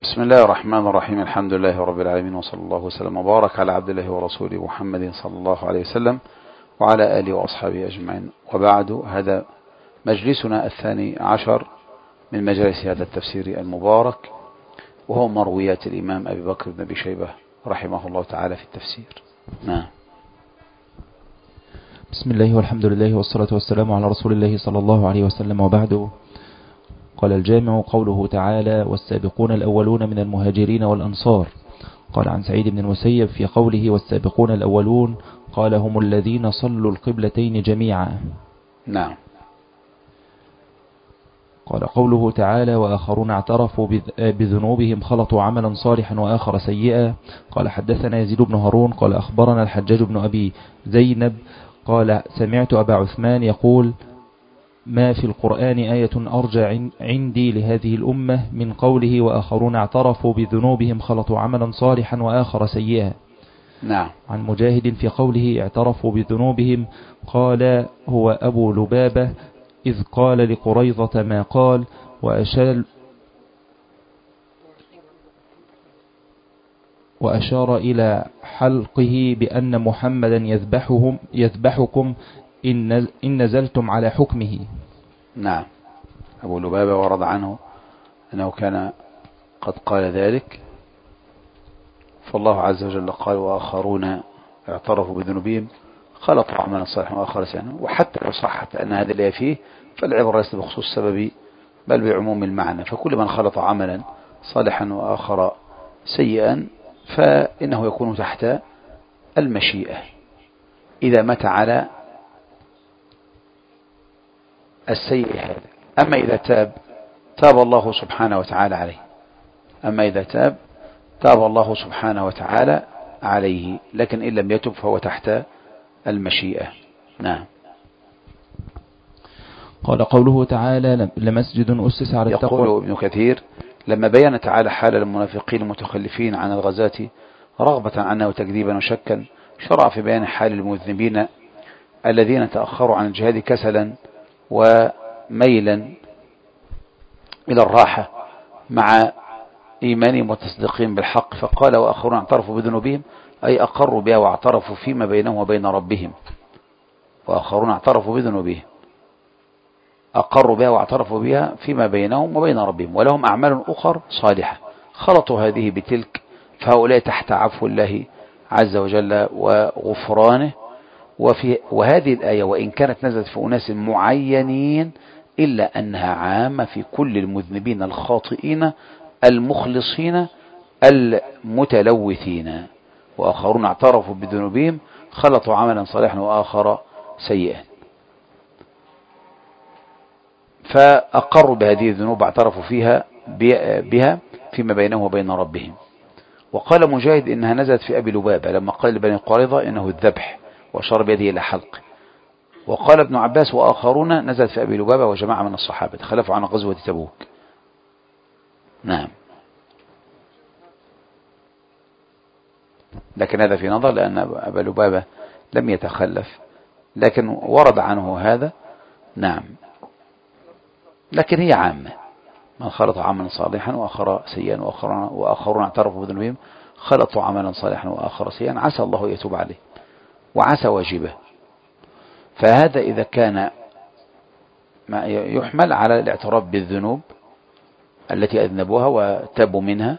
بسم الله الرحمن الرحيم. الحمد لله رب العالمين، وصلى الله وسلم وبارك على عبد الله ورسوله محمد صلى الله عليه وسلم وعلى آله وأصحابه أجمعين، وبعد. هذا مجلسنا 12 من مجالس هذا التفسير المبارك، وهو مرويات الإمام أبي بكر بن أبي شيبة رحمه الله تعالى في التفسير. نعم. بسم الله والحمد لله والصلاة والسلام على رسول الله صلى الله عليه وسلم، وبعد. قال الجامع قوله تعالى: والسابقون الأولون من المهاجرين والأنصار. قال عن سعيد بن المسيب في قوله والسابقون الأولون قال: هم الذين صلوا القبلتين جميعا. نعم. قال قوله تعالى: وآخرون اعترفوا بذنوبهم خلطوا عملا صالحا وآخر سيئا. قال حدثنا يزيد بن هارون قال أخبرنا الحجاج بن أبي زينب قال سمعت أبا عثمان يقول: ما في القرآن آية أرجى عندي لهذه الأمة من قوله وآخرون اعترفوا بذنوبهم خلطوا عملا صالحا وآخر سيئا. نعم. عن مجاهد في قوله اعترفوا بذنوبهم قال: هو أبو لبابة إذ قال لقريظة ما قال وأشار إلى حلقه بأن محمدا يذبحكم إن نزلتم على حكمه. نعم. أبو لبابة ورد عنه أنه كان قد قال ذلك، فالله عز وجل قال وآخرون اعترفوا بذنوبهم خلطوا عملا صالحا وآخر سيئا. وحتى لو صحت أن هذا اللي فيه، فالعبرة ليست بخصوص السبب بل بعموم المعنى، فكل من خلط عملا صالحا وآخر سيئا فإنه يكون تحت المشيئة إذا مات على السيء هذا. أما إذا تاب الله سبحانه وتعالى عليه. أما إذا تاب الله سبحانه وتعالى عليه، لكن إن لم يتب فهو تحت المشيئة. نعم. قال قوله تعالى: لمسجد أسس على التقوى. يقول ابن كثير: لما بين تعالى حال المنافقين المتخلفين عن الغزاة رغبة عنها وتكذيبا وشكا، شرع في بيان حال المذنبين الذين تأخروا عن الجهاد كسلا وميلا إلى الراحة مع إيمانهم وتصديقهم بالحق، فقال وآخرون اعترفوا بذنوبهم أي أقروا بها واعترفوا فيما بينهم وبين ربهم. وآخرون اعترفوا بذنوبهم أقروا بها واعترفوا بها فيما بينهم وبين ربهم، ولهم أعمال أخر صالحة خلطوا هذه بتلك، فهؤلاء تحت عفو الله عز وجل وغفرانه. وهذه الآية وإن كانت نزلت في أناس معينين إلا أنها عامة في كل المذنبين الخاطئين المخلصين المتلوثين. وآخرون اعترفوا بذنوبهم خلطوا عملا صالحا وآخر سيئا، فأقروا بهذه الذنوب اعترفوا بها فيما بينهم وبين ربهم. وقال مجاهد إنها نزلت في أبي لبابة لما قال لبني قريظة إنه الذبح وأشار بيده إلى حلق. وقال ابن عباس وآخرون نزلت في أبي لبابة وجماعة من الصحابة خلفوا عن غزوة تبوك. نعم. لكن هذا في نظر، لأن أبا لبابة لم يتخلف، لكن ورد عنه هذا. نعم. لكن هي عامة: من خلط عملا صالحا وآخر سيئا وآخرون اعترفوا بذنوبهم خلطوا عملا صالحا وآخر سيئا عسى الله يتوب عليه وعسى واجبه. فهذا إذا كان ما يحمل على الاعتراف بالذنوب التي أذنبوها وتابوا منها،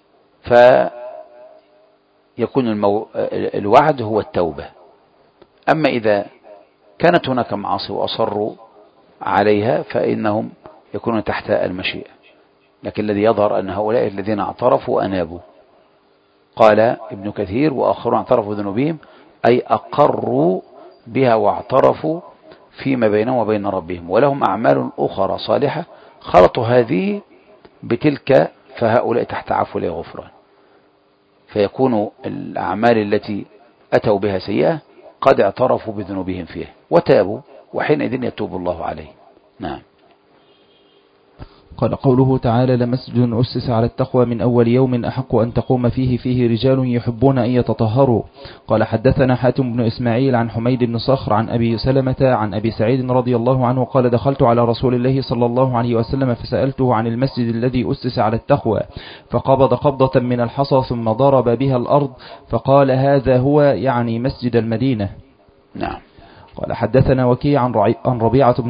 فيكون الوعد هو التوبة. أما إذا كانت هناك معاصي وأصروا عليها فإنهم يكونون تحت المشيئة. لكن الذي يظهر أن هؤلاء الذين اعترفوا وأنابوا، قال ابن كثير وآخرون اعترفوا ذنوبهم أي أقروا بها واعترفوا فيما بينهم وبين ربهم، ولهم أعمال أخرى صالحة خلطوا هذه بتلك، فهؤلاء تحت عفو الله غفران. فيكون الأعمال التي أتوا بها سيئة قد اعترفوا بذنوبهم فيها وتابوا، وحينئذ يتوب الله عليه. نعم. قال قوله تعالى لمسجد أسس على التقوى من أول يوم أحق أن تقوم فيه رجال يحبون أن يتطهروا. قال حدثنا حاتم بن إسماعيل عن حميد بن صخر عن أبي سلمة عن أبي سعيد رضي الله عنه قال دخلت على رسول الله صلى الله عليه وسلم فسألته عن المسجد الذي أسس على التقوى فقبض قبضة من الحصى ثم ضرب بها الأرض فقال هذا هو يعني مسجد المدينة. نعم. قال حدثنا وكيع عن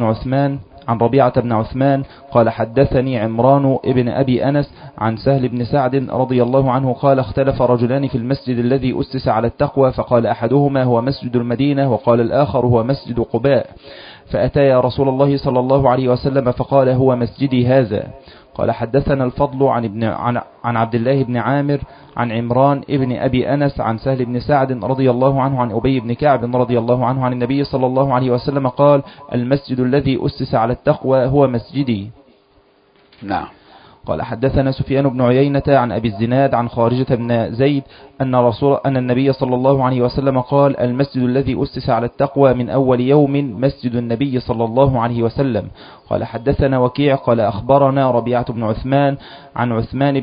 ربيعة بن عثمان قال حدثني عمران ابن أبي أنس عن سهل بن سعد رضي الله عنه قال اختلف رجلان في المسجد الذي أسس على التقوى فقال أحدهما هو مسجد المدينة وقال الآخر هو مسجد قباء فأتى رسول الله صلى الله عليه وسلم فقال هو مسجدي هذا. قال حدثنا الفضل عن عبد الله بن عامر عن عمران ابن أبي أنس عن سهل بن سعد رضي الله عنه عن أبي بن كعب رضي الله عنه عن النبي صلى الله عليه وسلم قال المسجد الذي أسس على التقوى هو مسجدي. نعم. قال حدثنا سفيان بن عيينة عن أبي الزناد عن خارجة بن زيد أن النبي صلى الله عليه وسلم قال المسجد الذي أسس على التقوى من أول يوم مسجد النبي صلى الله عليه وسلم. قال حدثنا وكيع قال أخبرنا ربيعة بن عثمان عن عثمان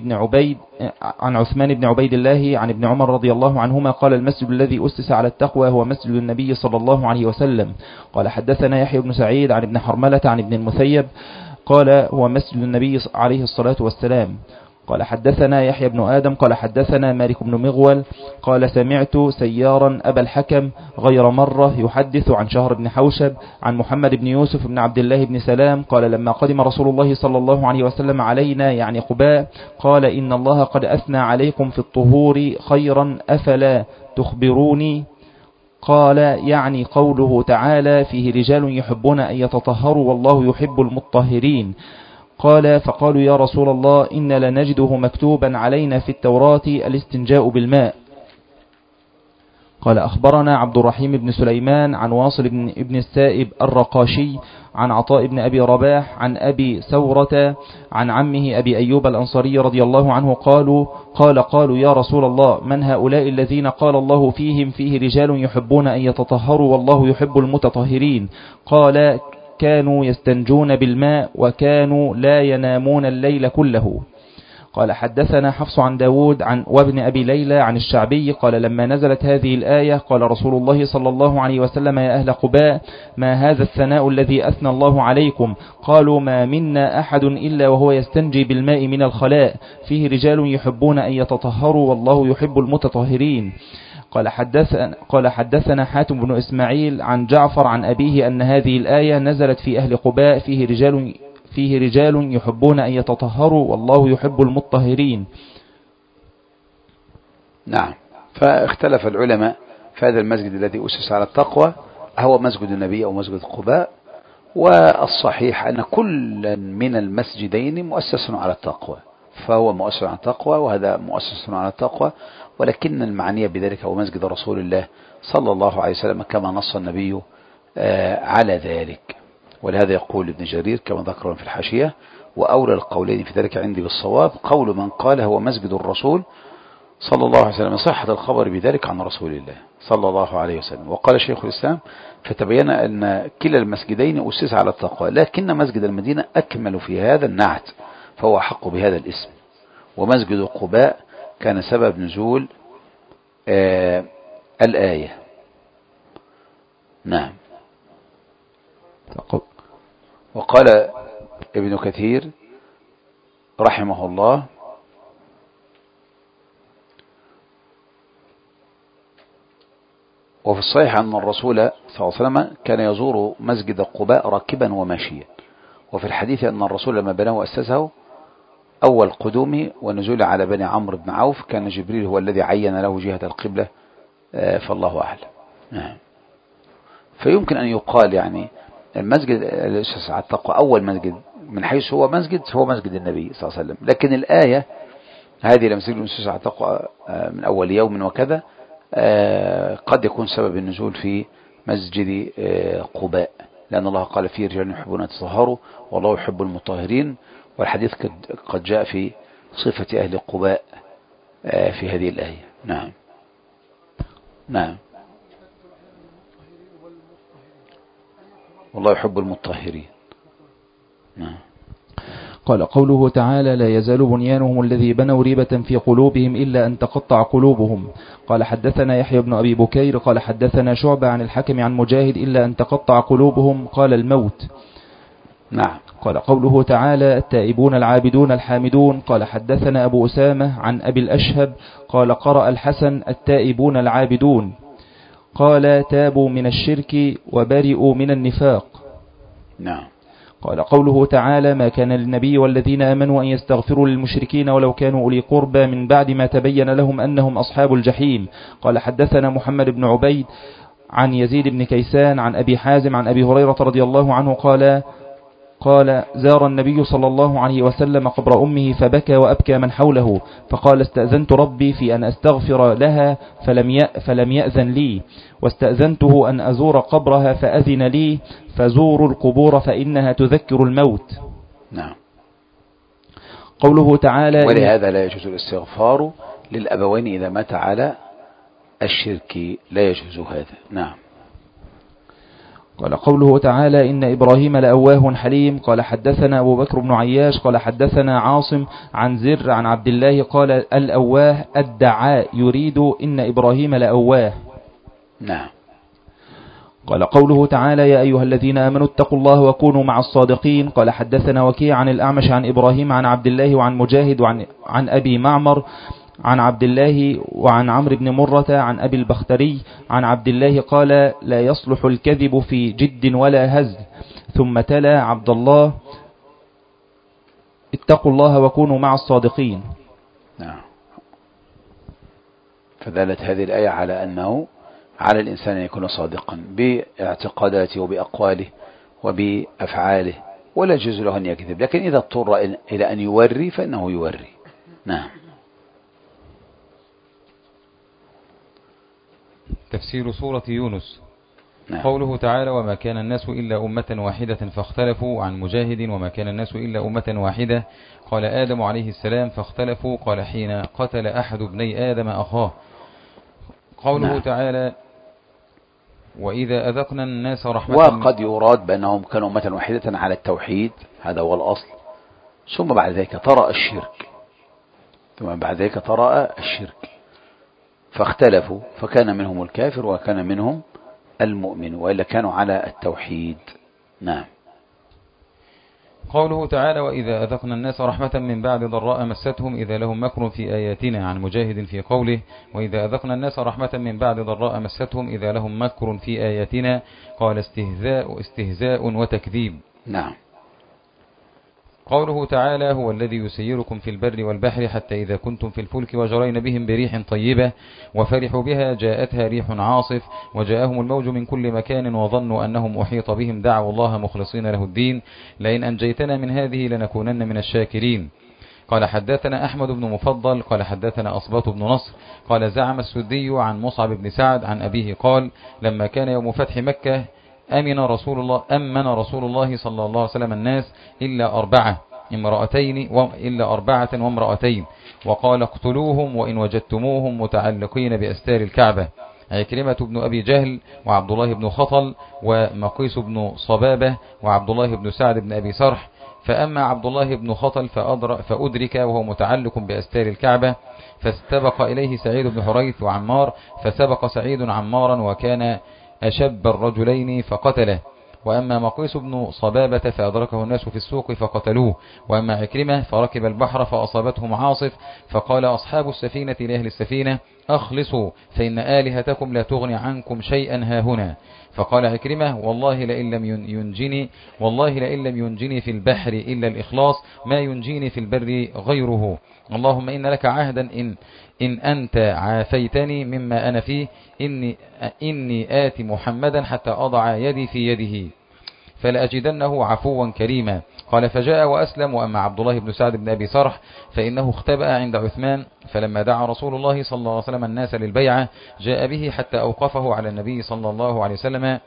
بن عبيد الله عن ابن عمر رضي الله عنهما قال المسجد الذي أسس على التقوى هو مسجد النبي صلى الله عليه وسلم. قال حدثنا يحيى بن سعيد عن ابن حرملة عن ابن المثيب قال هو مسجد النبي عليه الصلاة والسلام. قال حدثنا يحيى بن آدم قال حدثنا مالك بن مغول قال سمعت سيارا أبا الحكم غير مرة يحدث عن شهر بن حوشب عن محمد بن يوسف بن عبد الله بن سلام قال لما قدم رسول الله صلى الله عليه وسلم علينا يعني قباء قال إن الله قد أثنى عليكم في الطهور خيرا أفلا تخبروني. قال يعني قوله تعالى فيه رجال يحبون أن يتطهروا والله يحب المطهرين. قال فقالوا يا رسول الله إن لنجده مكتوبا علينا في التوراة الاستنجاء بالماء. قال أخبرنا عبد الرحيم بن سليمان عن واصل بن السائب الرقاشي عن عطاء بن أبي رباح عن أبي ثورة عن عمه أبي أيوب الأنصاري رضي الله عنه قالوا يا رسول الله من هؤلاء الذين قال الله فيهم فيه رجال يحبون أن يتطهروا والله يحب المتطهرين. قال كانوا يستنجون بالماء وكانوا لا ينامون الليل كله. قال حدثنا حفص عن داود وابن أبي ليلى عن الشعبي قال لما نزلت هذه الآية قال رسول الله صلى الله عليه وسلم يا أهل قباء ما هذا الثناء الذي أثنى الله عليكم؟ قالوا ما منا أحد إلا وهو يستنجي بالماء من الخلاء فيه رجال يحبون أن يتطهروا والله يحب المتطهرين. قال حدثنا حاتم بن إسماعيل عن جعفر عن أبيه أن هذه الآية نزلت في أهل قباء فيه رجال يحبون أن يتطهروا والله يحب المطهرين. نعم. فاختلف العلماء في هذا المسجد الذي أسس على التقوى هو مسجد النبي أو مسجد قباء، والصحيح أن كل من المسجدين مؤسس على التقوى، فهو مؤسس على التقوى وهذا مؤسس على التقوى، ولكن المعنية بذلك هو مسجد رسول الله صلى الله عليه وسلم كما نص النبي على ذلك. ولهذا يقول ابن جرير كما ذكر في الحاشية وأولى القولين في ذلك عندي بالصواب قول من قال هو مسجد الرسول صلى الله عليه وسلم صحة الخبر بذلك عن رسول الله صلى الله عليه وسلم. وقال شيخ الإسلام فتبين أن كلا المسجدين أسس على التقوى، لكن مسجد المدينة أكمل في هذا النعت فهو حق بهذا الاسم، ومسجد قباء كان سبب نزول الآية. نعم. وقال ابن كثير رحمه الله وفي الصحيح أن الرسول صلى الله عليه وسلم كان يزور مسجد قباء راكبا وماشيا، وفي الحديث أن الرسول لما بناه وأسسه أول قدومه ونزول على بني عمرو بن عوف كان جبريل هو الذي عين له جهة القبلة، فالله أعلم. فيمكن أن يقال يعني المسجد الأسس على التقوى أول مسجد من حيث هو مسجد النبي صلى الله عليه وسلم، لكن الآية هذه المسجد الأسس على التقوى من أول يوم وكذا قد يكون سبب النزول في مسجد قباء، لأن الله قال فيه رجال يحبون أن يتطهروا والله يحب المطهرين، والحديث قد جاء في صفة أهل قباء في هذه الآية. نعم. نعم. والله يحب المطهرين. نعم. قال قوله تعالى لا يزال بنيانهم الذي بنوا ريبة في قلوبهم إلا أن تقطع قلوبهم. قال حدثنا يحيى بن أبي بكير قال حدثنا شعبة عن الحكم عن مجاهد إلا أن تقطع قلوبهم قال الموت. نعم. قال قوله تعالى التائبون العابدون الحامدون. قال حدثنا أبو أسامة عن أبي الأشهب قال قرأ الحسن التائبون العابدون. قال تابوا من الشرك وبرئوا من النفاق. نعم. قال قوله تعالى ما كان للنبي والذين آمنوا أن يستغفروا للمشركين ولو كانوا أولي قربى من بعد ما تبين لهم أنهم أصحاب الجحيم. قال حدثنا محمد بن عبيد عن يزيد بن كيسان عن أبي حازم عن أبي هريرة رضي الله عنه قال زار النبي صلى الله عليه وسلم قبر أمه فبكى وأبكى من حوله فقال استأذنت ربي في أن أستغفر لها فلم يأذن لي واستأذنته أن أزور قبرها فأذن لي فزوروا القبور فإنها تذكر الموت. نعم. قوله تعالى ولهذا لا يجوز الاستغفار للأبوين إذا مات على الشرك، لا يجوز هذا. نعم. قال قوله تعالى إن إبراهيم لأواه حليم. قال حدثنا أبو بكر بن عياش قال حدثنا عاصم عن زر عن عبد الله قال الأواه الدعاء يريد إن إبراهيم لأواه. نعم. قال قوله تعالى يا أيها الذين آمنوا اتقوا الله وكونوا مع الصادقين. قال حدثنا وكيع عن الأعمش عن إبراهيم عن عبد الله وعن مجاهد عن أبي معمر عن عبد الله وعن عمرو بن مرة عن أبي البختري عن عبد الله قال لا يصلح الكذب في جد ولا هزل. ثم تلا عبد الله اتقوا الله وكونوا مع الصادقين. نعم. فدلت هذه الآية على أنه على الإنسان أن يكون صادقا باعتقاداته وبأقواله وبأفعاله، ولا يجوز له أن يكذب، لكن إذا اضطر إلى أن يوري فإنه يوري. نعم. تفسير سورة يونس. نعم. قوله تعالى وما كان الناس إلا أمة واحدة فاختلفوا. عن مجاهد وما كان الناس إلا أمة واحدة قال آدم عليه السلام فاختلفوا قال حين قتل أحد ابني آدم أخاه. قوله نعم. تعالى وإذا أذقنا الناس رحمة. وقد يراد بأنهم كانوا أمة واحدة على التوحيد، هذا هو الأصل، ثم بعد ذلك طرأ الشرك فاختلفوا، فكان منهم الكافر وكان منهم المؤمن، وإلا كانوا على التوحيد. نعم. قوله تعالى وإذا أذقنا الناس رحمة من بعد ضراء مستهم إذا لهم مكر في آياتنا. عن مجاهد في قوله وإذا أذقنا الناس رحمة من بعد ضراء مستهم إذا لهم مكر في آياتنا قال استهزاء وتكذيب. نعم. قوله تعالى هو الذي يسيركم في البر والبحر حتى إذا كنتم في الفلك وجرين بهم بريح طيبة وفرحوا بها جاءتها ريح عاصف وجاءهم الموج من كل مكان وظنوا أنهم أحيط بهم دعوا الله مخلصين له الدين لئن أنجيتنا من هذه لنكونن من الشاكرين. قال حدثنا أحمد بن مفضل قال حدثنا أصبات بن نصر قال زعم السدي عن مصعب بن سعد عن أبيه قال لما كان يوم فتح مكة أمن رسول الله صلى الله عليه وسلم الناس إلا أربعة وامرأتين وقال اقتلوهم وإن وجدتموهم متعلقين بأستار الكعبة عكرمة بن أبي جهل وعبد الله بن خطل ومقيس بن صبابة وعبد الله بن سعد بن أبي سرح. فأما عبد الله بن خطل فأدرك وهو متعلق بأستار الكعبة فاستبق إليه سعيد بن حريث وعمار فسبق سعيد عمارا وكان أشب الرجلين فقتله. وأما مقيس بن صبابة فأدركه الناس في السوق فقتلوه. وأما عكرمة فركب البحر فأصابته عاصف فقال أصحاب السفينة لأهل السفينة أخلصوا فإن آلهتكم لا تغني عنكم شيئا هاهنا. فقال عكرمة والله لئن لم ينجني في البحر إلا الإخلاص ما ينجيني في البر غيره. اللهم إن لك عهدا إن أنت عافيتني مما أنا فيه إني آتي محمدا حتى أضع يدي في يده فلأجدنه عفوا كريما. قال فجاء وأسلم. وأما عبد الله بن سعد بن أبي سرح فإنه اختبأ عند عثمان فلما دعا رسول الله صلى الله عليه وسلم الناس للبيعة جاء به حتى أوقفه على النبي صلى الله عليه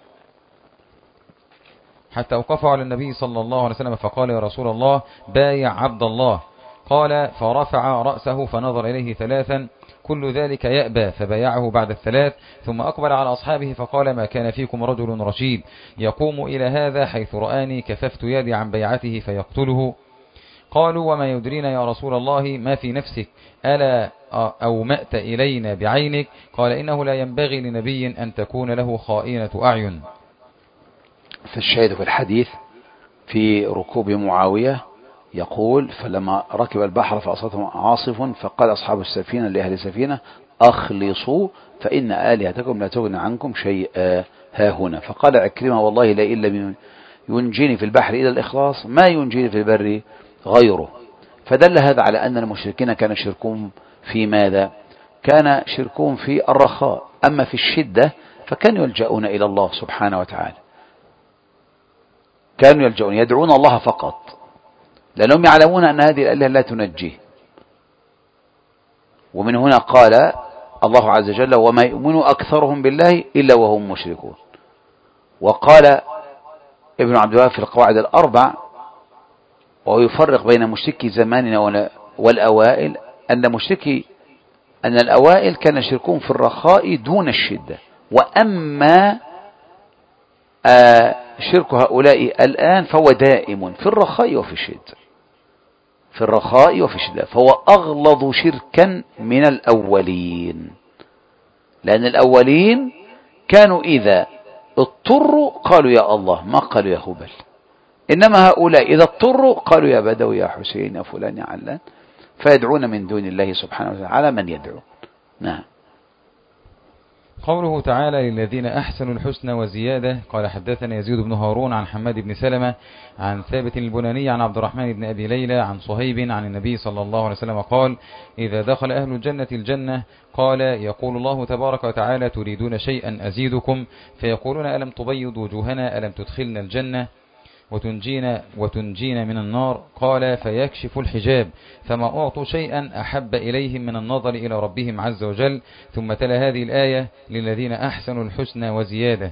وسلم فقال يا رسول الله بايع عبد الله. قال فرفع رأسه فنظر إليه ثلاثا كل ذلك يأبى فبايعه بعد الثلاث ثم أقبل على أصحابه فقال ما كان فيكم رجل رشيد يقوم إلى هذا حيث رآني كففت يدي عن بيعته فيقتله. قالوا وما يدرينا يا رسول الله ما في نفسك ألا أومأت إلينا بعينك؟ قال إنه لا ينبغي لنبي أن تكون له خائنة أعين. فالشاهد في الحديث في ركوب معاوية يقول فلما ركب البحر فأصابهم عاصف فقال أصحاب السفينة لأهل السفينة أخلصوا فإن آلهتكم لا تغني عنكم شيئا ها هنا. فقال عكرمة والله لا إلا ينجيني في البحر إلى الإخلاص ما ينجيني في البر غيره. فدل هذا على أن المشركين كان شركهم في ماذا؟ كان شركهم في الرخاء، أما في الشدة فكانوا يلجؤون إلى الله سبحانه وتعالى، كانوا يلجؤون يدعون الله فقط، لأنهم يعلمون أن هذه الآلهة لا تنجيه. ومن هنا قال الله عز وجل وما يؤمن أكثرهم بالله إلا وهم مشركون. وقال ابن عبد الوهاب في القواعد الأربع وهو يفرق بين مشركي زماننا والأوائل أن الأوائل كان شركون في الرخاء دون الشدة، وأما شرك هؤلاء الآن فهو دائم في الرخاء وفي الشدة، في الرخاء وفي الشدة، فهو أغلظ شركا من الأولين، لأن الأولين كانوا إذا اضطروا قالوا يا الله ما قالوا يا هبل، إنما هؤلاء إذا اضطروا قالوا يا بدوي يا حسين يا فلان يا علان، فيدعون من دون الله سبحانه وتعالى من يدعو. نعم. قوله تعالى للذين أحسنوا الحسنى وزيادة. قال حدثنا يزيد بن هارون عن حماد بن سلمة عن ثابت البناني عن عبد الرحمن بن أبي ليلى عن صهيب عن النبي صلى الله عليه وسلم قال إذا دخل أهل الجنة الجنة قال يقول الله تبارك وتعالى تريدون شيئا أزيدكم؟ فيقولون ألم تبيض وجوهنا ألم تدخلنا الجنة وتنجينا من النار؟ قال فيكشف الحجاب فما أعطوا شيئا أحب إليهم من النظر إلى ربهم عز وجل. ثم تلا هذه الآية للذين أحسنوا الحسنى وزيادة.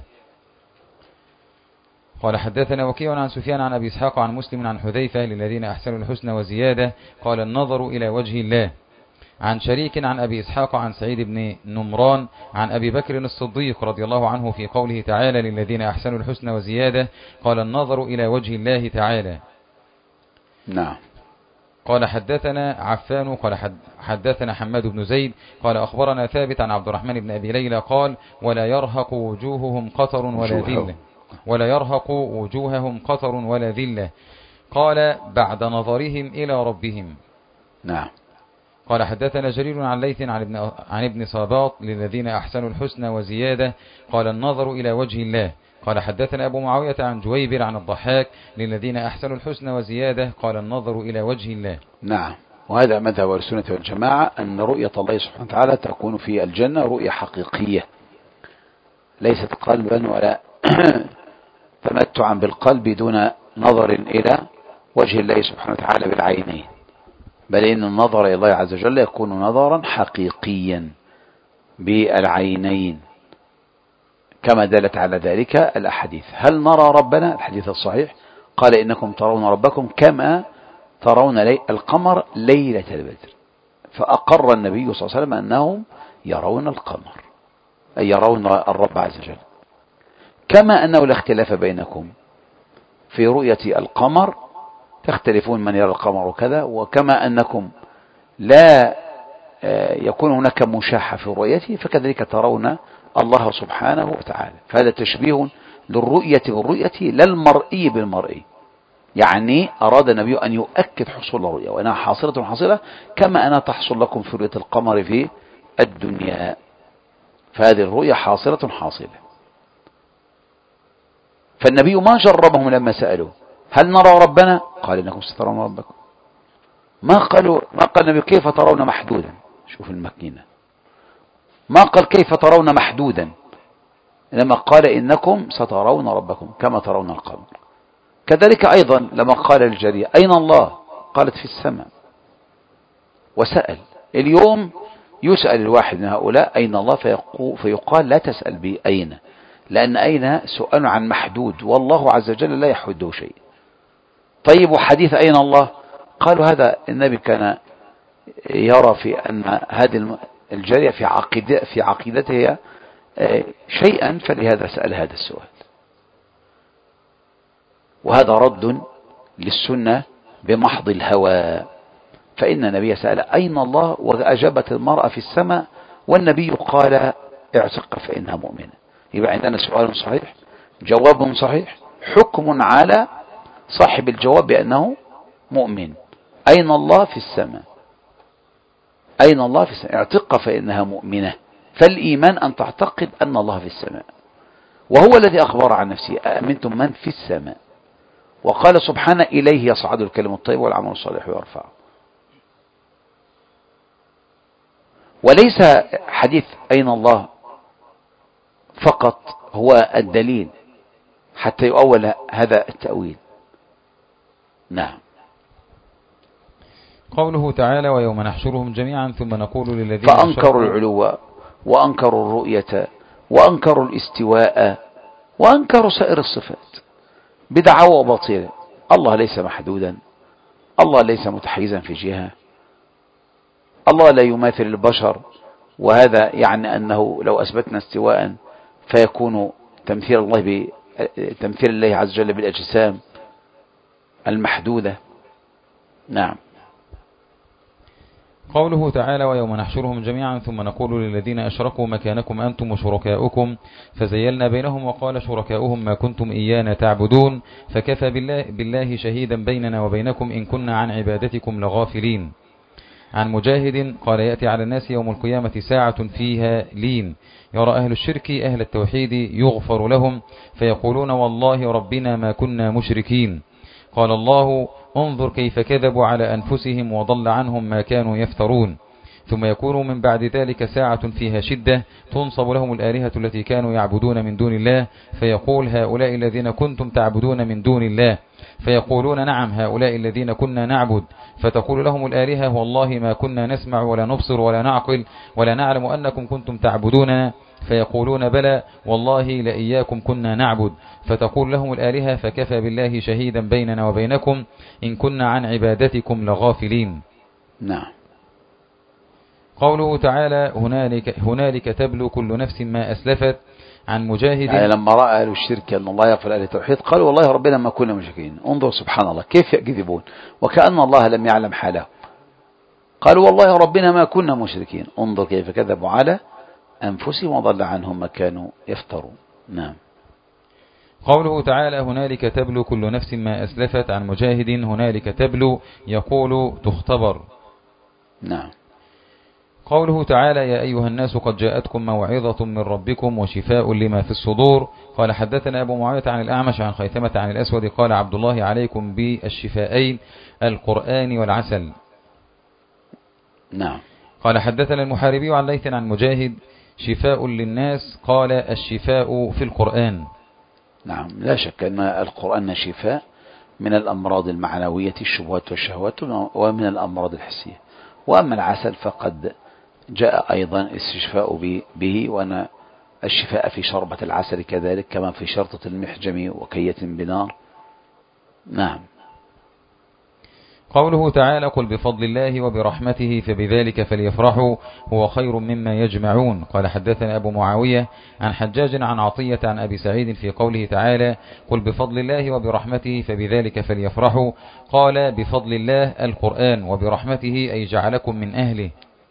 قال حدثنا وكيع عن سفيان عن أبي إسحاق عن مسلم عن حذيفة للذين أحسنوا الحسنى وزيادة قال النظر إلى وجه الله. عن شريك عن أبي إسحاق عن سعيد بن نمران عن أبي بكر الصديق رضي الله عنه في قوله تعالى للذين أحسنوا الحسنى وزيادة قال النظر إلى وجه الله تعالى. نعم. قال حدثنا عفان قال حدثنا حماد بن زيد قال أخبرنا ثابت عن عبد الرحمن بن أبي ليلى قال ولا يرهق وجوههم قطر ولا ذلة ولا يرهق وجوههم قطر ولا ذلة. قال بعد نظرهم إلى ربهم. نعم. قال حدثنا جرير عن ليث عن ابن صاباط للذين أحسنوا الحسنى وزيادة قال النظر إلى وجه الله. قال حدثنا أبو معاوية عن جويبر عن الضحاك للذين أحسنوا الحسنى وزيادة قال النظر إلى وجه الله. نعم. وهذا مذهب السنة والجماعة أن رؤية الله سبحانه وتعالى تكون في الجنة رؤية حقيقية ليست قلبا ولا تمتعا بالقلب دون نظر إلى وجه الله سبحانه وتعالى بالعينين، بل إن النظر إلى الله عز وجل يكون نظرا حقيقيا بالعينين كما دلت على ذلك الأحاديث. هل نرى ربنا؟ الحديث الصحيح قال إنكم ترون ربكم كما ترون القمر ليلة البدر، فأقر النبي صلى الله عليه وسلم أنهم يرون القمر أي يرون الرب عز وجل، كما أنه لا اختلاف بينكم في رؤية القمر، تختلفون من يرى القمر وكذا، وكما أنكم لا يكون هناك مشاحة في رؤيته فكذلك ترون الله سبحانه وتعالى. فهذا تشبيه للرؤية بالرؤية لا المرئي بالمرئي، يعني أراد النبي أن يؤكد حصول الرؤية وأنها حاصلة كما أنها تحصل لكم في رؤية القمر في الدنيا، فهذه الرؤية حاصلة. فالنبي ما جربهم لما سألوا هل نرى ربنا؟ قال إنكم سترون ربكم. ما قال النبي كيف ترون محدودا، شوف المكينة، ما قال كيف ترون محدودا، لما قال إنكم سترون ربكم كما ترون القمر. كذلك أيضا لما قال للجارية أين الله؟ قالت في السماء. وسأل اليوم يسأل الواحد من هؤلاء أين الله فيقال لا تسأل بي أين، لأن أين سؤال عن محدود والله عز وجل لا يحده شيء. طيب وحديث أين الله؟ قالوا هذا النبي كان يرى في أن هذه الجارية في عقيدتها شيئا فلهذا سأل هذا السؤال. وهذا رد للسنة بمحض الهوى. فإن النبي سأل أين الله وأجابت المرأة في السماء والنبي قال اعتق فإنها مؤمنة. يبقى عندنا سؤال صحيح، جواب صحيح، حكم على صاحب الجواب بأنه مؤمن. أين الله في السماء، أين الله في السماء، اعتق فإنها مؤمنة. فالإيمان أن تعتقد أن الله في السماء، وهو الذي أخبر عن نفسه أأمنتم من في السماء، وقال سبحانه إليه يصعد الكلم الطيب والعمل الصالح يرفع. وليس حديث أين الله فقط هو الدليل حتى يؤول هذا التأويل. نعم. قوله تعالى ويوم نحشرهم جميعا ثم نقول للذين فأنكروا العلو وأنكروا الرؤية وأنكروا الاستواء وأنكروا سائر الصفات بدعوى باطلة. الله ليس محدودا، الله ليس متحيزا في جهة، الله لا يماثل البشر، وهذا يعني أنه لو أثبتنا استواء فيكون تمثيل الله عز وجل بالأجسام المحدودة. نعم. قوله تعالى ويوم نحشرهم جميعا ثم نقول للذين أشركوا مكانكم أنتم وشركاؤكم فزيلنا بينهم وقال شركاؤهم ما كنتم إيانا تعبدون فكفى بالله شهيدا بيننا وبينكم إن كنا عن عبادتكم لغافلين. عن مجاهد قال يأتي على الناس يوم القيامة ساعة فيها لين يرى أهل الشرك أهل التوحيد يغفر لهم فيقولون والله ربنا ما كنا مشركين. قال الله انظر كيف كذبوا على أنفسهم وضل عنهم ما كانوا يفترون. ثم يكون من بعد ذلك ساعة فيها شدة تنصب لهم الآلهة التي كانوا يعبدون من دون الله فيقول هؤلاء الذين كنتم تعبدون من دون الله فيقولون نعم هؤلاء الذين كنا نعبد. فتقول لهم الآلهة والله ما كنا نسمع ولا نبصر ولا نعقل ولا نعلم أنكم كنتم تعبدوننا فيقولون بلى والله لإياكم كنا نعبد. فتقول لهم الآلهة فكفى بالله شهيدا بيننا وبينكم إن كنا عن عبادتكم لغافلين. نعم. قوله تعالى هنالك تبلو كل نفس ما أسلفت. عن مجاهد يعني لما رأى أهل الشرك أن الله يغفر أهل التوحيد قالوا والله ربنا ما كنا مشركين. انظر سبحان الله كيف يكذبون وكأن الله لم يعلم حاله. قالوا والله ربنا ما كنا مشركين. انظر كيف كذبوا على أنفسهم وضل عنهم ما كانوا يفترون. نعم. قوله تعالى هنالك تبلو كل نفس ما أسلفت. عن مجاهد هنالك تبلو يقول تختبر. نعم. قوله تعالى يا أيها الناس قد جاءتكم موعظة من ربكم وشفاء لما في الصدور. قال حدثنا أبو معاوية عن الأعمش عن خيثمة عن الأسود قال عبد الله عليكم بالشفاءين القرآن والعسل. نعم. قال حدثنا المحاربي عن ليث عن مجاهد شفاء للناس قال الشفاء في القرآن. نعم. لا شك أن القرآن شفاء من الأمراض المعنوية الشبهات والشهوات ومن الأمراض الحسية. وأما العسل فقد جاء أيضا الاستشفاء به وأن الشفاء في شربة العسل كذلك كما في شرطة المحجم وكية بنار. نعم. قوله تعالى قل بفضل الله وبرحمته فبذلك فليفرحوا هو خير مما يجمعون. قال حدثنا أبو معاوية عن حجاج عن عطية عن أبي سعيد في قوله تعالى قل بفضل الله وبرحمته فبذلك فليفرحوا قال بفضل الله القرآن وبرحمته أي جعلكم من أهله.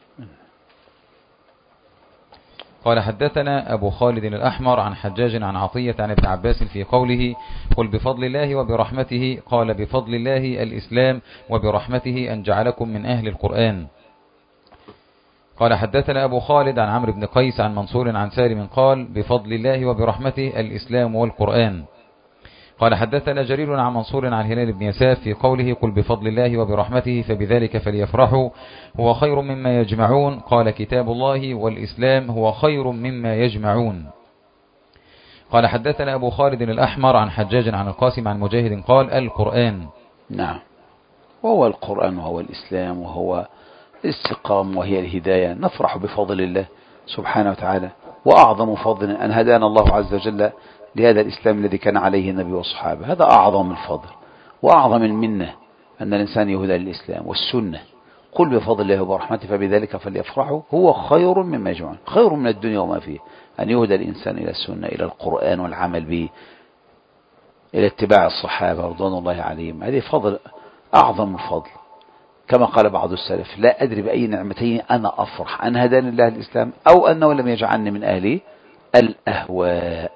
قال حدثنا أبو خالد الأحمر عن حجاج عن عطية عن ابن عباس في قوله قل بفضل الله وبرحمته قال بفضل الله الإسلام وبرحمته أن جعلكم من أهل القرآن. قال حدثنا أبو خالد عن عمرو بن قيس عن منصور عن سالم قال بفضل الله وبرحمته الإسلام والقرآن. قال حدثنا جرير عن منصور عن هلال بن يساف في قوله قل بفضل الله وبرحمته فبذلك فليفرحوا هو خير مما يجمعون قال كتاب الله والإسلام هو خير مما يجمعون. قال حدثنا أبو خالد الأحمر عن حجاج عن القاسم عن مجاهد قال القرآن. نعم. وهو القرآن وهو الإسلام وهو الاستقام وهي الهداية. نفرح بفضل الله سبحانه وتعالى وأعظم فضل أن هدانا الله عز وجل لهذا الإسلام الذي كان عليه النبي والصحابة. هذا أعظم الفضل وأعظم المنة أن الإنسان يهدى للإسلام والسنة. قل بفضل الله وبرحمته فبذلك فليفرحوا هو خير مما يجمعون. خير من الدنيا وما فيه أن يهدى الإنسان إلى السنة إلى القرآن والعمل به إلى اتباع الصحابة رضوان الله عليهم. هذه فضل أعظم الفضل، كما قال بعض السلف: لا أدري بأي نعمتين أنا أفرح، أن هداني الله الإسلام أو أنه لم يجعلني من أهل الأهواء.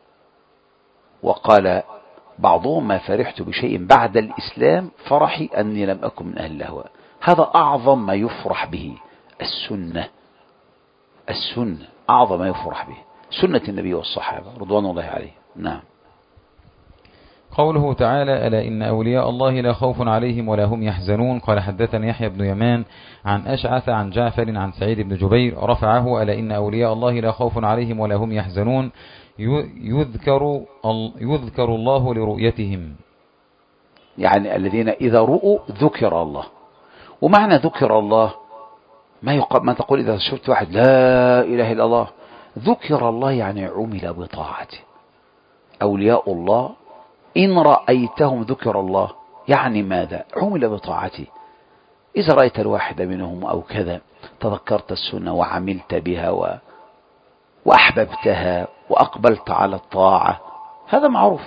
وقال بعضهم: ما فرحت بشيء بعد الإسلام فرحي أني لم أكن من أهل الأهواء. هذا أعظم ما يفرح به، السنة أعظم ما يفرح به، سنة النبي والصحابة رضوان الله عليه. نعم. قوله تعالى: ألا إن أولياء الله لا خوف عليهم ولا هم يحزنون. قال حدثني يحيى بن يمان عن أشعث عن جعفر عن سعيد بن جبير رفعه: ألا إن أولياء الله لا خوف عليهم ولا هم يحزنون يذكر الله لرؤيتهم. يعني الذين إذا رؤوا ذكر الله. ومعنى ذكر الله ما تقول إذا شفت واحد لا إله إلا الله، ذكر الله يعني عمل بطاعته. أولياء الله إن رأيتهم ذكر الله، يعني ماذا؟ عمل بطاعته. إذا رأيت الواحد منهم أو كذا تذكرت السنة وعملت بها وأحببتها وأقبلت على الطاعة، هذا معروف.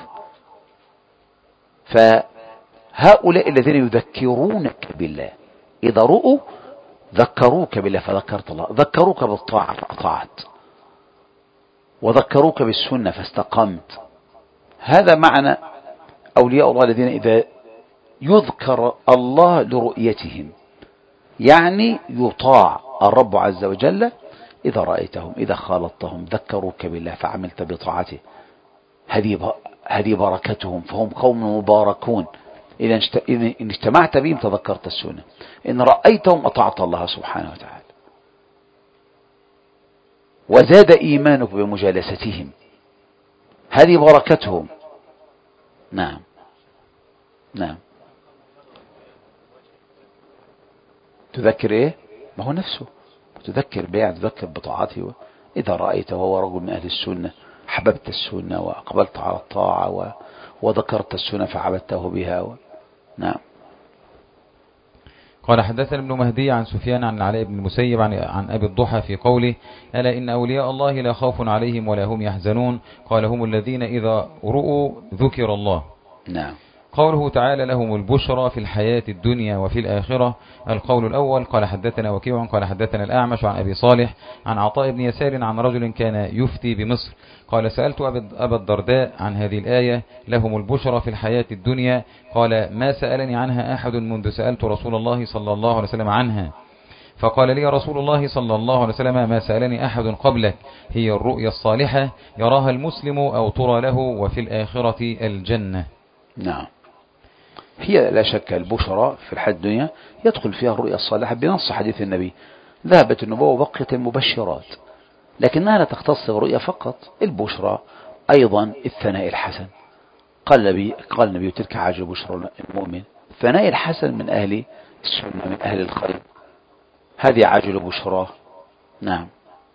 فهؤلاء الذين يذكرونك بالله إذا رؤوا ذكروك بالله فذكرت الله، ذكروك بالطاعة فأطعت، وذكروك بالسنة فاستقمت. هذا معنى أولياء الله الذين إذا يذكر الله لرؤيتهم، يعني يطاع الرب عز وجل. إذا رأيتهم إذا خالطتهم ذكروك بالله فعملت بطاعته، هذه بركتهم، فهم قوم مباركون. إن اجتمعت بهم تذكرت السنة، إن رأيتهم أطعت الله سبحانه وتعالى، وزاد إيمانك بمجالستهم، هذه بركتهم. نعم. نعم. تذكر إيه؟ ما هو نفسه تذكر بيع، تذكر بطاعته. إذا رأيته وهو رجل من أهل السنة حببت السنة وأقبلت على الطاعة وذكرت السنة فعبدته بها. نعم. قال حدثنا ابن مهدي عن سفيان عن العلاء بن المسيب عن أبي الضحى في قوله: ألا إن أولياء الله لا خوف عليهم ولا هم يحزنون. قال: هم الذين إذا رؤوا ذكر الله. نعم. قوله تعالى: لهم البشرى في الحياة الدنيا وفي الآخرة. القول الأول: قال حدثنا وكيع قال حدثنا الأعمش عن أبي صالح عن عطاء بن يسار عن رجل كان يفتي بمصر قال: سألت أبا الدرداء عن هذه الآية: لهم البشرى في الحياة الدنيا. قال: ما سألني عنها أحد منذ سألت رسول الله صلى الله عليه وسلم عنها. فقال لي رسول الله صلى الله عليه وسلم: ما سألني أحد قبلك، هي الرؤيا الصالحة يراها المسلم أو ترى له، وفي الآخرة الجنة. نعم. هي لا شك البشرى في الحياة الدنيا يدخل فيها الرؤيا الصالحة بنص حديث النبي: ذهبت النبوة وبقيت المبشرات. لكنها لا تختص بالرؤيا فقط، البشرى أيضا الثناء الحسن. قال النبي: تلك عاجل بشرى المؤمن. الثناء الحسن من أهل السنة من أهل الخير، هذه عاجل بشرى. نعم.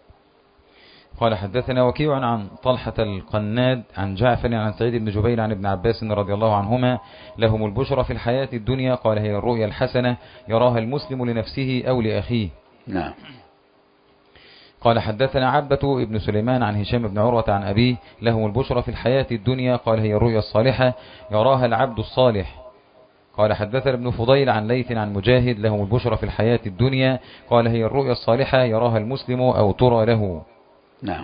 قال حدثنا وكيع عن طلحة القناد عن جعفر عن سعيد بن جبير عن ابن عباس رضي الله عنهما: لهم البشرى في الحياة الدنيا. قال: هي الرؤيا الحسنة يراها المسلم لنفسه أو لأخيه. نعم. قال حدثنا عبة ابن سليمان عن هشام بن عروة عن أبيه: لهم البشرى في الحياة الدنيا. قال: هي الرؤيا الصالحة يراها العبد الصالح. قال حدثنا ابن فضيل عن ليث عن مجاهد: لهم البشرى في الحياة الدنيا. قال: هي الرؤيا الصالحة يراها المسلم أو ترى له. نعم.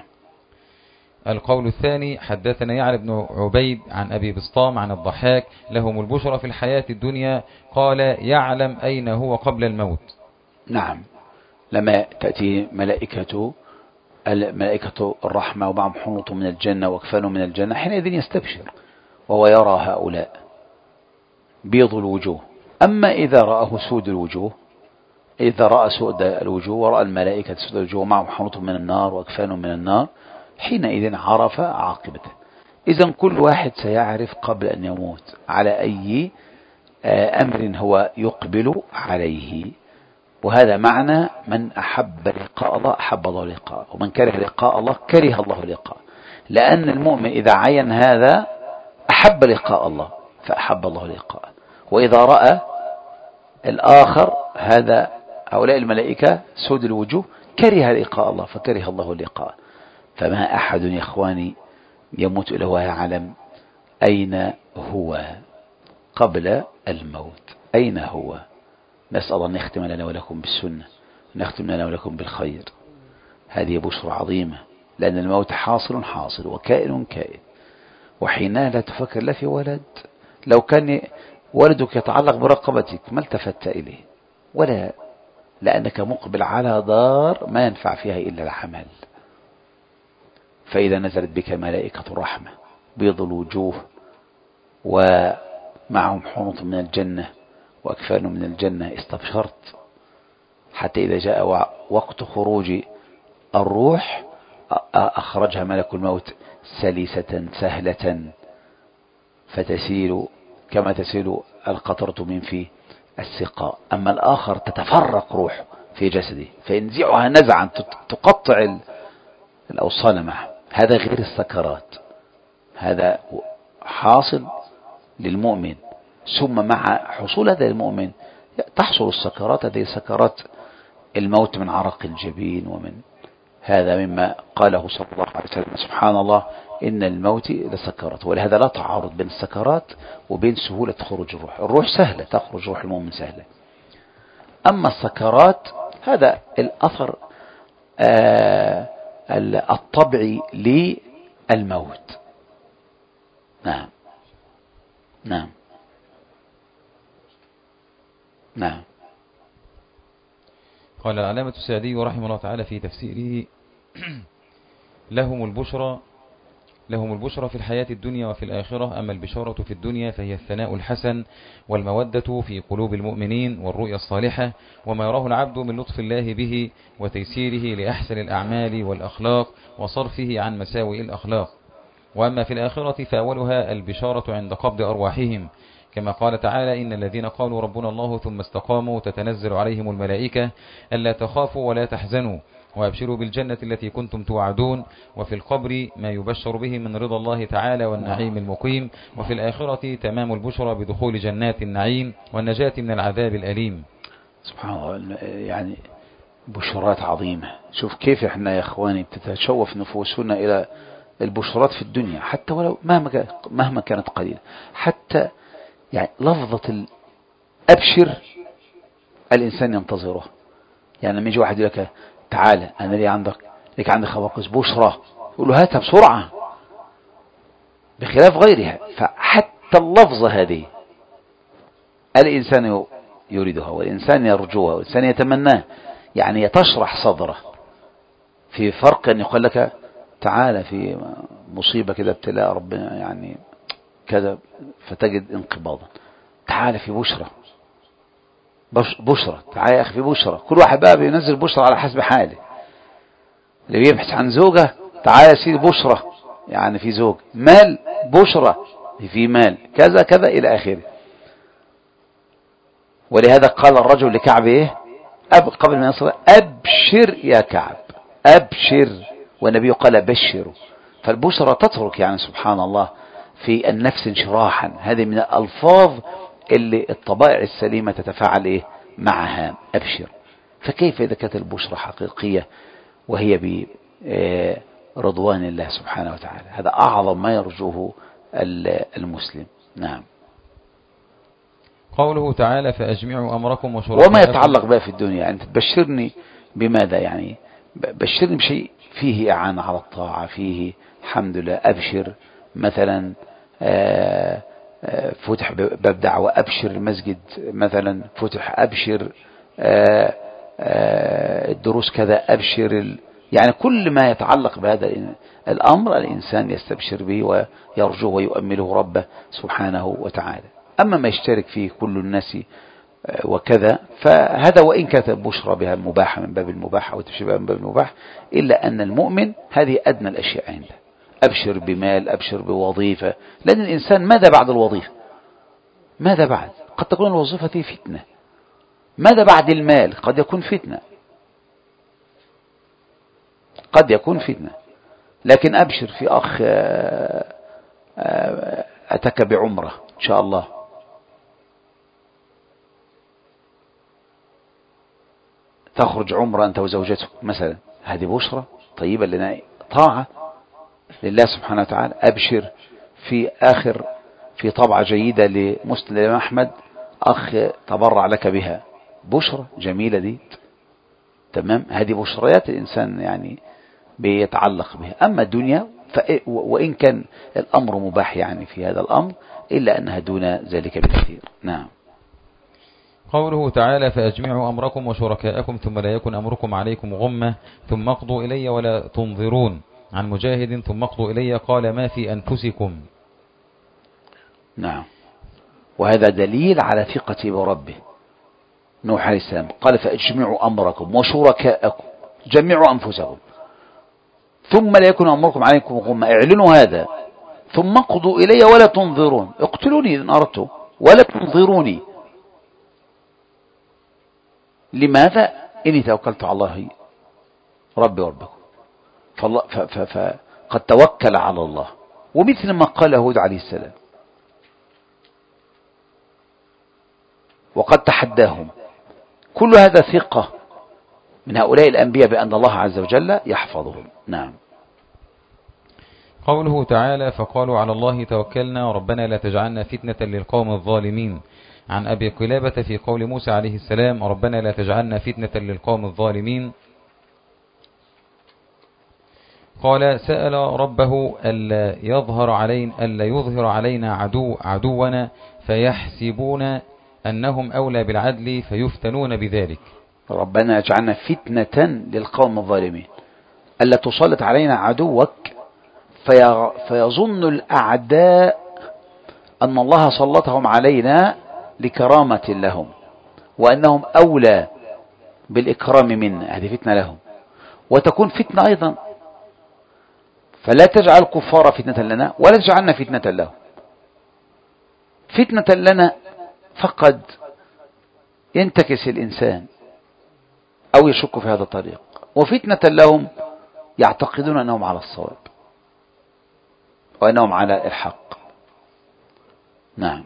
القول الثاني: حدثنا يعلى بن عبيد عن أبي بسطام عن الضحاك: لهم البشرى في الحياة الدنيا. قال: يعلم أين هو قبل الموت. نعم. لما تأتي ملائكة الرحمة ومعهم حنوط من الجنة وأكفان من الجنة، حينئذ يستبشر وهو يرى هؤلاء بيض الوجوه. أما إذا رأه سود الوجوه، إذا رأى سود الوجوه ورأى الملائكة سود الوجوه ومعهم حنوط من النار وأكفان من النار، حينئذ عرف عاقبته. إذن كل واحد سيعرف قبل أن يموت على أي أمر هو يقبل عليه. وهذا معنى: من أحب لقاء الله أحب الله لقاءه، ومن كره لقاء الله كره الله لقاءه. لأن المؤمن إذا عين هذا أحب لقاء الله فأحب الله لقاءه، وإذا رأى الآخر هؤلاء الملائكة سود الوجوه كره لقاء الله فكره الله لقاءه. فما أحد يا إخواني يموت إلا وهو يعلم أين هو قبل الموت. أين هو؟ نسأل أن يختم لنا ولكم بالسنة، نختم لنا ولكم بالخير. هذه بشرى عظيمة، لأن الموت حاصل حاصل وكائن كائن. وحينها لا تفكر لا في ولد، لو كان ولدك يتعلق برقبتك ما التفت إليه، ولا، لأنك مقبل على دار ما ينفع فيها إلا العمل. فإذا نزلت بك ملائكة الرحمة بيض الوجوه ومعهم حنوط من الجنة وأكفان من الجنة، استبشرت. حتى إذا جاء وقت خروج الروح أخرجها ملك الموت سلسة سهلة، فتسيل كما تسيل القطرة من في السقاء. أما الآخر تتفرق روح في جسده فينزعها نزعا تقطع الأوصال معه. هذا غير السكرات، هذا حاصل للمؤمن. ثم مع حصول هذا المؤمن تحصل السكرات، هذه سكرات الموت من عرق الجبين، ومن هذا مما قاله صلى الله عليه وسلم: سبحان الله إن الموت لسكرات. ولهذا لا تعارض بين السكرات وبين سهولة خروج الروح. الروح سهلة، تخرج روح المؤمن سهلة. أما السكرات هذا الأثر الطبعي للموت. نعم نعم نعم. قال العلامة السعدي رحمه الله تعالى في تفسيره: لهم البشرى في الحياة الدنيا وفي الآخرة. أما البشارة في الدنيا فهي الثناء الحسن والمودة في قلوب المؤمنين والرؤيا الصالحة وما يراه العبد من لطف الله به وتيسيره لأحسن الأعمال والأخلاق وصرفه عن مساوئ الأخلاق. وأما في الآخرة فأولها البشارة عند قبض أرواحهم، كما قال تعالى: إن الذين قالوا ربنا الله ثم استقاموا تتنزل عليهم الملائكة ألا تخافوا ولا تحزنوا وأبشروا بالجنة التي كنتم توعدون. وفي القبر ما يبشر به من رضا الله تعالى والنعيم المقيم. وفي الآخرة تمام البشرى بدخول جنات النعيم والنجاة من العذاب الأليم. سبحان الله، يعني بشرات عظيمة. شوف كيف احنا يا اخواني بتتشوف نفوسنا إلى البشرات في الدنيا، حتى ولو مهما كانت قليلة. حتى يعني لفظة الأبشر الإنسان ينتظره. يعني لما يجي واحد يقول لك: تعالى أنا لي عندك خبر كويس، بشرى، يقول له: هاتها بسرعة، بخلاف غيرها. فحتى اللفظة هذه الإنسان يريدها، والإنسان يرجوها، والإنسان يتمناه. يعني تشرح صدره. في فرق أن يقول لك: تعالى في مصيبة كده، ابتلاء ربنا يعني كذا، فتجد انقباضا. تعالى في بشرى، تعالى يا أخي في بشرى. كل واحد بقى بينزل بشرى على حسب حاله. اللي بيبحث عن زوجة: تعالى يا سيدي بشرى، يعني في زوج. مال: بشرى، في مال كذا كذا إلى آخره. ولهذا قال الرجل لكعب إيه قبل ما يصل: أبشر يا كعب، أبشر. والنبي قال: بشروا. فالبشرى تترك يعني سبحان الله في النفس انشراحا. هذه من الألفاظ اللي الطبائع السليمة تتفاعل إيه معها. أبشر. فكيف إذا كانت البشرى حقيقية وهي برضوان الله سبحانه وتعالى؟ هذا أعظم ما يرجوه المسلم. نعم. قوله تعالى: فأجمعوا أمركم وشركاءكم. وما يتعلق بها في الدنيا، يعني تبشرني بماذا؟ يعني بشرني بشيء فيه إعانة على الطاعة، فيه الحمد لله. أبشر مثلا فتح باب دعوة، أبشر المسجد مثلا فتح، أبشر الدروس كذا، أبشر يعني كل ما يتعلق بهذا الأمر الإنسان يستبشر به ويرجوه ويؤمله ربه سبحانه وتعالى. أما ما يشترك فيه كل الناس وكذا فهذا وإن كانت البشرى بها مباحة من باب المباح أو تبشر بها من باب المباح، إلا أن المؤمن هذه أدنى الأشياء عنده. أبشر بمال، أبشر بوظيفة، لأن الإنسان ماذا بعد الوظيفة؟ ماذا بعد؟ قد تكون الوظيفة دي فتنة. ماذا بعد المال؟ قد يكون فتنة، قد يكون فتنة. لكن أبشر في أخ أتك بعمرة إن شاء الله، تخرج عمرة أنت وزوجتك مثلا، هذه بشرى طيبة لنا، طاعة لله سبحانه وتعالى. أبشر في طبعة جيدة لمسند الإمام أحمد، أخ تبرع لك بها، بشرة جميلة دي، تمام. هذه بشريات الإنسان يعني بيتعلق بها. أما الدنيا وإن كان الأمر مباح يعني في هذا الأمر، إلا أنها دون ذلك بكثير. نعم. قوله تعالى فأجمعوا أمركم وشركاءكم ثم لا يكن أمركم عليكم غمة ثم اقضوا إلي ولا تنظرون. عن مجاهد ثم اقضوا إلي قال ما في أنفسكم. نعم. وهذا دليل على ثقته بربه. نوح عليه السلام قال فأجمعوا أمركم وشركاءكم، جمعوا أنفسكم، ثم لا يكن أمركم عليكم غمة، اعلنوا هذا، ثم اقضوا إلي ولا تنظرون، اقتلوني إن أردتم ولا تنظروني. لماذا؟ إني توكلت على الله ربي وربكم. فقد توكل على الله، ومثل ما قال هود عليه السلام وقد تحداهم. كل هذا ثقة من هؤلاء الأنبياء بأن الله عز وجل يحفظهم. نعم. قوله تعالى فقالوا على الله توكلنا ربنا لا تجعلنا فتنة للقوم الظالمين. عن أبي قلابة في قول موسى عليه السلام ربنا لا تجعلنا فتنة للقوم الظالمين قال سأل ربه ألا يظهر علينا عدونا فيحسبون أنهم أولى بالعدل فيفتنون بذلك. ربنا اجعلنا فتنة للقوم الظالمين، ألا تسلط علينا عدوك فيظن الأعداء أن الله سلطهم علينا لكرامة لهم، وأنهم أولى بالإكرام منا. هذه فتنة لهم، وتكون فتنة أيضا. فلا تجعل الكفار فتنة لنا ولا تجعلنا فتنة لهم. فتنة لنا فقد ينتكس الإنسان أو يشك في هذا الطريق، وفتنة لهم يعتقدون أنهم على الصواب وأنهم على الحق. نعم.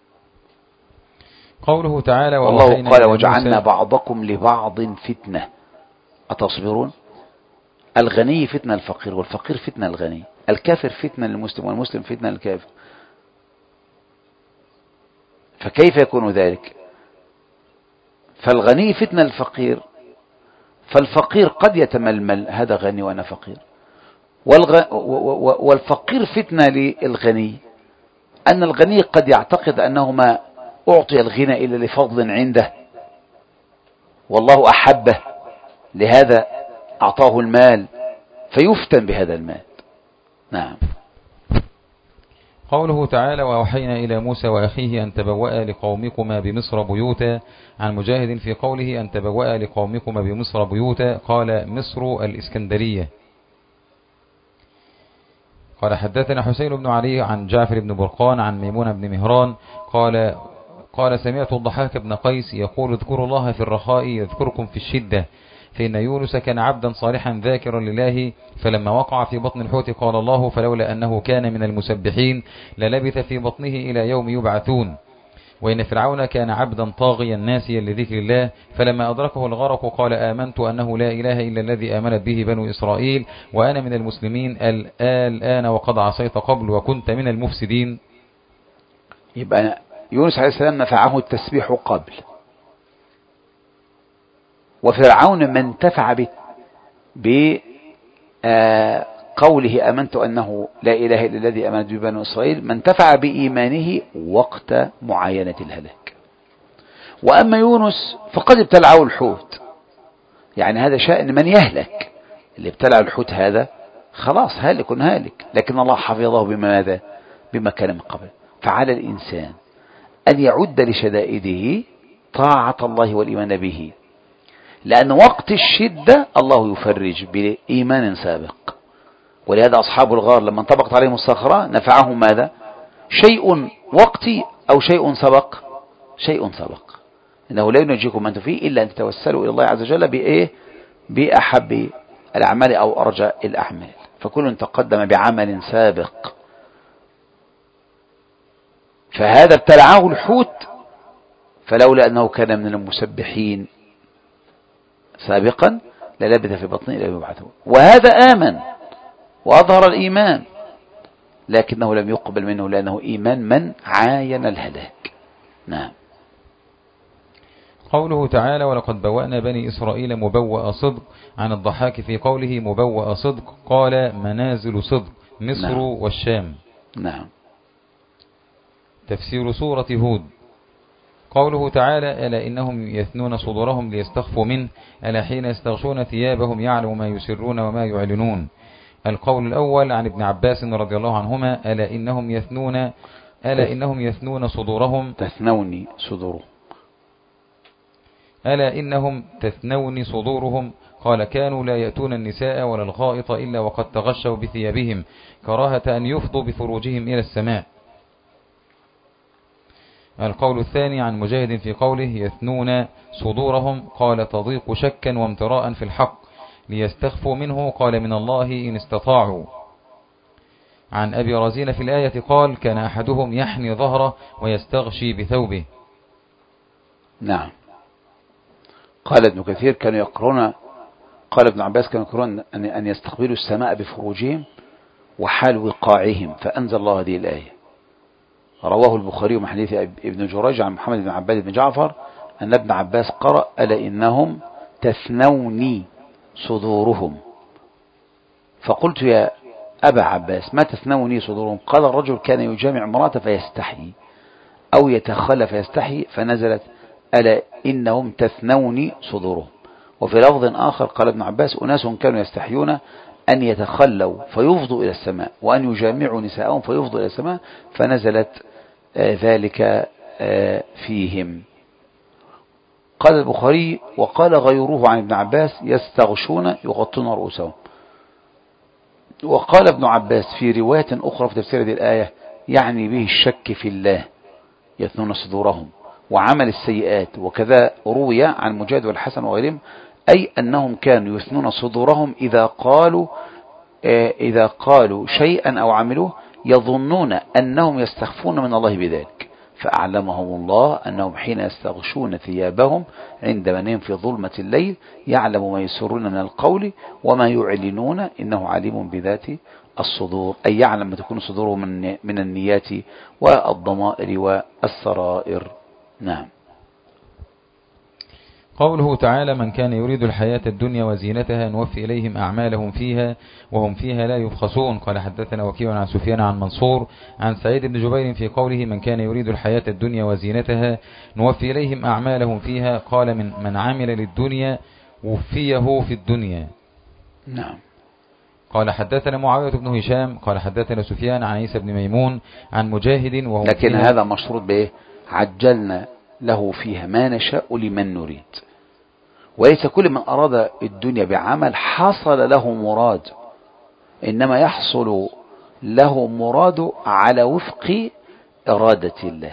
قوله تعالى والله قال وجعلنا بعضكم لبعض فتنة أتصبرون. الغني فتنة الفقير، والفقير فتنة الغني، الكافر فتنة للمسلم، والمسلم فتنة للكافر. فكيف يكون ذلك؟ فالغني فتنة للفقير، فالفقير قد يتململ هذا غني وأنا فقير، والفقير فتنة للغني، أن الغني قد يعتقد أنه ما أعطي الغنى إلا لفضل عنده، والله أحبه لهذا أعطاه المال فيفتن بهذا المال. نعم. قوله تعالى وأوحينا إلى موسى وأخيه أن تبوأ لقومكما بمصر بيوتا. عن مجاهد في قوله أن تبوأ لقومكما بمصر بيوتا قال مصر الإسكندرية. قال حدثنا حسين بن علي عن جعفر بن برقان عن ميمون بن مهران قال سمعت الضحاك بن قيس يقول اذكروا الله في الرخاء يذكركم في الشدة، فإن يونس كان عبدا صالحا ذاكرا لله، فلما وقع في بطن الحوت قال الله فلولا أنه كان من المسبحين للبث في بطنه إلى يوم يبعثون. وإن فرعون كان عبدا طاغيا ناسيا لذكر الله، فلما أدركه الغرق قال آمنت أنه لا إله إلا الذي آمنت به بنو إسرائيل وأنا من المسلمين الآن وقد عصيت قبل وكنت من المفسدين. يبقى يونس عليه السلام نفعه التسبيح قبل، وفرعون ما انتفع بقوله آمنت أنه لا إله إلا الذي آمنت به بنو إسرائيل، ما انتفع بإيمانه وقت معاينة الهلاك. وأما يونس فقد ابتلعه الحوت، يعني هذا شأن من يهلك، اللي ابتلع الحوت هذا خلاص هالك هالك، لكن الله حفظه بما كان من قبل. فعلى الإنسان أن يعد لشدائده طاعة الله والإيمان به، لأن وقت الشدة الله يفرج بإيمان سابق. ولهذا أصحاب الغار لما انطبقت عليهم الصخرة نفعهم ماذا؟ شيء وقتي أو شيء سبق؟ شيء سبق. إنه لا ينجيكم من فيه إلا أن تتوسلوا إلى الله عز وجل بأحب الأعمال أو أرجى الأعمال، فكل تقدم بعمل سابق. فهذا ابتلعه الحوت فلولا أنه كان من المسبحين سابقا للبث في بطنه إلى يوم يبعثون. وهذا آمن وأظهر الإيمان، لكنه لم يقبل منه لأنه إيمان من عاين الهلاك. نعم. قوله تعالى ولقد بوأنا بني إسرائيل مبوأ صدق، عن الضحاك في قوله مبوأ صدق قال منازل صدق مصر نعم. والشام. نعم. تفسير سورة هود. قوله تعالى ألا إنهم يثنون صدورهم ليستخفوا منه ألا حين يستغشون ثيابهم يعلم ما يسرون وما يعلنون. القول الأول عن ابن عباس رضي الله عنهما ألا إنهم يثنون صدورهم تثنوني صدورهم. ألا إنهم تثنون صدورهم قال كانوا لا يأتون النساء ولا الغائط إلا وقد تغشوا بثيابهم كراهة أن يفضوا بفروجهم إلى السماء. القول الثاني عن مجاهد في قوله يثنون صدورهم قال تضيق شكا وامتراء في الحق ليستخفوا منه قال من الله إن استطاعوا. عن أبي رزين في الآية قال كان أحدهم يحني ظهره ويستغشي بثوبه. نعم. قال ابن كثير كانوا يقرون، قال ابن عباس كانوا يقرون أن يستقبلوا السماء بفروجهم وحال وقاعهم، فأنزل الله هذه الآية. رواه البخاري من حديث ابن جريج عن محمد بن عباد بن جعفر أن ابن عباس قرأ ألا إنهم تثنوني صدورهم. فقلت يا أبا عباس ما تثنوني صدورهم؟ قال الرجل كان يجامع امرأة فيستحي أو يتخلى فيستحي فنزلت ألا إنهم تثنوني صدورهم. وفي لفظ آخر قال ابن عباس أناس كانوا يستحيون أن يتخلوا فيفضوا إلى السماء وأن يجامعوا نساءهم فيفضوا إلى السماء فنزلت ذلك فيهم. قال البخاري وقال غيره عن ابن عباس يستغشون يغطون رؤوسهم. وقال ابن عباس في رواية أخرى في تفسير هذه الآية يعني به الشك في الله يثنون صدورهم وعمل السيئات. وكذا روي عن مجاهد والحسن وغيرهم أي أنهم كانوا يثنون صدورهم إذا قالوا شيئا أو عملوه يظنون أنهم يستخفون من الله بذلك، فأعلمهم الله أنهم حين يستغشون ثيابهم عند منهم في ظلمة الليل يعلم ما يسرون من القول وما يعلنون إنه عليم بذات الصدور، أي يعلم ما تكون صدوره من النيات والضمائر والسرائر. نعم. قوله تعالى من كان يريد الحياة الدنيا وزينتها نوفي إليهم أعمالهم فيها وهم فيها لا يبخسون. قال حدثنا وكيع عن سفيان عن منصور عن سعيد بن جبير في قوله من كان يريد الحياة الدنيا وزينتها نوفي إليهم أعمالهم فيها قال من عمل للدنيا وفيه في الدنيا. نعم. قال حدثنا معاوية بن هشام قال حدثنا سفيان عن عيسى بن ميمون عن مجاهد وهم لكن هذا مشروط به عجلنا له فيها ما نشاء لمن نريد، وليس كل من أراد الدنيا بعمل حصل له مراد، إنما يحصل له مراد على وفق إرادة الله،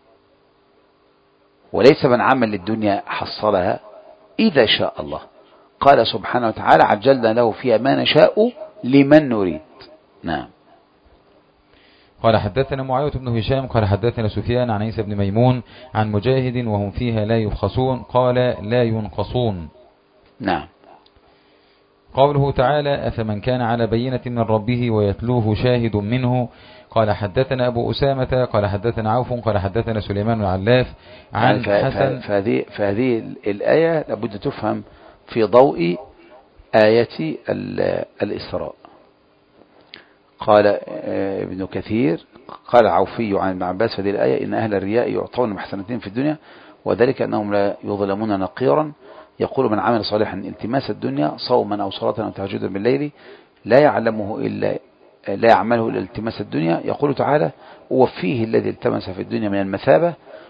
وليس من عمل للدنيا حصلها إذا شاء الله. قال سبحانه وتعالى عجلنا له فيها ما نشاء لمن نريد. نعم. قال حدثنا معاوية بن هشام قال حدثنا سفيان عن عيسى بن ميمون عن مجاهد وهم فيها لا يبخسون قال لا ينقصون. نعم. قوله تعالى أفمن كان على بينة من ربه ويتلوه شاهد منه. قال حدثنا أبو أسامة قال حدثنا عوف قال حدثنا سليمان العلاف عن حسن. فهذه الآية لابد تفهم في ضوء آية الإسراء. قال ابن كثير قال عوفي عن ابن عباس هذه الآية إن أهل الرياء يعطون محسنتين في الدنيا وذلك أنهم لا يظلمون نقيرا. يقول من عمل صالحا التماس الدنيا صوما أو صلاة أو تهجدا بالليل لا يعمله إلا التماس الدنيا. يقول تعالى وفيه الذي التمس في الدنيا من المثابة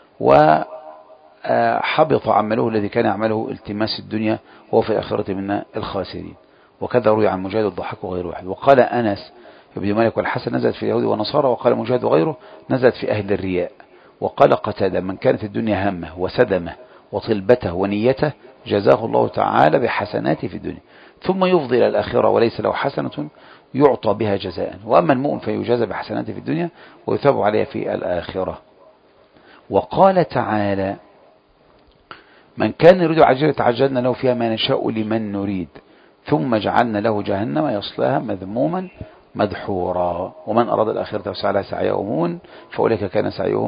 وحبط عمله الذي كان يعمله التماس الدنيا وهو في الآخرة من الخاسرين. وكذا روي عن مجاهد الضحك وغير واحد. وقال أنس ابن مالك والحسن نزلت في اليهود والنصارى. وقال مجاهد وغيره نزلت في أهل الرياء. وقال قتادة من كانت الدنيا همه وسدمه وطلبته ونيته جزاه الله تعالى بحسنات في الدنيا ثم يفضي إلى الآخرة وليس له حسنة يعطى بها جزاء. وأما المؤمن فيجازى بحسنات في الدنيا ويثاب عليها في الآخرة. وقال تعالى من كان يريد عجلة عجلنا له فيها ما نشاء لمن نريد ثم جعلنا له جهنم يصلاها مذموما مدحورا ومن أراد الآخرة وسعى لها سعيها ومؤمن فأولئك كان سعيهم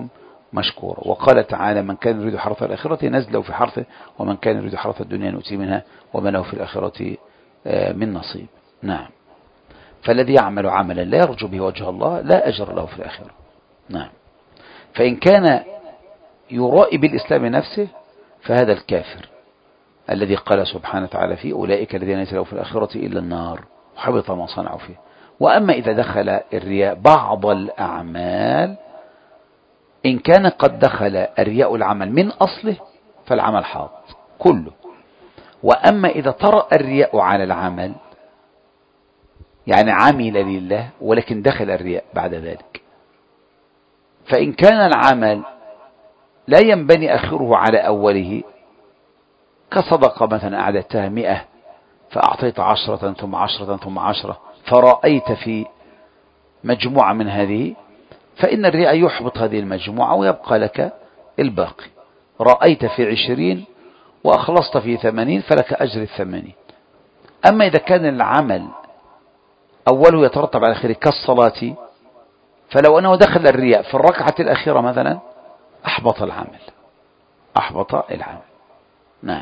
مشكورا. وقال تعالى من كان يريد حرث الآخرة نزله في حرثه ومن كان يريد حرث الدنيا نؤتي منها وما له في الآخرة من نصيب. نعم. فالذي يعمل عملا لا يرجو به وجه الله لا أجر له في الآخرة. نعم. فإن كان يرائي بالإسلام نفسه فهذا الكافر الذي قال سبحانه وتعالى فيه أولئك الذين ليس لهم في الآخرة إلا النار وحبط ما صنعوا فيه. وأما إذا دخل الرياء بعض الأعمال إن كان قد دخل الرياء العمل من أصله فالعمل حاط كله. وأما إذا طرأ الرياء على العمل يعني عمل لله ولكن دخل الرياء بعد ذلك، فإن كان العمل لا ينبني آخره على أوله كصدقة مثلا أعددتها 100 فأعطيت 10 ثم 10 ثم 10 فرأيت في مجموعة من هذه فإن الرياء يحبط هذه المجموعة ويبقى لك الباقي. رأيت في 20 وأخلصت في 80 فلك أجر 80. أما إذا كان العمل أوله يترتب على آخره كالصلاة فلو أنه دخل الرياء في الركعة الأخيرة مثلا أحبط العمل. نعم.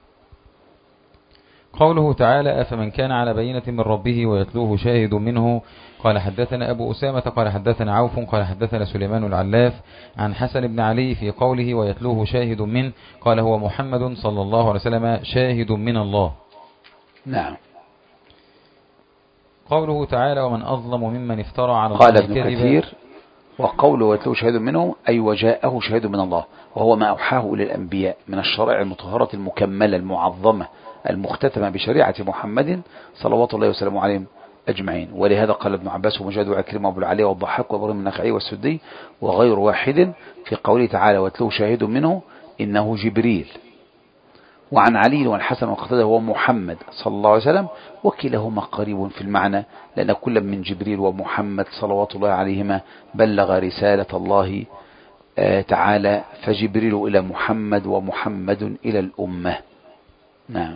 قوله تعالى أفمن كان على بينة من ربه ويتلوه شاهد منه. قال حدثنا أبو أسامة قال حدثنا عوف قال حدثنا سليمان العلاف عن حسن بن علي في قوله ويتلوه شاهد منه قال هو محمد صلى الله عليه وسلم شاهد من الله. نعم. قوله تعالى ومن أظلم ممن افترى على الله الله كذبا. قال ابن كثير وقوله ويتلوه شاهد منه أي وجاءه شاهد من الله وهو ما أوحاه إلى الأنبياء من الشرائع المطهرة المكملة المعظمة المختتمة بشريعة محمد صلوات الله وسلامه عليهم أجمعين. ولهذا قال ابن عباس ومجاهد وعكرمة وابو العلي والضحاك وابراهيم النخعي والسدي وغير واحد في قوله تعالى واتلوه شاهد منه إنه جبريل. وعن علي والحسن وقتاده هو محمد صلى الله عليه وسلم وكلاهما قريب في المعنى لأن كل من جبريل ومحمد صلوات الله عليهما بلغ رسالة الله تعالى فجبريل إلى محمد ومحمد إلى الأمة. نعم.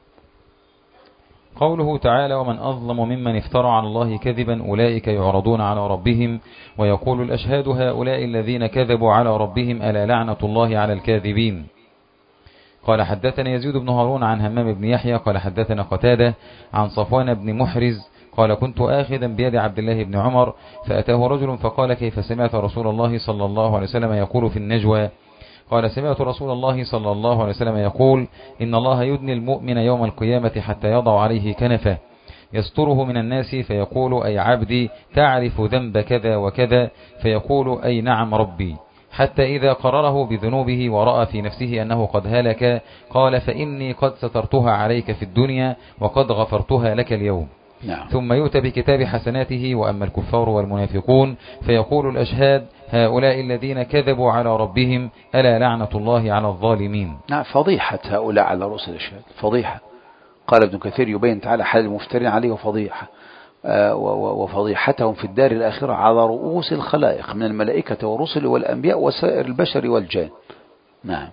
قوله تعالى ومن أظلم ممن افترى على الله كذبا أولئك يعرضون على ربهم ويقول الأشهاد هؤلاء الذين كذبوا على ربهم ألا لعنة الله على الكاذبين. قال حدثنا يزيد بن هارون عن همام بن يحيى قال حدثنا قتادة عن صفوان بن محرز قال كنت آخذا بيد عبد الله بن عمر فأتاه رجل فقال كيف سمعت رسول الله صلى الله عليه وسلم يقول في النجوى قال سمعت رسول الله صلى الله عليه وسلم يقول إن الله يدني المؤمن يوم القيامة حتى يضع عليه كنفه يستره من الناس فيقول أي عبدي تعرف ذنب كذا وكذا فيقول أي نعم ربي حتى إذا قرره بذنوبه ورأى في نفسه أنه قد هلك قال فإني قد سترتها عليك في الدنيا وقد غفرتها لك اليوم. نعم. ثم يؤتى بكتاب حسناته وأما الكفار والمنافقون فيقول الأشهاد هؤلاء الذين كذبوا على ربهم ألا لعنة الله على الظالمين. نعم. فضيحة هؤلاء على رؤوس الأشهاد فضيحة. قال ابن كثير يبين تعالى حال المفترين عليه وفضيحة وفضيحتهم في الدار الآخرة على رؤوس الخلائق من الملائكة والرسل والأنبياء وسائر البشر والجان. نعم.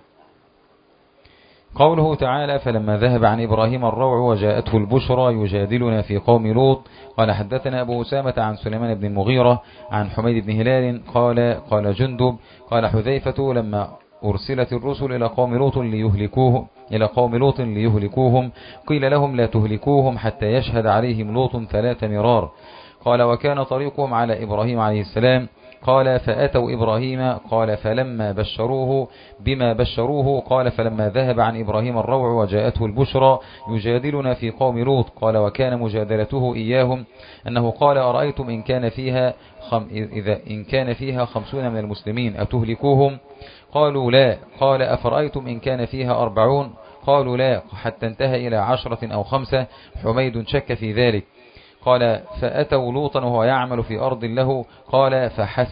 قوله تعالى فلما ذهب عن إبراهيم الروع وجاءته البشرى يجادلنا في قوم لوط قال حدثنا أبو أسامة عن سليمان بن المغيرة عن حميد بن هلال قال جندب قال حذيفة لما أرسلت الرسل إلى قوم لوط ليهلكوهم قيل لهم لا تهلكوهم حتى يشهد عليهم لوط 3 مرار قال وكان طريقهم على إبراهيم عليه السلام قال فأتوا إبراهيم قال فلما بشروه بما بشروه قال فلما ذهب عن إبراهيم الروع وجاءته البشرى يجادلنا في قوم لوط قال وكان مجادلته إياهم أنه قال أرأيتم إن كان فيها 50 من المسلمين أتهلكوهم قالوا لا قال أفرأيتم إن كان فيها 40 قالوا لا حتى انتهى إلى 10 أو 5 حميد شك في ذلك قال فأتوا لوطا وهو يعمل في أرض له قال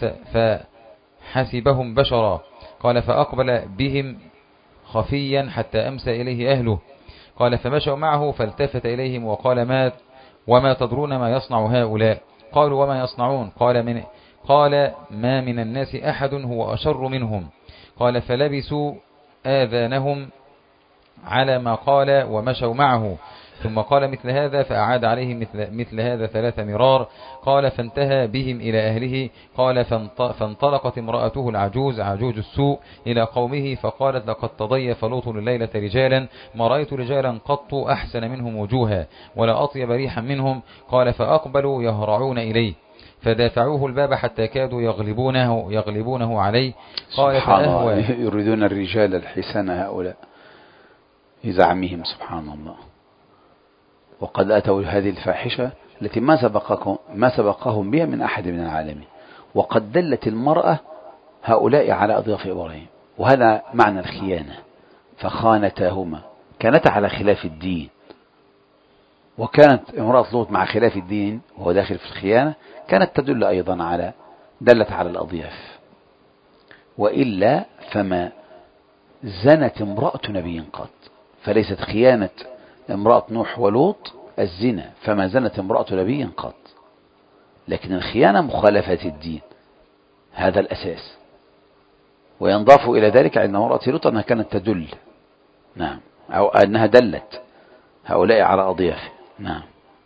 فحسبهم بشرا قال فأقبل بهم خفيا حتى أمسى إليه أهله قال فمشوا معه فالتفت إليهم وقال وما تدرون ما يصنع هؤلاء قالوا وما يصنعون قال ما من الناس أحد هو أشر منهم قال فلبسوا آذانهم على ما قال ومشوا معه ثم قال مثل هذا فأعاد عليه مثل هذا 3 مرار. قال فانتهى بهم إلى أهله. قال فانطلقت امرأته العجوز عجوز السوء إلى قومه فقالت لقد تضيف لوط الليلة رجالا ما رأيت رجالا قط أحسن منهم وجوها ولا أطيب ريحا منهم. قال فأقبلوا يهرعون إليه فدافعوه الباب حتى كادوا يغلبونه عليه. قال سبحان فأهوى الله، يريدون الرجال الحسن هؤلاء بزعمهم، سبحان الله. وقد أتوا هذه الفاحشة التي ما سبقهم بها من أحد من العالمين. وقد دلت المرأة هؤلاء على أضياف إبراهيم، وهذا معنى الخيانة. فخانتاهما، كانتا على خلاف الدين، وكانت امرأة لوط مع خلاف الدين وهو داخل في الخيانة كانت تدل أيضا دلت على الأضياف. وإلا فما زنت امرأة نبي قط، فليست خيانة امرأة نوح ولوط الزنا، فما زنت امرأة نبي قط، لكن الخيانة مخالفة الدين، هذا الأساس. وينضاف إلى ذلك أن امرأة لوط أنها كانت تدل، نعم، أو أنها دلت هؤلاء على أضياف، نعم.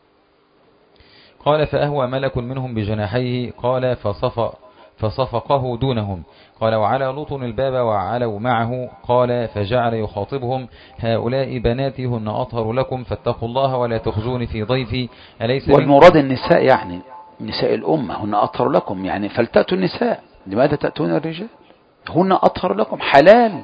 قال فأهوى ملك منهم بجناحيه. قال فصفقه دونهم. قال وعلى لوط الباب وعلوا معه. قال فجعل يخاطبهم هؤلاء بناتي هن أطهر لكم فاتقوا الله ولا تخزوني في ضيفي. أليس والمراد النساء، يعني نساء الأمة هن أطهر لكم، يعني فلتأتوا النساء، لماذا تأتون الرجال؟ هن أطهر لكم، حلال.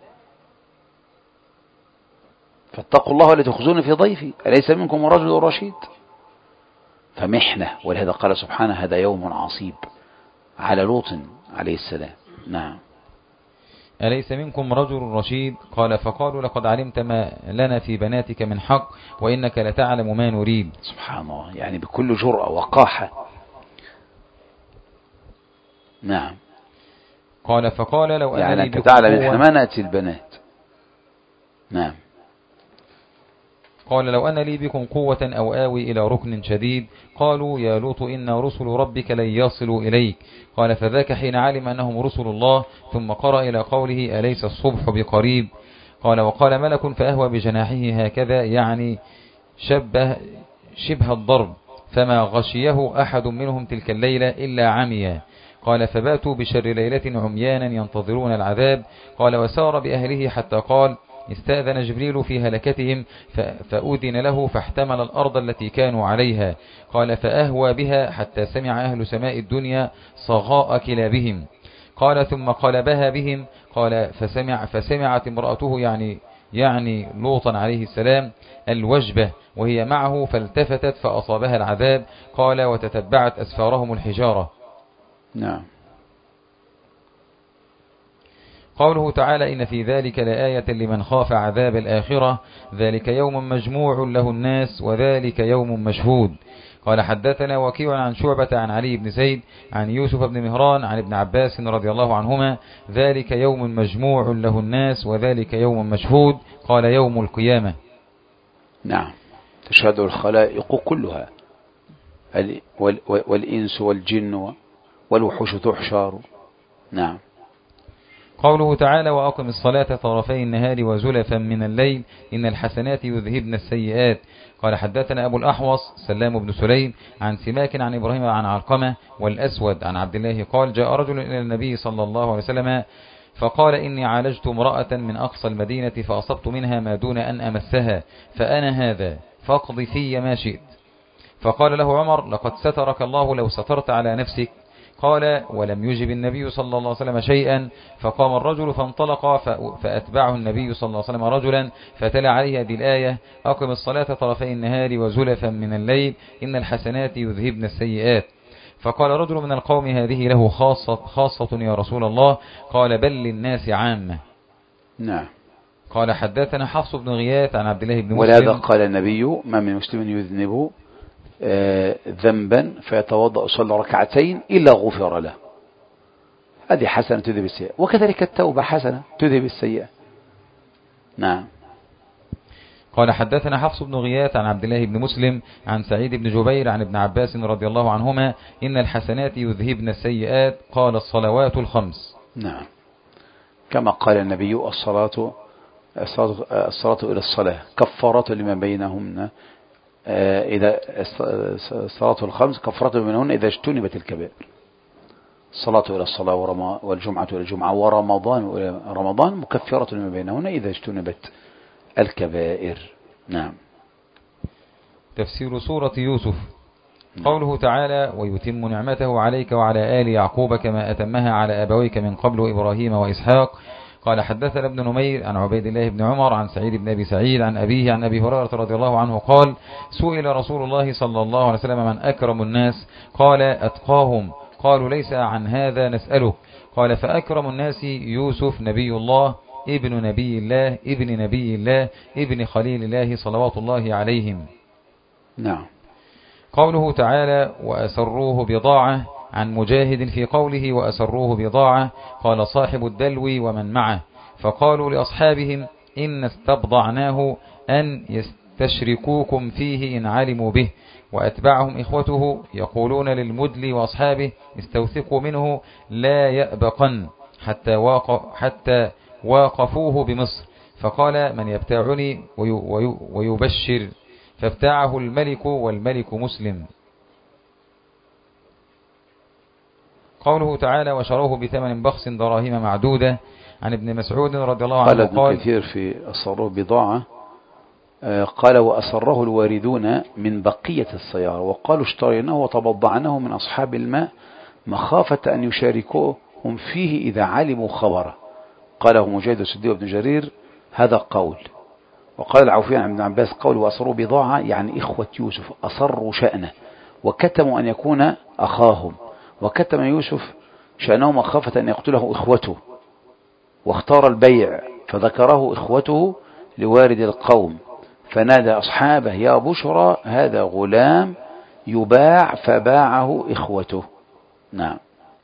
فاتقوا الله ولا تخزوني في ضيفي أليس منكم رجل رشيد. فمحنة، ولهذا قال سبحانه هذا يوم عصيب على لوط عليه السلام، نعم. أليس منكم رجل رشيد. قال فقالوا لقد علمت ما لنا في بناتك من حق وإنك لتعلم ما نريد. سبحان الله، يعني بكل جرأة وقاحة، نعم. قال فقال لو أن يعني لي أنت بكم تعلم إحنا قوة. ما نأتي البنات، نعم. قال لو أن لي بكم قوة أو آوي إلى ركن شديد. قالوا يا لوط إن رسل ربك لن يصلوا إليك. قال فذاك حين علم أنهم رسل الله. ثم قرأ إلى قوله أليس الصبح بقريب. قال وقال ملك فأهوى بجناحه هكذا، يعني شبه الضرب، فما غشيه أحد منهم تلك الليلة إلا عميا. قال فباتوا بشر ليلة عميانا ينتظرون العذاب. قال وسار بأهله حتى قال استأذن جبريل في هلكتهم فأذن له فاحتمل الأرض التي كانوا عليها. قال فأهوى بها حتى سمع أهل سماء الدنيا صغاء كلابهم. قال ثم قلبها بهم. قال فسمعت امرأته يعني لوطا عليه السلام الوجبة وهي معه فالتفتت فأصابها العذاب. قال وتتبعت أسفارهم الحجارة. نعم. قوله تعالى إن في ذلك لآية لمن خاف عذاب الآخرة ذلك يوم مجموع له الناس وذلك يوم مشهود. قال حدثنا وكيع عن شعبة عن علي بن زيد عن يوسف بن مهران عن ابن عباس رضي الله عنهما ذلك يوم مجموع له الناس وذلك يوم مشهود. قال يوم القيامة. نعم، تشهد الخلائق كلها، والإنس والجن والوحوش تحشر، نعم. قوله تعالى وأقم الصلاة طرفي النهار وزلفا من الليل إن الحسنات يذهبن السيئات. قال حدثنا أبو الأحوص سلام بن سليم عن سماك عن إبراهيم عن علقمة والأسود عن عبد الله قال جاء رجل إلى النبي صلى الله عليه وسلم فقال إني عالجت امرأة من أقصى المدينة فأصبت منها ما دون أن أمسها فأنا هذا فاقض في ما شئت. فقال له عمر لقد سترك الله لو سترت على نفسك. قال ولم يجب النبي صلى الله عليه وسلم شيئا. فقام الرجل فانطلق فأتبعه النبي صلى الله عليه وسلم رجلا فتلا عليه هذه الآية أقم الصلاة طرفي النهار وزلفا من الليل إن الحسنات يذهبن السيئات. فقال رجل من القوم هذه له خاصة يا رسول الله. قال بل للناس عامة. نعم. قال حدثنا حفص بن غياث عن عبد الله بن مسلم. ولهذا قال النبي ما من مسلم يذنب ذنبا فيتوضأ صلى ركعتين إلا غفر له. هذه حسنة تذهب السيئة، وكذلك التوبة حسنة تذهب السيئة، نعم. قال حدثنا حفص بن غياث عن عبد الله بن مسلم عن سعيد بن جبير عن ابن عباس رضي الله عنهما إن الحسنات يذهبن السيئات. قال الصلوات الخمس. نعم، كما قال النبي الصلاة الصلاة إلى الصلاة كفارات لما بينهن، إذا الصلاة الخمس كفارات لما بينهن إذا اجتنبت الكبائر. الصلاة إلى الصلاة والجمعة إلى الجمعة ورمضان إلى رمضان مكفرة لما بينهن إذا اجتنبت الكبائر. نعم. تفسير سورة يوسف. قوله تعالى: ويتم نعمته عليك وعلى آل يعقوب كما أتمها على أبويك من قبل إبراهيم وإسحاق. قال حدثنا ابن نمير عن عبيد الله بن عمر عن سعيد بن أبي سعيد عن أبيه عن أبي هريرة رضي الله عنه قال: سئل رسول الله صلى الله عليه وسلم من أكرم الناس؟ قال: أتقاهم. قالوا: ليس عن هذا نسأله. قال: فأكرم الناس يوسف نبي الله ابن نبي الله ابن نبي الله ابن خليل الله صلوات الله عليهم. نعم. قوله تعالى: وأسروه بضاعة. عن مجاهد في قوله وأسروه بضاعة قال: صاحب الدلو ومن معه. فقالوا لأصحابهم: إن استبضعناه أن يستشركوكم فيه إن علموا به. وأتبعهم إخوته يقولون للمدلي وأصحابه: استوثقوا منه لا يأبقن حتى واقفوه بمصر. فقال: من يبتاعني ويبشر. فابتاعه الملك والملك مسلم. قوله تعالى: وشروه بثمن بخس دراهم معدودة. عن ابن مسعود رضي الله عنه قال ابن كثير في أسروه بضاعة، قال: وأسره الواردون من بقية السيارة، وقالوا اشتريناه وتبضعناه من أصحاب الماء مخافة أن يشاركوهم فيه إذا علموا خبره. قاله مجاهد السدي وابن جرير هذا قول. وقال العوفي عن ابن عباس قول: وأسروا بضاعة يعني إخوة يوسف أصروا شأنه وكتموا أن يكون أخاهم، وكتم يوسف شأنه مخافة أن يقتله إخوته، واختار البيع فذكره إخوته لوارد القوم، فنادى أصحابه: يا بشرى هذا غلام يباع، فباعه إخوته. نعم.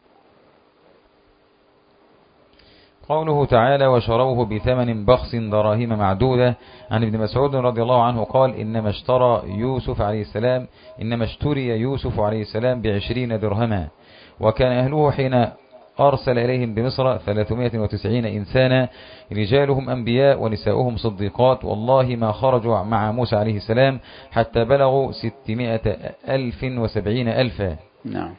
قوله تعالى: وشروه بثمن بخس دراهم معدودة. عن ابن مسعود رضي الله عنه قال: إنما اشتري يوسف عليه السلام ب20 درهما. وكان أهله حين أرسل إليهم بمصر 390 إنسانا، رجالهم أنبياء ونساؤهم صديقات، والله ما خرجوا مع موسى عليه السلام حتى بلغوا 670,000. نعم.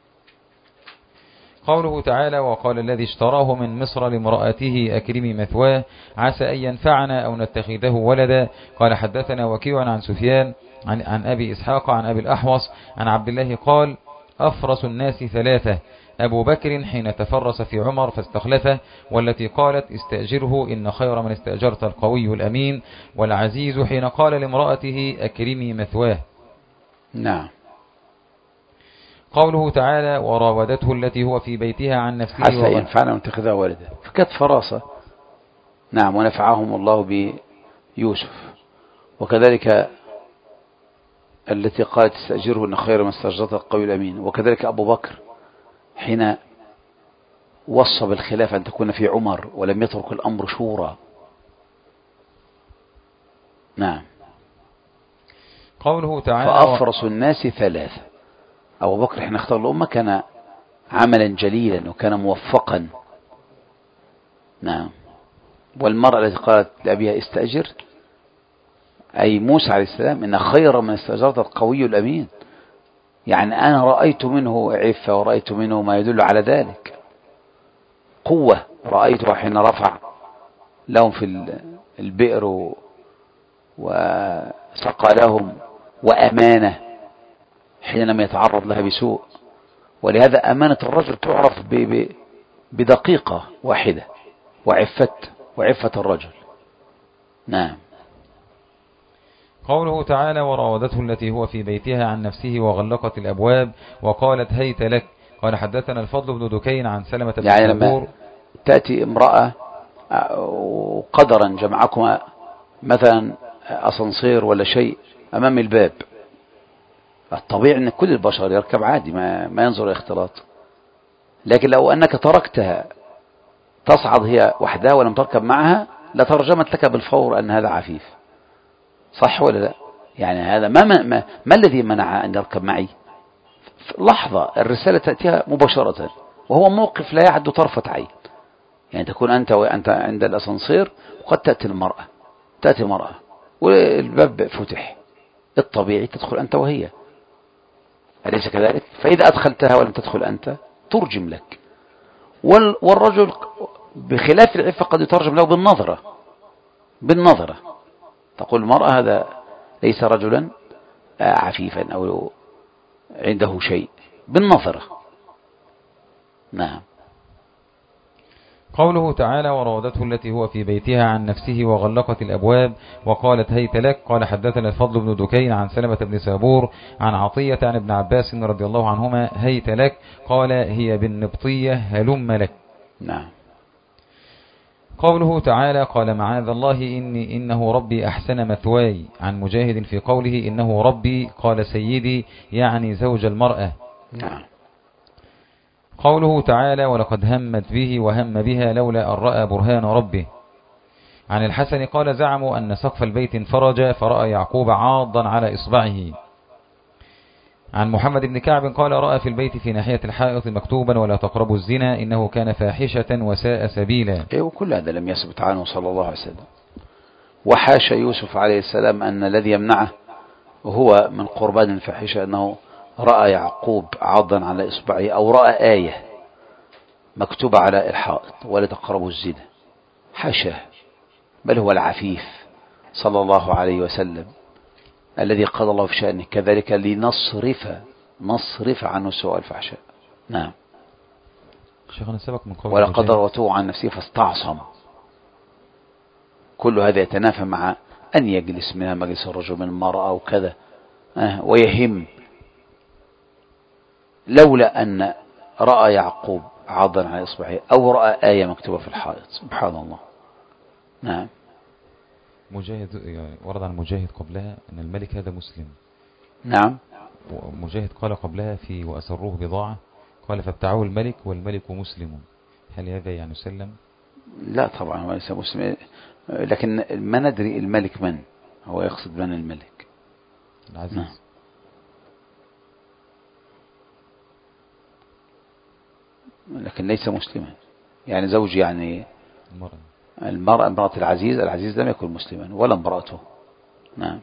قوله تعالى: وقال الذي اشتراه من مصر لامرأته أكرمي مثواه عسى أن ينفعنا أو نتخذه ولدا. قال حدثنا وكيع عن سفيان عن أبي إسحاق عن أبي الأحوص عن عبد الله قال: أفرس الناس 3: أبو بكر حين تفرس في عمر فاستخلفه، والتي قالت: استأجره إن خير من استأجرت القوي الأمين، والعزيز حين قال لامرأته أكرمي مثواه. نعم. قوله تعالى: وراودته التي هو في بيتها عن نفسه عسى ينفعنا واتخذها ولدا، فكانت فراسة. نعم. ونفعهم الله بيوسف. وكذلك التي قالت: استأجره إن خير من استأجرت القوي الأمين. وكذلك أبو بكر حين وصى بالخلافة أن تكون في عمر ولم يترك الأمر شورى. نعم. قوله تعالى: فأفرس الناس 3. أبو بكر حين اختار الأمة كان عملا جليلا وكان موفقا. نعم. والمرأة التي قالت لأبيها: استأجر، أي موسى عليه السلام، إن خير من استأجرت القوي الأمين. يعني أنا رأيت منه عفة ورأيت منه ما يدل على ذلك، قوة رأيته حين رفع لهم في البئر وسقى لهم، وأمانة حين لم يتعرض لها بسوء. ولهذا أمانة الرجل تعرف بدقيقة واحدة، وعفة الرجل. نعم. قوله تعالى: وراودته التي هو في بيتها عن نفسه وغلقت الأبواب وقالت هيت لك. قال حدثنا الفضل بن دكين عن سلمة بن يعني لما تأتي امرأة قدرا جمعكما مثلا أسانسير ولا شيء أمام الباب، الطبيعي أن كل البشر يركب عادي، ما ينظر إلى اختلاط. لكن لو أنك تركتها تصعد هي وحدها ولم تركب معها لترجمت لك بالفور أن هذا عفيف، صح ولا لا؟ يعني هذا ما الذي منع أن يركب معي؟ لحظة الرسالة تأتيها مباشرة وهو موقف لا يعد طرفة عين. يعني تكون أنت عند الأسانسير وقد تأتي المرأة والباب فتح، الطبيعي تدخل أنت وهي، أليس كذلك؟ فإذا أدخلتها ولم تدخل أنت ترجم لك. والرجل بخلاف العفة قد يترجم له بالنظرة تقول المرأة هذا ليس رجلا عفيفا أو عنده شيء، بالنظرة. نعم. قوله تعالى وراودته التي هو في بيتها عن نفسه وغلقت الأبواب وقالت هيت لك. قال حدثنا الفضل بن دكين عن سلمة بن سابور عن عطية عن ابن عباس رضي الله عنهما هيت لك، قال هي بالنبطية هلم لك. نعم. قوله تعالى قال معاذ الله إنه ربي أحسن مثواي. عن مجاهد في قوله إنه ربي قال سيدي يعني زوج المرأة. نعم. قوله تعالى ولقد همت به وهم بها لولا أن رأى برهان ربه. عن الحسن قال زعموا أن سقف البيت انفرج فرأى يعقوب عاضا على إصبعه. عن محمد بن كعب قال رأى في البيت في ناحية الحائط مكتوبا ولا تقربوا الزنا إنه كان فاحشة وساء سبيلا. وكل هذا لم يثبت عنه صلى الله عليه وسلم. وحاشا يوسف عليه السلام أن الذي يمنعه هو من قربان الفاحشة أنه رأى يعقوب عاضا على إصبعه أو رأى آية مكتوبة على الحائط ولا تقربوا الزنا، حاشاه، بل هو العفيف صلى الله عليه وسلم الذي قال الله في شأنه كذلك لنصرف عنه سوء الفحشاء. نعم. شيخنا سبق من قول ولقد روته عن نفسه فاستعصم. كل هذا يتنافى مع أن يجلس منها مجلس الرجل من المرأة وكذا ويهم. لولا أن رأى يعقوب عاضا على إصبعه أو رأى آية مكتوبة في الحائط، سبحان الله. نعم. مجاهد ورد عن مجاهد قبلها أن الملك هذا مسلم. نعم. مجاهد قال قبلها في وأسروه بضاعة قال فابتعوه الملك والملك مسلم. هل هذا يعني سلم؟ لا طبعا هو ليس مسلم، لكن ما ندري الملك من هو، يقصد من الملك العزيز. نعم. لكن ليس مسلما، يعني زوج يعني امرأة العزيز لم يكن مسلما ولا امرأته. نعم.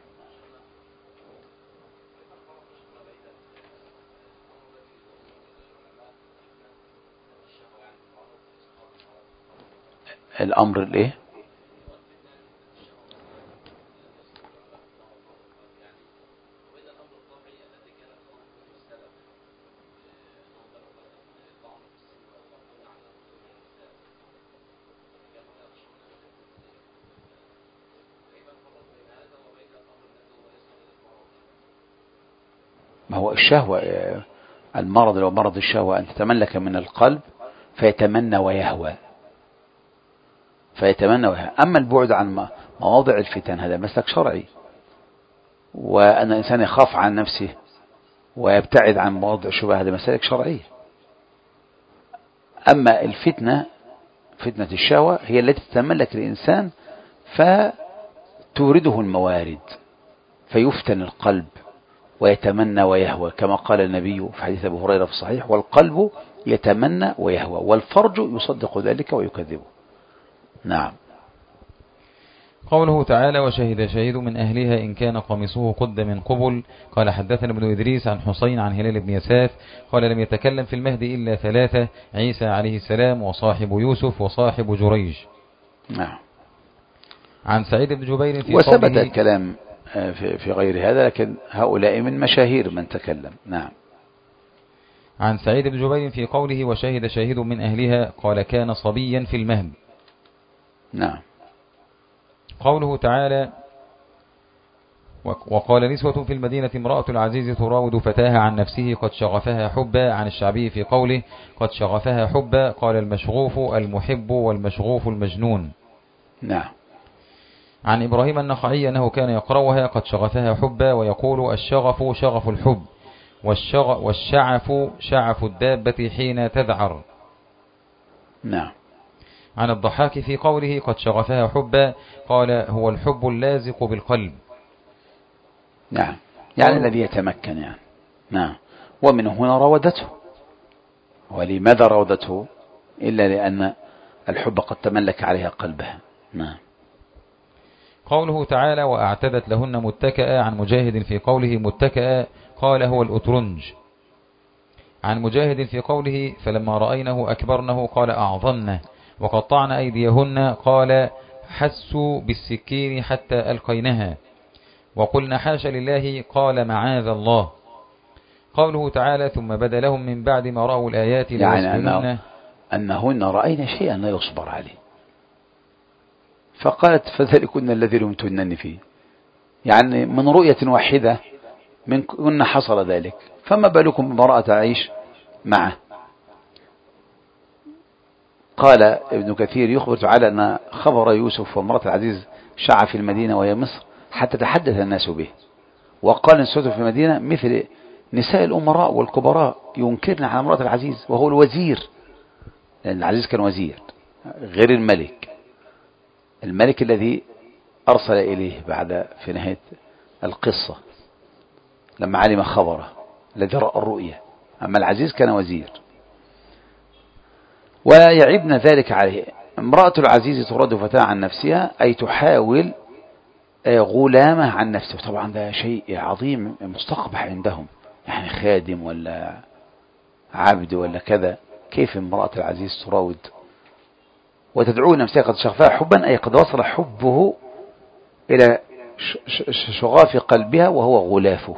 الأمر الإيه؟ ما هو الشهوة، المرض لو مرض الشهوة أن تتملك من القلب فيتمنى ويهوى. أما البعد عن مواضع الفتن هذا مسلك شرعي، وأن الإنسان يخاف عن نفسه ويبتعد عن مواضع الشبهة هذا مسالك شرعية. أما فتنة الشهوة هي التي تتملك الإنسان فتورده الموارد فيفتن القلب ويتمنى ويهوى، كما قال النبي في حديث أبي هريرة في الصحيح والقلب يتمنى ويهوى والفرج يصدق ذلك ويكذبه. نعم. قوله تعالى وشهد شهيد من أهلها إن كان قميصه قد من قبل. قال حدثنا ابن إدريس عن حسين عن هلال بن يساف قال لم يتكلم في المهد إلا ثلاثة: عيسى عليه السلام وصاحب يوسف وصاحب جريج. نعم. عن سعيد بن جبير في وثبت الكلام في غير هذا، لكن هؤلاء من مشاهير من تكلم. نعم. عن سعيد بن جبير في قوله وشهد شاهد من أهلها قال كان صبيا في المهد. نعم. قوله تعالى وقال نسوة في المدينة امرأة العزيز تراود فتاها عن نفسه قد شغفها حبا. عن الشعبي في قوله قد شغفها حبا قال المشغوف المحب والمشغوف المجنون. نعم. عن إبراهيم النخعي أنه كان يقرأها قد شغفها حبا ويقول الشغف شغف الحب والشعف شعف الدابة حين تذعر. نعم. عن الضحاك في قوله قد شغفها حبا قال هو الحب اللازق بالقلب. نعم، يعني الذي يتمكن يعني. نعم. ومن هنا راودته. ولماذا راودته؟ إلا لأن الحب قد تملك عليها قلبها. نعم. قوله تعالى وأعتدت لهن متكئا، عن مجاهد في قوله متكئا قال هو الأترنج. عن مجاهد في قوله فلما رأينه أكبرنه قال أعظمنا، وقطعن أيديهن قال حسوا بالسكين حتى ألقينها، وقلنا حاش لله قال معاذ الله. قوله تعالى ثم بدا لهم من بعد ما رأوا الآيات يعني أنهن رأينا شيئا لا يصبر عليه، فقالت فذلكن الذي لمتنني فيه، يعني من رؤية واحدة منكن حصل ذلك، فما بالكم بامرأة تعيش معه. قال ابن كثير يخبر تعالى أن خبر يوسف وامرأة العزيز شاع في المدينة وهي مصر حتى تحدث الناس به، وقال النسوة في المدينة مثل نساء الأمراء والكبراء ينكرن على امرأة العزيز وهو الوزير، لأن العزيز كان وزير غير الملك الذي أرسل إليه بعد في نهاية القصة لما علم خبره الذي رأى الرؤيا، أما العزيز كان وزير. ويعبن ذلك عليه. امرأة العزيز ترد فتاة عن نفسها، أي تحاول غلامة عن نفسه. طبعا ده شيء عظيم مستقبح عندهم، يعني خادم ولا عبد ولا كذا، كيف امرأة العزيز تراود وتدعو نفسها قد شغفها حبا، أي قد وصل حبه إلى شغاف قلبها وهو غلافه.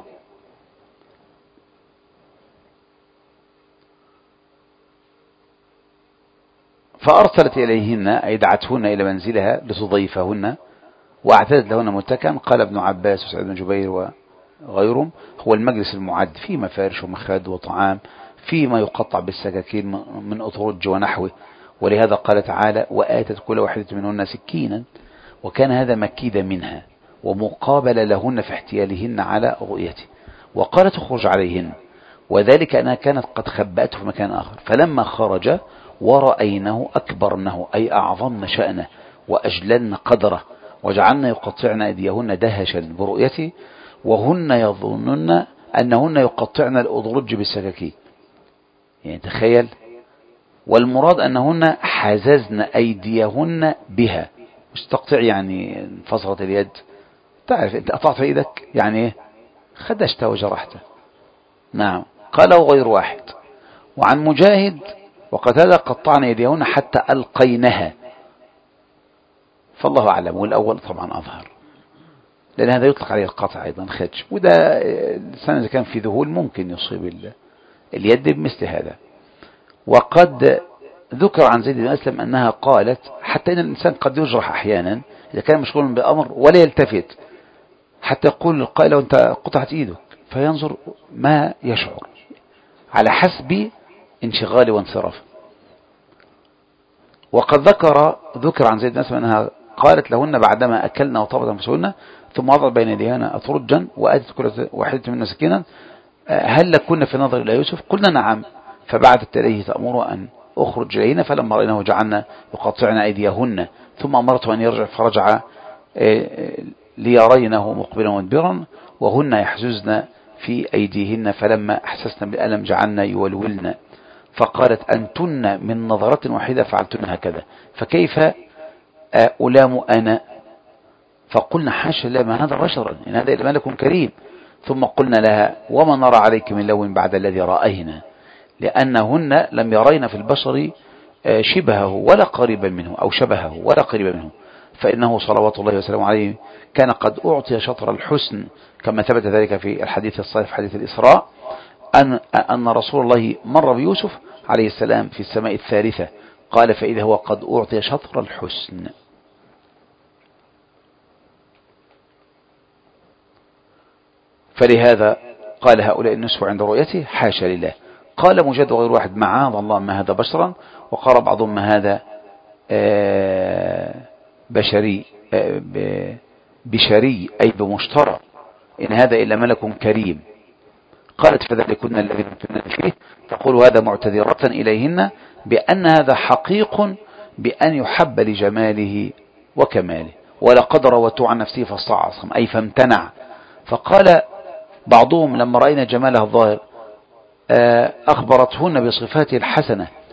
فأرسلت إليهن، أي دعتهن إلى منزلها لتضيفهن، واعتدت لهن متكئا. قال ابن عباس وسعيد بن جبير وغيرهم هو المجلس المعد فيه مفارش ومخاد وطعام، فيما يقطع بالسكاكين من أطرج ونحوه. ولهذا قال تعالى وآتت كل واحدة منهن سكينا، وكان هذا مكيدا منها ومقابل لهن في احتيالهن على رؤيته. وقال تخرج عليهن، وذلك أنها كانت قد خبأته في مكان آخر، فلما خرج ورأينه أكبرنه، أي أعظمن شأنه وأجللن قدره، وجعلن يقطعن أيديهن دهشا برؤيته، وهن يظنن أنهن يقطعن الأضرج بالسكاكين. يعني تخيل. والمراد أنهن حززن أيديهن بها. مش تقطع يعني انفصلت اليد، تعرف انت قطعت ايدك يعني ايه، خدشت وجرحت. نعم. قاله غير واحد. وعن مجاهد وقتادة قطعن يديهن حتى ألقينها، فالله أعلم، والأول طبعا أظهر، لأن هذا يطلق عليه القطع أيضا خدش، وده الإنسان إذا كان في ذهول ممكن يصيب اليد بمثل هذا. وقد ذكر عن زيد بن أسلم أنها قالت حتى إن الإنسان قد يجرح أحيانا إذا كان مشغولا بأمر ولا يلتفت، حتى يقول القائل لو أنت قطعت إيدك، فينظر ما يشعر على حسب انشغال وانصراف. وقد ذكر عن زيد بن أسلم أنها قالت لهن بعدما أكلنا وطابت أنفسهن ثم وضعت بين يديهن أترجا وآتت كل واحدة منهن سكينا هل لكن في نظر إلى يوسف؟ قلنا نعم. فبعثت إليه تأمر أن أخرج إلينا، فلما رأيناه جعلنا يقطعن أيديهن، ثم أمرته أن يرجع فرجع ليرينه مقبلا ومدبرا، وهن يحززن في أيديهن، فلما أحسسن بالألم جعلنا يولولن. فقالت أنتن من نظرة واحدة فعلتن هكذا، فكيف ألام أنا؟ فقلنا حاشا لله، ما هذا بشرا، إن هذا إلا ملك كريم. ثم قلنا لها وما نرى عليك من لون بعد الذي رأينا، لأنهن لم يرين في البشر شبهه ولا قريبا منه، أو شبهه ولا قريبا منه، فإنه صلوات الله وسلامه عليه كان قد أعطي شطر الحسن، كما ثبت ذلك في الحديث الصحيح حديث الإسراء أن رسول الله مر بيوسف عليه السلام في السماء الثالثة، قال فإذا هو قد أعطي شطر الحسن. فلهذا قال هؤلاء النسوة عند رؤيته حاشا لله. قال مجاهد وغير واحد معاذ الله ما هذا بشرا، وقال بعضهم ما هذا بشري أي بمشترى، إن هذا إلا ملك كريم. قالت فذلكن الذي كنا فيه، تقول هذا معتذرة إليهن بأن هذا حقيق بأن يحب لجماله وكماله، ولقد روته عن نفسه فاستعصم أي فامتنع. فقال بعضهم لما رأينا جمالها الظاهر أخبرتهن بصفاته الحسنة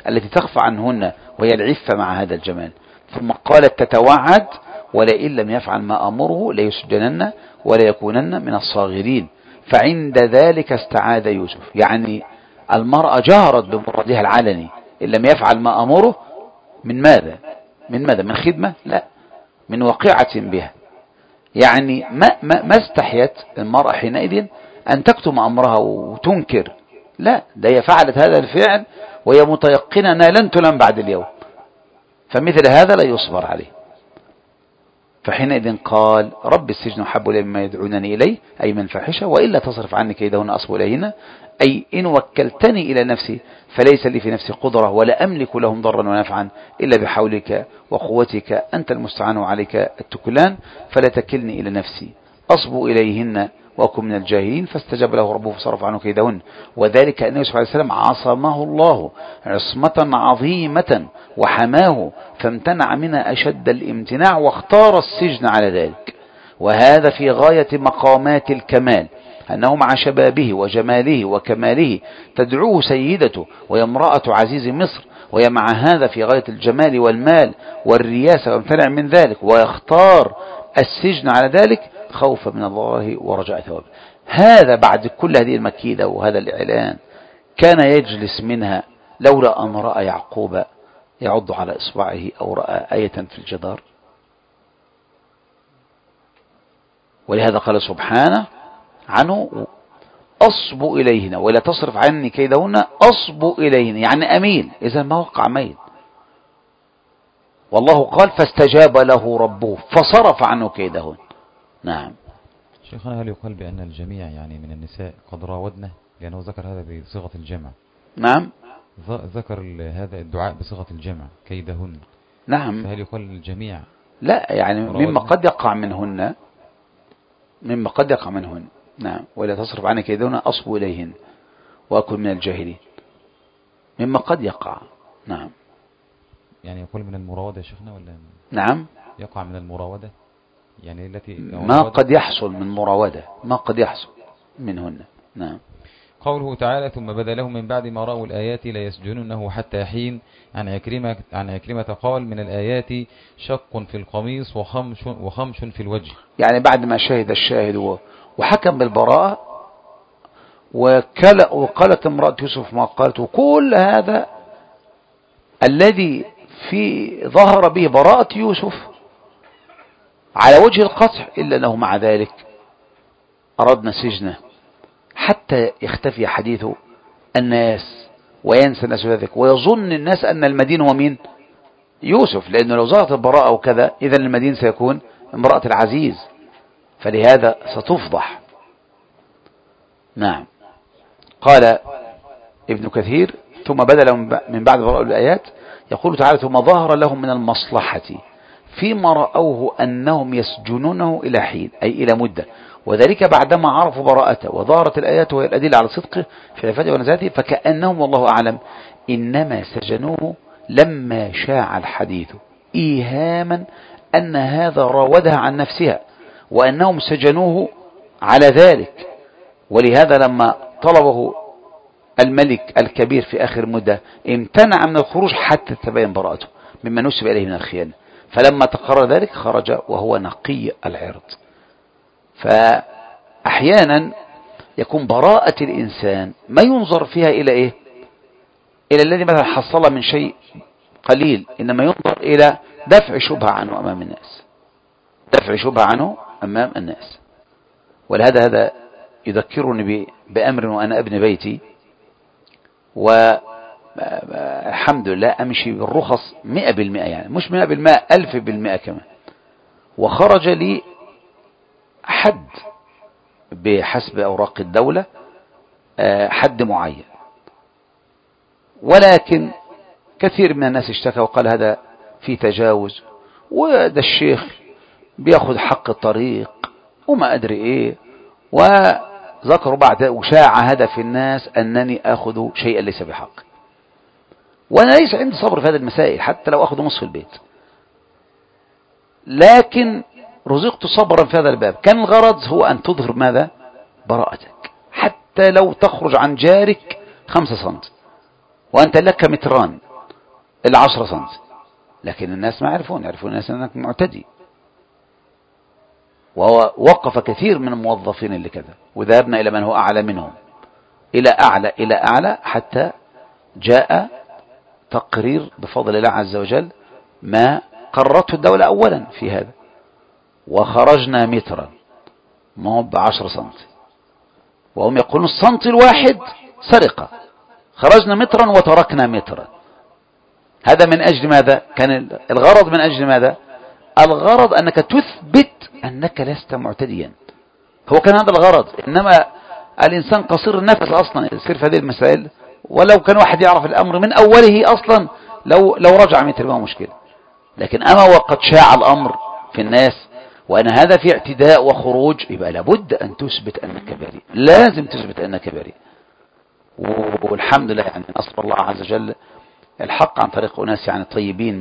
التي تخفى عنهن وهي العفة مع هذا الجمال. ثم قالت تتوعد ولئن لم يفعل ما أمره ليسجنن ولا يكونن من الصاغرين. فعند ذلك استعاذ يوسف، يعني المرأة جهرت بمرادها العلني، إن لم يفعل ما أمره من ماذا؟ من خدمة؟ لا، من وقعة بها. يعني ما استحيت المرأة حينئذ أن تكتم أمرها وتنكر، لا، ده هي فعلت هذا الفعل وهي متيقنة أنها لن تلام بعد اليوم، فمثل هذا لا يصبر عليه. فحينئذ قال رب السجن أحب إلي مما يدعونني إليه، أي من فاحشة، وإلا تصرف عني كيدهن أصب إليهن، أي إن وكلتني إلى نفسي فليس لي في نفسي قدرة ولا أملك لهم ضرا ونفعا إلا بحولك وقوتك، أنت المستعان وعليك التكلان، فلا تكلني إلى نفسي أصب إليهن وأكن من الجاهلين. فاستجاب له ربه فصرف عنه كيدهن، وذلك أن يوسف عليه السلام عصمه الله عصمة عظيمة وحماه، فامتنع منها أشد الامتناع واختار السجن على ذلك. وهذا في غاية مقامات الكمال، أنه مع شبابه وجماله وكماله تدعوه سيدته وهي امرأة عزيز مصر، وهي مع هذا في غاية الجمال والمال والرياسة، وامتنع من ذلك ويختار السجن على ذلك خوفا من الله ورجاء ثوابه. هذا بعد كل هذه المكيدة وهذا الإعلان كان يجلس منها لولا أن رأى يعقوب يعض على إصبعه أو رأى آية في الجدار. ولهذا قال سبحانه عنه أصب إليهن ولا تصرف عني كيدهن أصب إليهن، يعني أميل، إذا ما وقع ميل. والله قال فاستجاب له ربه فصرف عنه كيدهن. نعم. شيخنا، هل يقال بأن الجميع يعني من النساء قد راودنا؟ لأنه ذكر هذا بصيغة الجمع. نعم، ذكر هذا الدعاء بصيغة الجمع كيدهن. نعم. فهل يقال الجميع؟ لا، يعني مما قد يقع منهن، نعم، ولا تصرف عنك كيدهن أصب إليهن وأكن من الجاهلين، مما قد يقع. نعم. يعني يقول من المراودة يا شيخنا ولا؟ نعم، يقع من المراودة، يعني التي ما قد يحصل من مراودة، ما قد يحصل منهن. نعم. قوله تعالى ثم بدا لهم من بعد ما رأوا الآيات ليسجننه حتى حين. عن عكرمة قال من الآيات شق في القميص وخمش في الوجه، يعني بعد ما شهد الشاهد وحكم بالبراءة وقالت امرأة يوسف ما قالت، وكل هذا الذي في ظهر به براءة يوسف على وجه القطع، إلا أنه مع ذلك أردنا سجنه حتى يختفي حديث الناس وينسى الناس ذلك ويظن الناس أن المدين هو مين؟ يوسف، لأنه لو ظهرت البراءة وكذا إذا المدين سيكون امرأة العزيز، فلهذا ستفضح. نعم. قال ابن كثير ثم بدل من بعد براءة الآيات، يقول تعالى ثم ظهر لهم من المصلحة فيما رأوه أنهم يسجنونه إلى حين، أي إلى مدة، وذلك بعدما عرفوا براءته وظهرت الآيات وهي الأدلة على صدقه في عفاته ونزاهته، فكأنهم والله أعلم إنما سجنوه لما شاع الحديث إيهاما أن هذا راودها عن نفسها وأنهم سجنوه على ذلك. ولهذا لما طلبه الملك الكبير في آخر مدة امتنع من الخروج حتى تبين براءته مما نسب إليه من الخيانة، فلما تقرر ذلك خرج وهو نقي العرض. فأحيانا يكون براءة الإنسان ما ينظر فيها إلى إيه؟ إلى الذي مثلا حصل من شيء قليل، إنما ينظر إلى دفع شبهة عنه أمام الناس، دفع شبهة عنه أمام الناس. ولهذا هذا يذكرني بأمر وأنا ابن بيتي، والحمد لله أمشي بالرخص 100%، يعني مش 100%، 1000% كمان. وخرج لي حد بحسب أوراق الدولة حد معين، ولكن كثير من الناس اشتكى وقال هذا في تجاوز، وده الشيخ بياخد حق الطريق وما أدري إيه، وذكروا بعد وشاع هذا في الناس أنني أخذ شيئا ليس بحق. وأنا ليس عندي صبر في هذه المسائل حتى لو أخذ نصف البيت، لكن رزقت صبرا في هذا الباب. كان الغرض هو أن تظهر ماذا؟ براءتك، حتى لو تخرج عن جارك 5 سنت وأنت لك متران إلا 10 سنتي، لكن الناس ما يعرفون الناس أنك معتدي. وهو وقف كثير من الموظفين اللي كذا، وذهبنا إلى من هو أعلى منهم، إلى أعلى حتى جاء تقرير بفضل الله عز وجل ما قررته الدولة أولا في هذا، وخرجنا مترا ما هو ب10 سنتي، وهم يقولون السنتي الواحد سرقة، خرجنا مترا وتركنا مترا. هذا من أجل ماذا؟ كان الغرض من أجل ماذا؟ الغرض أنك تثبت أنك لست معتديا، هو كان هذا الغرض. إنما الإنسان قصير النفس أصلا يصير في هذه المسائل، ولو كان واحد يعرف الأمر من أوله أصلا لو رجع متر ما مشكلة. لكن أما وقد شاع الأمر في الناس وأن هذا في اعتداء وخروج، يبقى لابد أن تثبت أنك بريء، لازم تثبت أنك بريء. والحمد لله يعني نصر الله عز وجل الحق عن طريق أناس يعني طيبين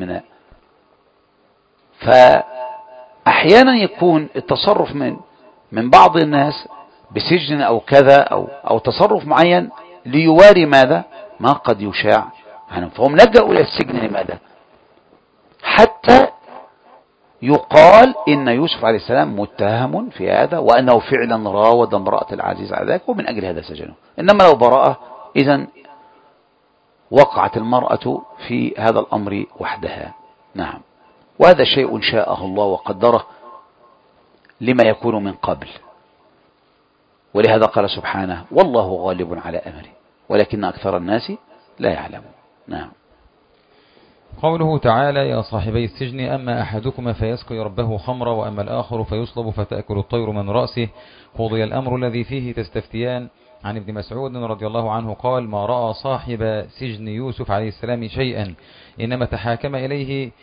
فأحيانا يكون التصرف من بعض الناس بسجن أو كذا أو تصرف معين ليواري ماذا؟ ما قد يشاع عنهم، فهم لجأوا إلى السجن لماذا؟ حتى يقال إن يوسف عليه السلام متهم في هذا، وأنه فعلا راود امرأة العزيز على ذلك، ومن أجل هذا سجنه. إنما لو براءة إذن وقعت المرأة في هذا الأمر وحدها. نعم، وهذا شيء شاءه الله وقدره لما يكون من قبل، ولهذا قال سبحانه: والله غالب على أمره ولكن أكثر الناس لا يعلمون. نعم. قوله تعالى: يا صاحبي السجن أما أحدكما فيسقي ربه خمرا وأما الآخر فيصلب فتأكل الطير من رأسه قضي الأمر الذي فيه تستفتيان. عن ابن مسعود رضي الله عنه قال: ما رأى صاحب سجن يوسف عليه السلام شيئا، إنما تحاكم إليه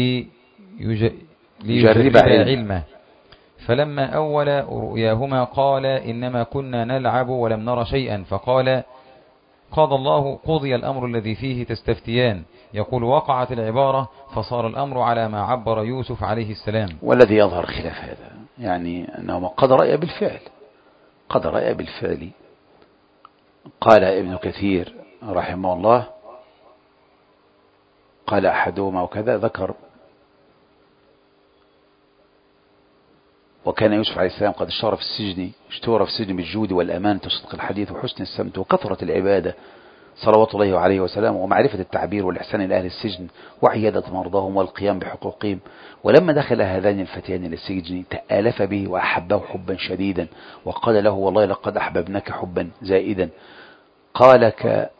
ليجرب علمه، فلما أول رؤياهما قال: إنما كنا نلعب ولم نرى شيئا، فقال: قضي الأمر الذي فيه تستفتيان. يقول: وقعت العبارة فصار الأمر على ما عبر يوسف عليه السلام. والذي يظهر خلاف هذا يعني أنه قد رأي بالفعل. قال ابن كثير رحمه الله، قال أحدهما وكذا ذكر: وكان يوسف عليه السلام قد اشتهر في السجن بالجود والأمان وصدق الحديث وحسن السمت وكثرة العبادة صلوات الله عليه وسلم ومعرفة التعبير والإحسان إلى أهل السجن وعيادة مرضاهم والقيام بحقوقهم. ولما دخل هذان الفتيان إلى السجن تآلف به وأحبه حبا شديدا، وقال له: والله لقد أحببناك حبا زائدا. قال: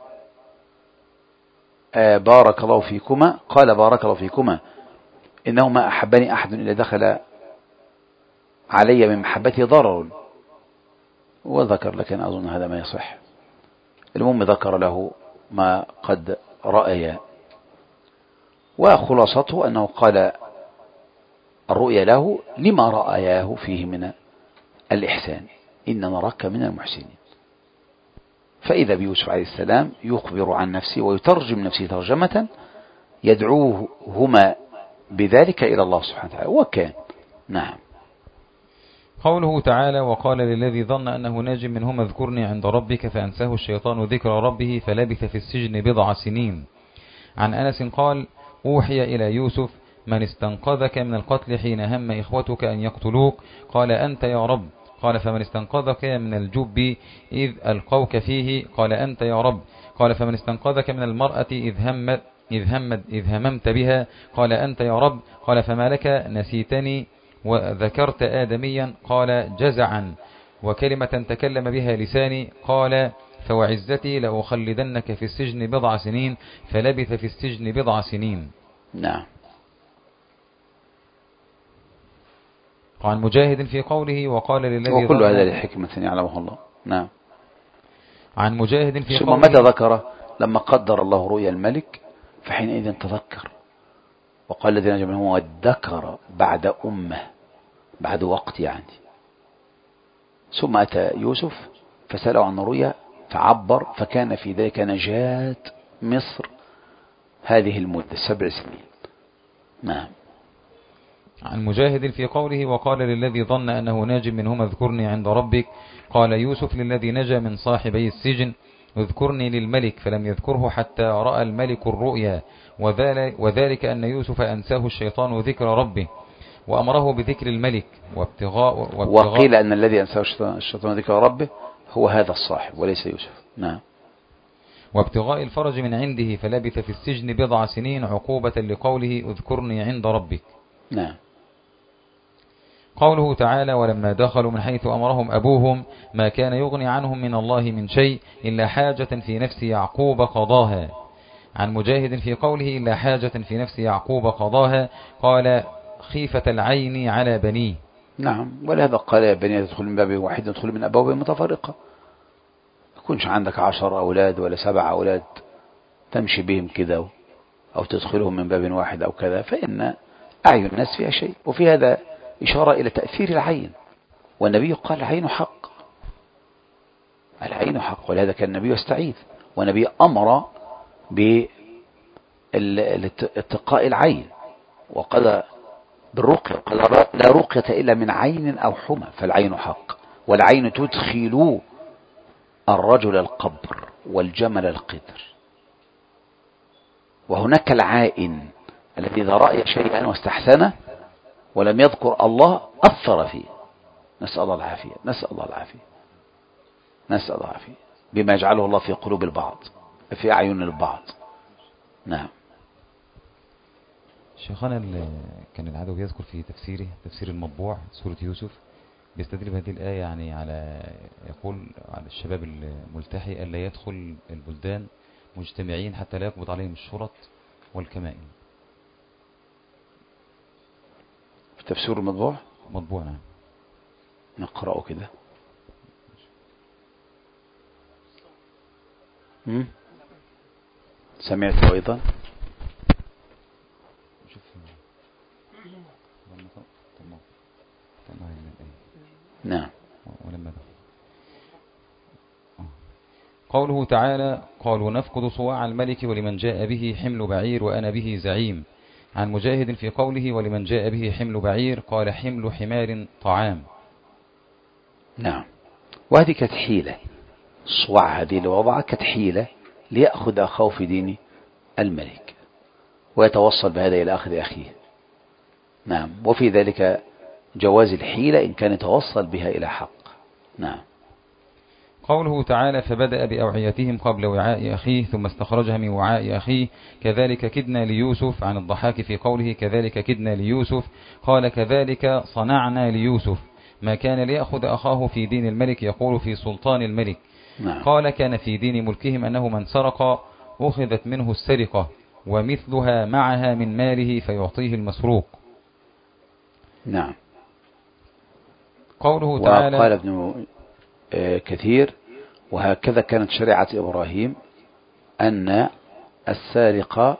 بارك الله فيكما. قال: بارك الله فيكما، إنه ما أحبني أحد إلا دخل علي من محبته ضرر. وذكر، لكن أظن هذا ما يصح. المهم ذكر له ما قد رأي، وخلاصته أنه قال الرؤيا له لما رأياه فيه من الإحسان: إن نراك من المحسنين. فإذا بيوسف عليه السلام يخبر عن نفسه ويترجم نفسه ترجمة يدعوهما بذلك إلى الله سبحانه وتعالى، وكان. نعم. قوله تعالى: وقال للذي ظن أنه ناج منهما اذكرني عند ربك فأنساه الشيطان ذكر ربه فلبث في السجن 7 سنين. عن أنس قال: أوحي إلى يوسف: من استنقذك من القتل حين هم إخوتك أن يقتلوك؟ قال: أنت يا رب. قال: فمن استنقذك من الجب إذ ألقوك فيه؟ قال: أنت يا رب. قال: فمن استنقذك من المرأة إذ هممت بها؟ قال: أنت يا رب. قال: فما لك نسيتني وذكرت آدميا؟ قال: جزعا، وكلمة تكلم بها لساني. قال: فوعزتي لأخلدنك في السجن 7 سنين. فلبث في السجن 7 سنين. نعم. عن مجاهد في قوله: وقال للذي وكل هذا لحكمة يعلمه الله. نعم. عن مجاهد في ثم قوله: متى ذكر؟ لما قدر الله رؤيا الملك فحينئذ تذكر، وقال الذين نجا منهم وادكر بعد أمة، بعد وقت يعني. ثم أتى يوسف فسأله عن الرؤيا فعبر، فكان في ذلك نجاة مصر هذه المدة 7 سنين. نعم. عن مجاهد في قوله: وقال للذي ظن أنه ناج منهما اذكرني عند ربك؟ قال يوسف للذي نجا من صاحبي السجن: اذكرني للملك فلم يذكره حتى رأى الملك الرؤيا، وذلك أن يوسف أنساه الشيطان ذكر ربه وأمره بذكر الملك وقيل أن الذي أنساه الشيطان ذكر ربه هو هذا الصاحب وليس يوسف. نعم. وابتغاء الفرج من عنده فلبث في السجن 10 سنين عقوبة لقوله اذكرني عند ربك. نعم. قوله تعالى ولما دخلوا من حيث أمرهم أبوهم ما كان يغني عنهم من الله من شيء إلا حاجة في نفس يعقوب قضاها. عن مجاهد في قوله إلا حاجة في نفس يعقوب قضاها قال خيفة العين على بنيه. نعم. ولهذا قال يا بني تدخل من باب واحد تدخل من أبواب متفرقة، يكونش عندك 10 أولاد ولا 7 أولاد تمشي بهم كذا أو تدخلهم من باب واحد أو كذا، فإن أعين الناس فيها شيء. وفي هذا إشارة إلى تأثير العين، والنبي قال العين حق، العين حق، ولهذا كان النبي يستعيذ، والنبي أمر باتقاء العين وقال بالرقية، قال لا رقية إلا من عين أو حمى، فالعين حق، والعين تدخل الرجل القبر والجمل القدر. وهناك العائن الذي إذا رأي شيئا واستحسنه ولم يذكر الله أثر فيه. نسأل الله العافية، نسأل الله العافية، نسأل الله العافية، بما يجعله الله في قلوب البعض في أعين البعض. نعم. شيخنا كان العدو يذكر في تفسيره تفسير المطبوع سورة يوسف بيستدل بهذه الآية يعني على يقول على الشباب الملتحي ألا يدخل البلدان مجتمعين حتى لا يقبض عليهم الشرط والكمائن. في تفسير المطبوع مطبوع. نعم. نقرأه كده. سمعت أيضا. نعم. قوله تعالى قالوا نفقد صواع الملك ولمن جاء به حمل بعير وأنا به زعيم. عن مجاهد في قوله ولمن جاء به حمل بعير قال حمل حمار طعام. نعم. وهذه كانت حيلة، صواع هذه اللي وضعها كانت حيلة ليأخذ أخاه في دين الملك ويتوصل بهذا إلى أخذ أخيه. نعم. وفي ذلك جواز الحيلة إن كان يتوصل بها إلى حق. نعم. قوله تعالى فبدأ بأوعيتهم قبل وعاء أخيه ثم استخرجها من وعاء أخيه كذلك كدنا ليوسف. عن الضحاك في قوله كذلك كدنا ليوسف قال كذلك صنعنا ليوسف ما كان ليأخذ أخاه في دين الملك يقول في سلطان الملك. نعم. قال كان في دين ملكهم أنه من سرق أخذت منه السرقة ومثلها معها من ماله فيعطيه المسروق. نعم. قوله تعالى وقال ابن كثير وهكذا كانت شريعة إبراهيم أن السارق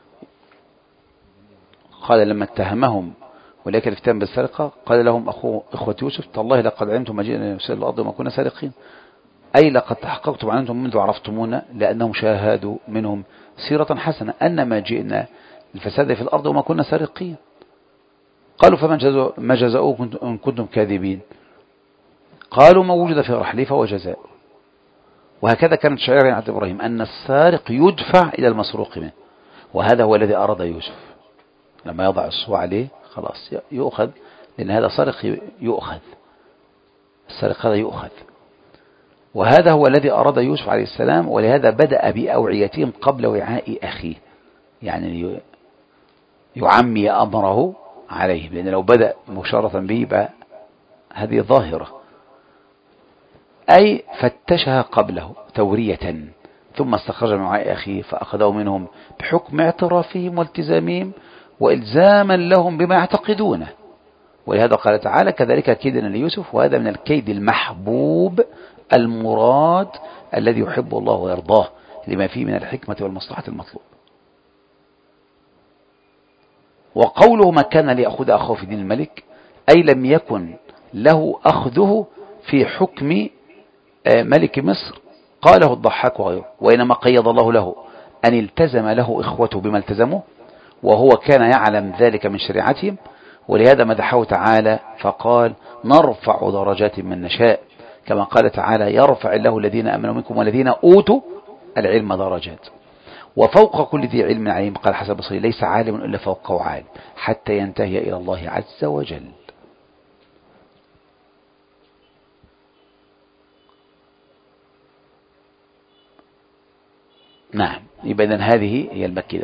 قال لما اتهمهم ولكن الافتهام بالسرقة قال لهم إخوة يوسف تالله لقد علمتم ما جئنا نفسد الأرض وما كنا سارقين، أي لقد تحققتم عنهم منذ عرفتمونا لأنهم شاهدوا منهم سيرة حسنة أن ما جئنا الفساد في الأرض وما كنا سارقين. قالوا فما جزاؤه إن كنتم كاذبين؟ قالوا ما وجد في رحله فهو جزاء. وهكذا كانت شريعة إبراهيم أن السارق يدفع إلى المسروق منه، وهذا هو الذي أراد يوسف لما يضع الصواع عليه خلاص يؤخذ، لأن هذا سارق يؤخذ، السارق هذا يؤخذ، وهذا هو الذي أراد يوسف عليه السلام. ولهذا بدأ بأوعيتهم قبل وعاء أخيه، يعني يعمي أمره عليهم، لأن لو بدأ مشارة به هذه ظاهرة، أي فتشها قبله تورية ثم استخرج من وعاء أخيه فأخذه منهم بحكم اعترافهم والتزامهم وإلزاما لهم بما يعتقدونه. ولهذا قال تعالى كذلك كيدنا ليوسف، وهذا من الكيد المحبوب المراد الذي يحب الله ويرضاه لما فيه من الحكمة والمصلحة المطلوب. وقوله ما كان ليأخذ أخاه في دين الملك أي لم يكن له أخذه في حكم ملك مصر قاله الضحاك وغيره، وإنما قيض الله له أن التزم له إخوته بما التزموا وهو كان يعلم ذلك من شريعتهم. ولهذا مدحه تعالى فقال نرفع درجات من نشاء كما قال تعالى يرفع الله الذين آمنوا منكم والذين أوتوا العلم درجات وفوق كل ذي علم عليم. قال حسن البصري ليس عالم إلا فوقه عالم حتى ينتهي إلى الله عز وجل. نعم. يبقى إذن هذه هي المكيدة.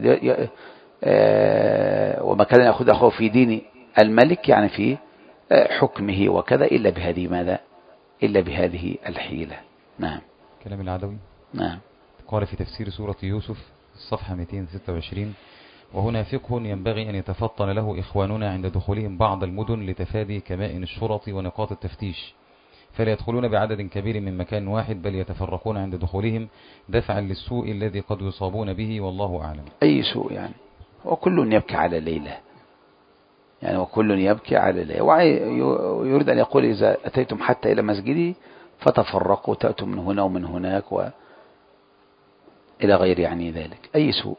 وما كان يأخذ أخوه في دين الملك يعني في حكمه وكذا إلا بهذه ماذا إلا بهذه الحيلة. نعم. كلام العدوي. نعم. قال في تفسير سورة يوسف الصفحة 226 وهنا فقه ينبغي أن يتفطن له إخواننا عند دخولهم بعض المدن لتفادي كمائن الشرط ونقاط التفتيش، فلا يدخلون بعدد كبير من مكان واحد بل يتفرقون عند دخولهم دفعا للسوء الذي قد يصابون به والله أعلم. أي سوء يعني؟ وكل يبكي على ليلة يعني وكل يبكي على ليلة. ويريد أن يقول إذا أتيتم حتى إلى مسجدي فتفرقوا تأتوا من هنا ومن هناك وإلى غير يعني ذلك. أي سوء؟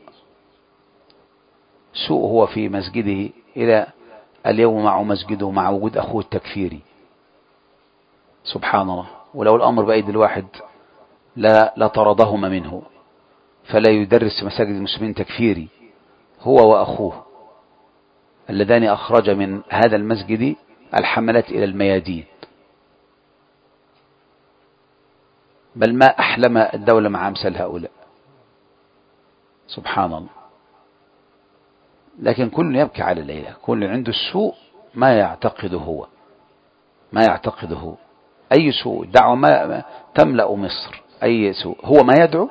سوء هو في مسجده إلى اليوم مع مسجده مع وجود أخوه التكفيري. سبحان الله. ولو الأمر بأيد الواحد لا طردهما منه، فلا يدرس مساجد المسلمين تكفيري هو وأخوه اللذان أخرج من هذا المسجد الحملات إلى الميادين. بل ما أحلم الدولة مع أمثال هؤلاء. سبحان الله. لكن كل يبكي على الليلة، كل عنده السوء ما يعتقده هو، ما يعتقده. أي سوء دعوة ما تملأ مصر، أي سوء هو ما يدعو،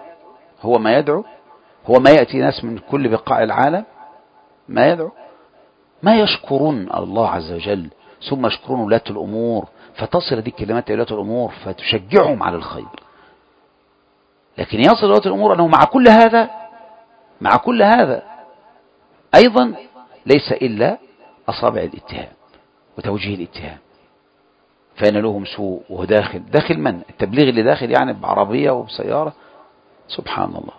هو ما يأتي ناس من كل بقاع العالم ما يدعو، ما يشكرون الله عز وجل ثم يشكرون ولاة الأمور فتصل هذه الكلمات إلى ولاة الأمور فتشجعهم على الخير. لكن يصل ولاة الأمور أنه مع كل هذا أيضا ليس إلا أصابع الاتهام وتوجيه الاتهام، فإن لهم سوء. وهو داخل من؟ التبليغ اللي داخل يعني بعربية وبسيارة. سبحان الله.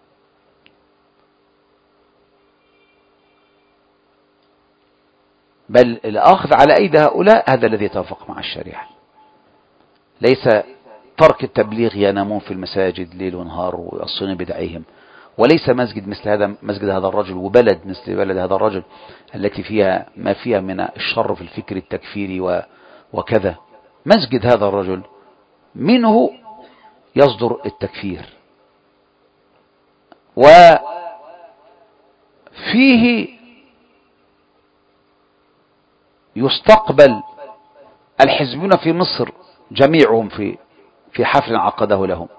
بل الأخذ على أيدي هؤلاء هذا الذي يتوافق مع الشريعة، ليس ترك التبليغ ينامون في المساجد ليل ونهار ويصون بدعيهم، وليس مسجد مثل هذا مسجد هذا الرجل وبلد مثل بلد هذا الرجل التي فيها ما فيها من الشر في الفكر التكفيري وكذا. مسجد هذا الرجل منه يصدر التكفير وفيه يستقبل الحزبون في مصر جميعهم في حفل عقده لهم،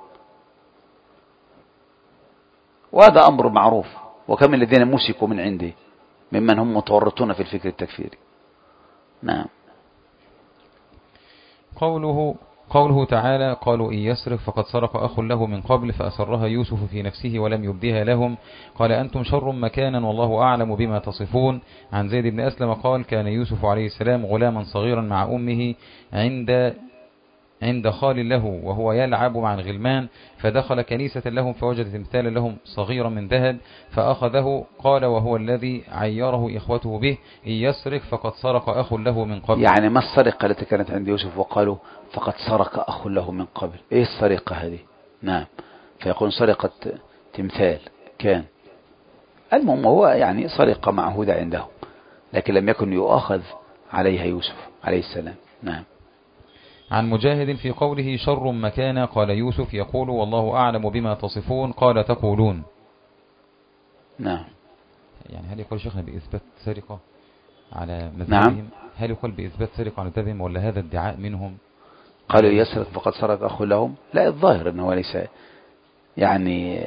وهذا أمر معروف. وكم الذين مسكوا من عنده ممن هم متورطون في الفكر التكفيري. نعم. قوله تعالى قالوا إن يسرق فقد سرق أخ له من قبل فأسرها يوسف في نفسه ولم يبدها لهم قال أنتم شر مكانا والله أعلم بما تصفون. عن زيد بن أسلم قال كان يوسف عليه السلام غلاما صغيرا مع أمه عند خال له وهو يلعب مع الغلمان فدخل كنيسة لهم فوجد تمثالا لهم صغيرا من ذهب فأخذه قال وهو الذي عيره إخوته به إن يسرق فقد سرق أخ له من قبل. يعني ما السرقة التي كانت عند يوسف وقالوا فقد سرق أخ له من قبل؟ إيه السرقة هذه؟ نعم. فيقول سرقة تمثال كان المهم هو يعني سرقة معهودة عندهم لكن لم يكن يؤاخذ عليها يوسف عليه السلام. نعم. عن مجاهد في قوله شر مكانا قال يوسف يقول والله أعلم بما تصفون قال تقولون. نعم. يعني هل يقول شيخنا بإثبات سرقة على مذهبهم؟ نعم. هل يقول بإثبات سرقة على مذهبهم ولا هذا ادعاء منهم؟ قالوا يسرق فقد سرق أخ لهم. لا الظاهر أنه ليس يعني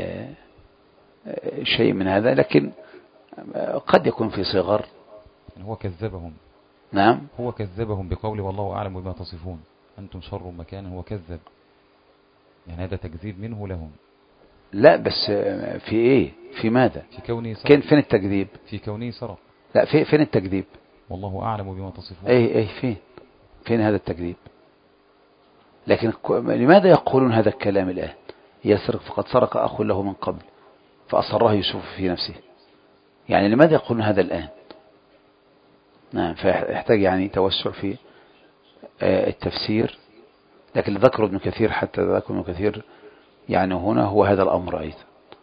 شيء من هذا لكن قد يكون في صغر. هو كذبهم. نعم. هو كذبهم بقوله والله أعلم بما تصفون أنتم شر مكانا. هو كذب يعني هذا تكذيب منه لهم. لا بس في ايه في ماذا في كونه سرق. فين التكذيب؟ في كونه سرق. لا فين التكذيب؟ والله أعلم بما تصفون. ايه فين هذا التكذيب؟ لكن لماذا يقولون هذا الكلام الآن؟ يسرق فقد سرق أخ له من قبل فأصره يوسف في نفسه. يعني لماذا يقولون هذا الآن؟ نعم. فيحتاج يعني توسع في التفسير لكن ذكر ابن كثير، حتى ذكر ابن كثير يعني هنا هو هذا الأمر أيضا.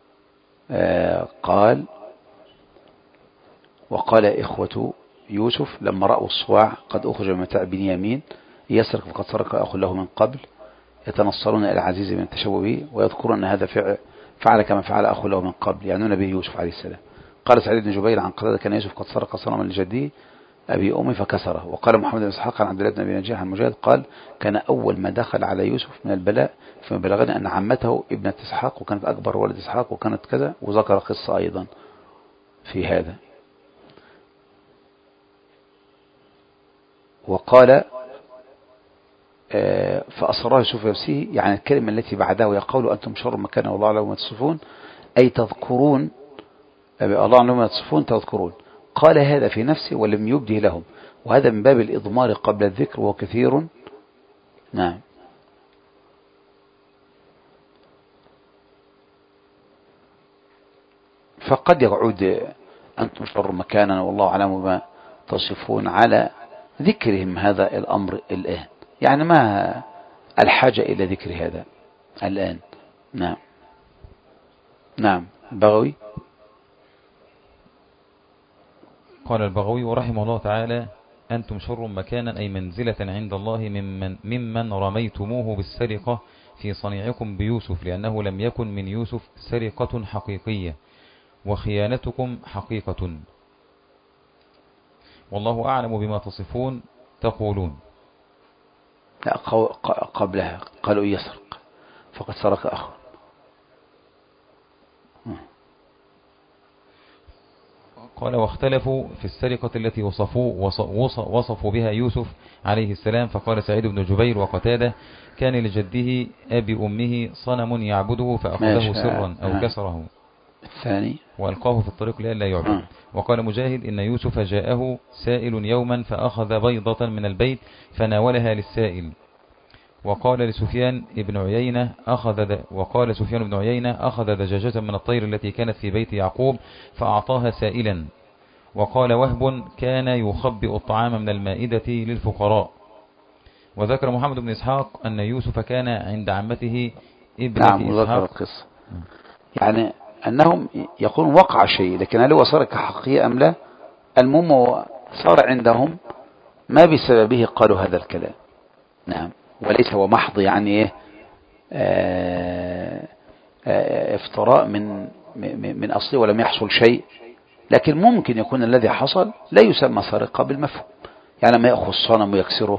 قال وقال إخوة يوسف لما رأوا الصواع قد أخرج من متاع بنيامين يسرق فقد سرق أخ له من قبل يتنصرون إلى العزيز من التشبه به ويذكرون أن هذا فعل كما فعل أخ له من قبل، يعني نبي يوسف عليه السلام. قال سعيد بن جبير عن قتادة كان يوسف قد سرق صنما لجده أبي أمي فكسره. وقال محمد بن إسحاق عن عبد الله بن أبي نجيح عن مجاهد قال كان أول ما دخل على يوسف من البلاء فما بلغنا أن عمته ابنة إسحاق وكانت أكبر ولد إسحاق وكانت كذا، وذكر قصة أيضا في هذا. وقال فأصرها يوسف نفسه، يعني الكلمة التي بعدها يقول أنتم شر مكانا والله أعلم ما تصفون، أي تذكرون الله أعلم ما تصفون تذكرون. قال هذا في نفسه ولم يبده لهم، وهذا من باب الإضمار قبل الذكر وهو كثير. نعم. فقد يعود أنتم شر مكانا والله أعلم ما تصفون على ذكرهم هذا الأمر الآن، يعني ما الحاجة إلى ذكر هذا الآن. نعم. نعم. بغوي. قال البغوي رحمه الله تعالى أنتم شر مكانا أي منزلة عند الله ممن رميتموه بالسرقة في صنيعكم بيوسف، لأنه لم يكن من يوسف سرقة حقيقية وخيانتكم حقيقة، والله أعلم بما تصفون تقولون. لا قبلها قالوا يسرق فقد سرق أخ. قال واختلفوا في السرقة التي وصفوا بها يوسف عليه السلام. فقال سعيد بن جبير وقتادة كان لجده أبي أمه صنم يعبده فأخذه سرا أو كسره الثاني وألقاه في الطريق لئلا يعبد. وقال مجاهد إن يوسف جاءه سائل يوما فأخذ بيضة من البيت فناولها للسائل. وقال سفيان بن عيينة أخذ دجاجة من الطير التي كانت في بيت يعقوب فأعطاها سائلا. وقال وهب كان يخبئ الطعام من المائدة للفقراء. وذكر محمد بن إسحاق أن يوسف كان عند عمته ابنة إسحاق. القصة يعني أنهم يقولون وقع شيء، لكن هل هو سرقة حقيقية أم لا؟ المهم صار عندهم ما بسببه قالوا هذا الكلام. نعم. وليس هو محض يعني ايه افتراء من أصله ولم يحصل شيء، لكن ممكن يكون الذي حصل لا يسمى سرقة بالمفهوم، يعني ما يأخذ الصنم ويكسره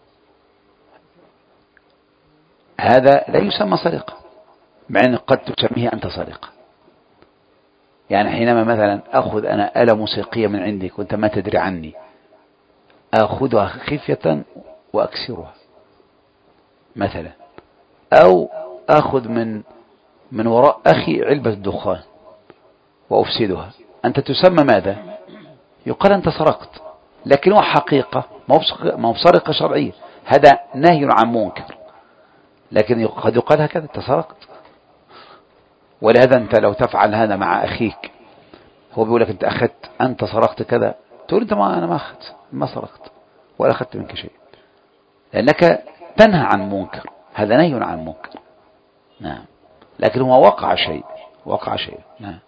هذا لا يسمى سرقة، مع أن قد تسميه أنت سرقة. يعني حينما مثلا أخذ أنا آلة موسيقية من عندك وأنت ما تدري عني، أخذها خفية وأكسرها مثلا، أو أخذ من وراء أخي علبة الدخان وأفسدها، أنت تسمى ماذا؟ يقال أنت سرقت، لكن هو حقيقة ما هو سرقة شرعية، هذا نهي عن منكر، لكن قد يقال هكذا أنت سرقت. ولهذا أنت لو تفعل هذا مع أخيك، هو بيقول لك أنت أخذت، أنت سرقت كذا، تقول أنت أنا ما أخذت، ما سرقت ولا أخذت منك شيء، لأنك تنهى عن منكر، هذا نهي عن منكر. نعم. لكن هو وقع شيء نعم.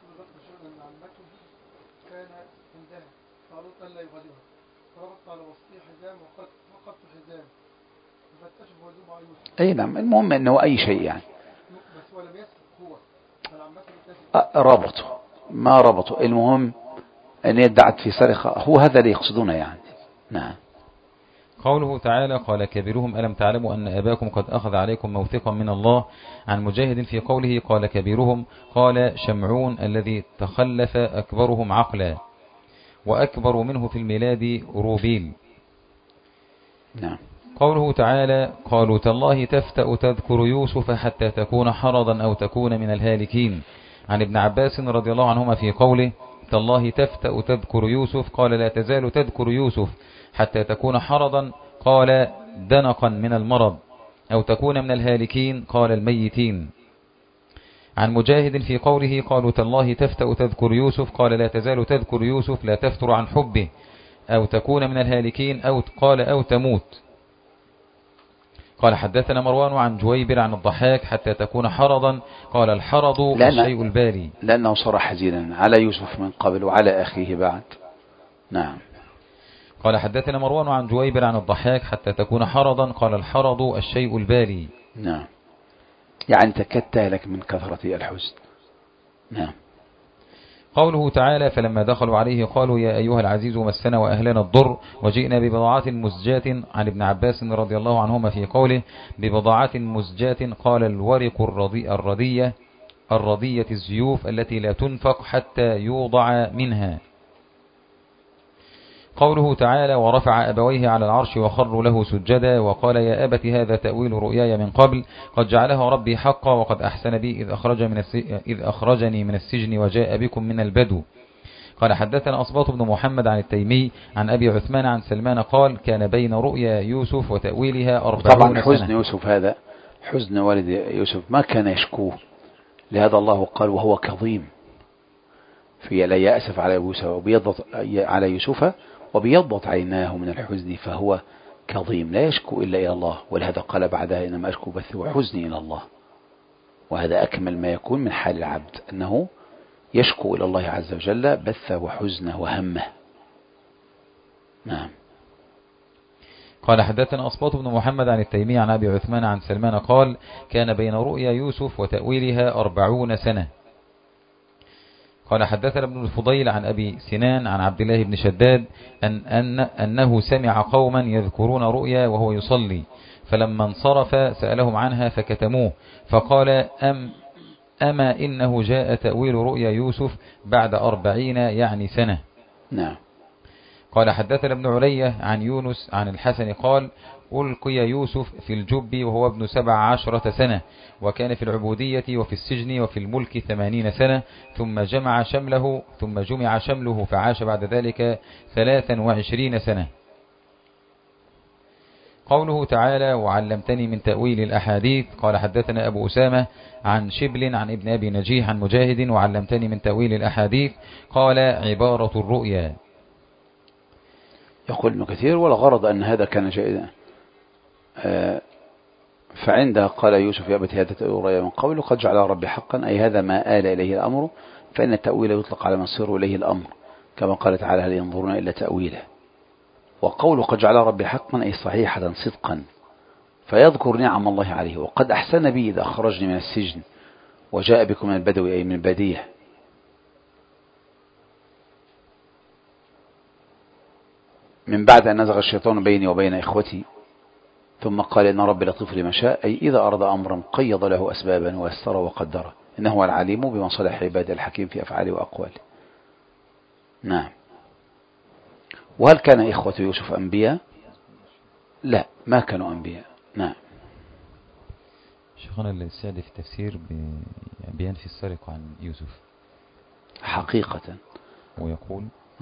أي نعم. المهم أنه أي شيء يعني ربطه ما ربطه، المهم أن يدعت في سرقة، هو هذا اللي يقصدونه يعني. نعم. قوله تعالى قال كبيرهم ألم تعلموا أن أباكم قد أخذ عليكم موثقا من الله. عن مجاهد في قوله قال كبيرهم قال شمعون الذي تخلف أكبرهم عقلا، وأكبر منه في الميلاد روبيل. نعم. قوله تعالى قالوا تالله تفتأ تذكر يوسف حتى تكون حرضا أو تكون من الهالكين. عن ابن عباس رضي الله عنهما في قوله تالله تفتأ تذكر يوسف قال لا تزال تذكر يوسف حتى تكون حرضا قال دنقا من المرض أو تكون من الهالكين قال الميتين. عن مجاهد في قوله قالوا تالله تفتأ تذكر يوسف قال لا تزال تذكر يوسف لا تفتر عن حبه أو تكون من الهالكين أو قال أو تموت. قال حدثنا مروان عن جويبر عن الضحاك حتى تكون حرضا. قال الحرض الشيء البالي، لأنه صار حزينا على يوسف من قبل وعلى أخيه بعد. نعم. قال حدثنا مروان عن جويبر عن الضحاك حتى تكون حرضا. قال الحرض الشيء البالي. نعم، يعني تكاد تهلك من كثرة الحزن. نعم. قوله تعالى فلما دخلوا عليه قالوا يا أيها العزيز مسنا وأهلنا الضر وجئنا ببضاعة مزجاة. عن ابن عباس رضي الله عنهما في قوله ببضاعة مزجاة قال الورق الرضية الزيوف التي لا تنفق حتى يوضع منها. قوله تعالى ورفع أبويه على العرش وخروا له سجدا وقال يا أبت هذا تأويل رؤياي من قبل قد جعلها ربي حقا وقد أحسن بي إذ أخرجني من السجن وجاء بكم من البدو. قال حدثنا أصباط بن محمد عن التيمي عن أبي عثمان عن سلمان قال كان بين رؤيا يوسف وتأويلها 40 سنة. طبعا حزن يوسف هذا حزن والد يوسف ما كان يشكوه، لهذا الله قال وهو كظيم في لا يأسف على يوسف وبيضت عيناه من الحزن فهو كظيم لا يشكو إلا إلى الله، ولهذا قال بعدها إنما أشكو بثي وحزني إلى الله. وهذا أكمل ما يكون من حال العبد أنه يشكو إلى الله عز وجل بثه وحزنه وهمه. نعم. قال حدثنا أصباط بن محمد عن التيمي عن أبي عثمان عن سلمان قال كان بين رؤيا يوسف وتأويلها 40 سنة. قال حدثنا ابن الفضيل عن أبي سنان عن عبد الله بن شداد أنه سمع قوما يذكرون رؤيا وهو يصلي فلما انصرف سألهم عنها فكتموه فقال أما إنه جاء تأويل رؤيا يوسف بعد 40 يعني سنة. نعم. قال حدثنا ابن علية عن يونس عن الحسن قال ألقي يوسف في الجب وهو ابن 17 سنة وكان في العبودية وفي السجن وفي الملك 80 سنة ثم جمع شمله فعاش بعد ذلك 23 سنة. قوله تعالى وعلمتني من تأويل الأحاديث. قال حدثنا أبو أسامة عن شبل عن ابن أبي نجيح عن مجاهد وعلمتني من تأويل الأحاديث قال عبارة الرؤيا. يقول ابن كثير والغرض أن هذا كان جائزا فعندها قال يوسف يا أبت هذا تأويل رؤيا من قبل وقد جعل ربي حقا أي هذا ما آل إليه الأمر فإن التأويل يطلق على من صير إليه الأمر كما قال تعالى هل ينظرون إلا تأويله. وقوله قد جعل ربي حقا أي صحيحة صدقا فيذكر نعم الله عليه وقد أحسن بي إذا أخرجني من السجن وجاء بكم من البدو أي من البدية. من بعد أن نزغ الشيطان بيني وبين إخوتي ثم قال إن ربي لطيف لما شاء أي إذا أراد أمرا قيض له أسبابا ويسر وقدره إنه هو العليم بما صلح عباده الحكيم في أفعاله وأقواله. نعم. وهل كان إخوة يوسف أنبياء؟ لا ما كانوا أنبياء. نعم. شيخنا السعدي في التفسير بينفي السرقة عن يوسف حقيقة ويقول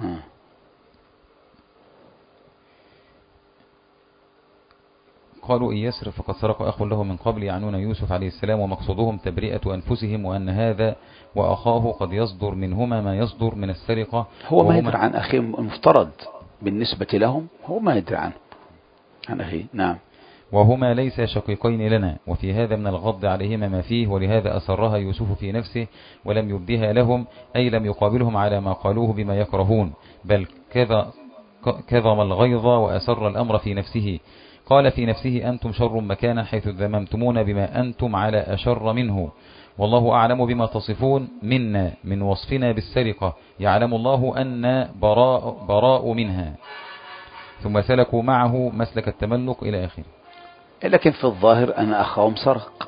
قالوا إن يسرق فقد سرق أخ له من قبل يعنون يوسف عليه السلام ومقصودهم تبرئة أنفسهم وأن هذا وأخاه قد يصدر منهما ما يصدر من السرقة. هو ما يدري عن أخيه المفترض بالنسبة لهم هو ما يدري عن أخيه. نعم. وهما ليس شقيقين لنا وفي هذا من الغض عليهما ما فيه ولهذا أسرها يوسف في نفسه ولم يبدها لهم أي لم يقابلهم على ما قالوه بما يكرهون بل كظم الغيظ وأسر الأمر في نفسه. قال في نفسه أنتم شر مكانا حيث ذممتمون بما أنتم على أشر منه والله أعلم بما تصفون منا من وصفنا بالسرقة يعلم الله أن براء منها. ثم سلكوا معه مسلك التملق إلى آخره. لكن في الظاهر أن أخاهم سرق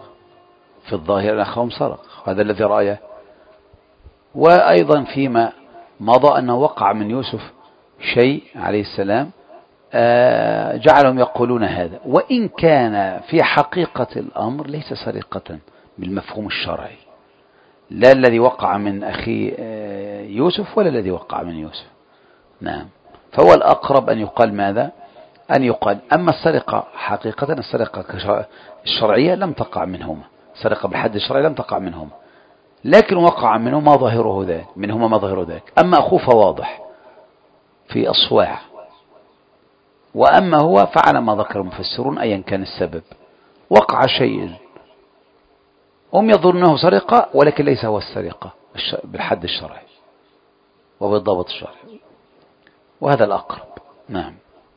هذا الذي رأيه. وأيضا فيما مضى أنه وقع من يوسف شيء عليه السلام جعلهم يقولون هذا وإن كان في حقيقة الأمر ليس سرقة بالمفهوم الشرعي لا الذي وقع من أخي يوسف ولا الذي وقع من يوسف. نعم. فهو الأقرب أن يقال ماذا أن يقال أما السرقة حقيقة السرقة الشرعية لم تقع منهما سرقة بالحد الشرعي لم تقع منهما لكن وقع منهما ما ظاهره ذلك. أما أخوه فواضح في أصواع وأما هو فعلى ما ذكر المفسرون أيا كان السبب وقع شيء هم يظنونه سرقة ولكن ليس هو السرقة بالحد الشرعي وبالضبط الشرعي، وهذا الأقرب. نعم.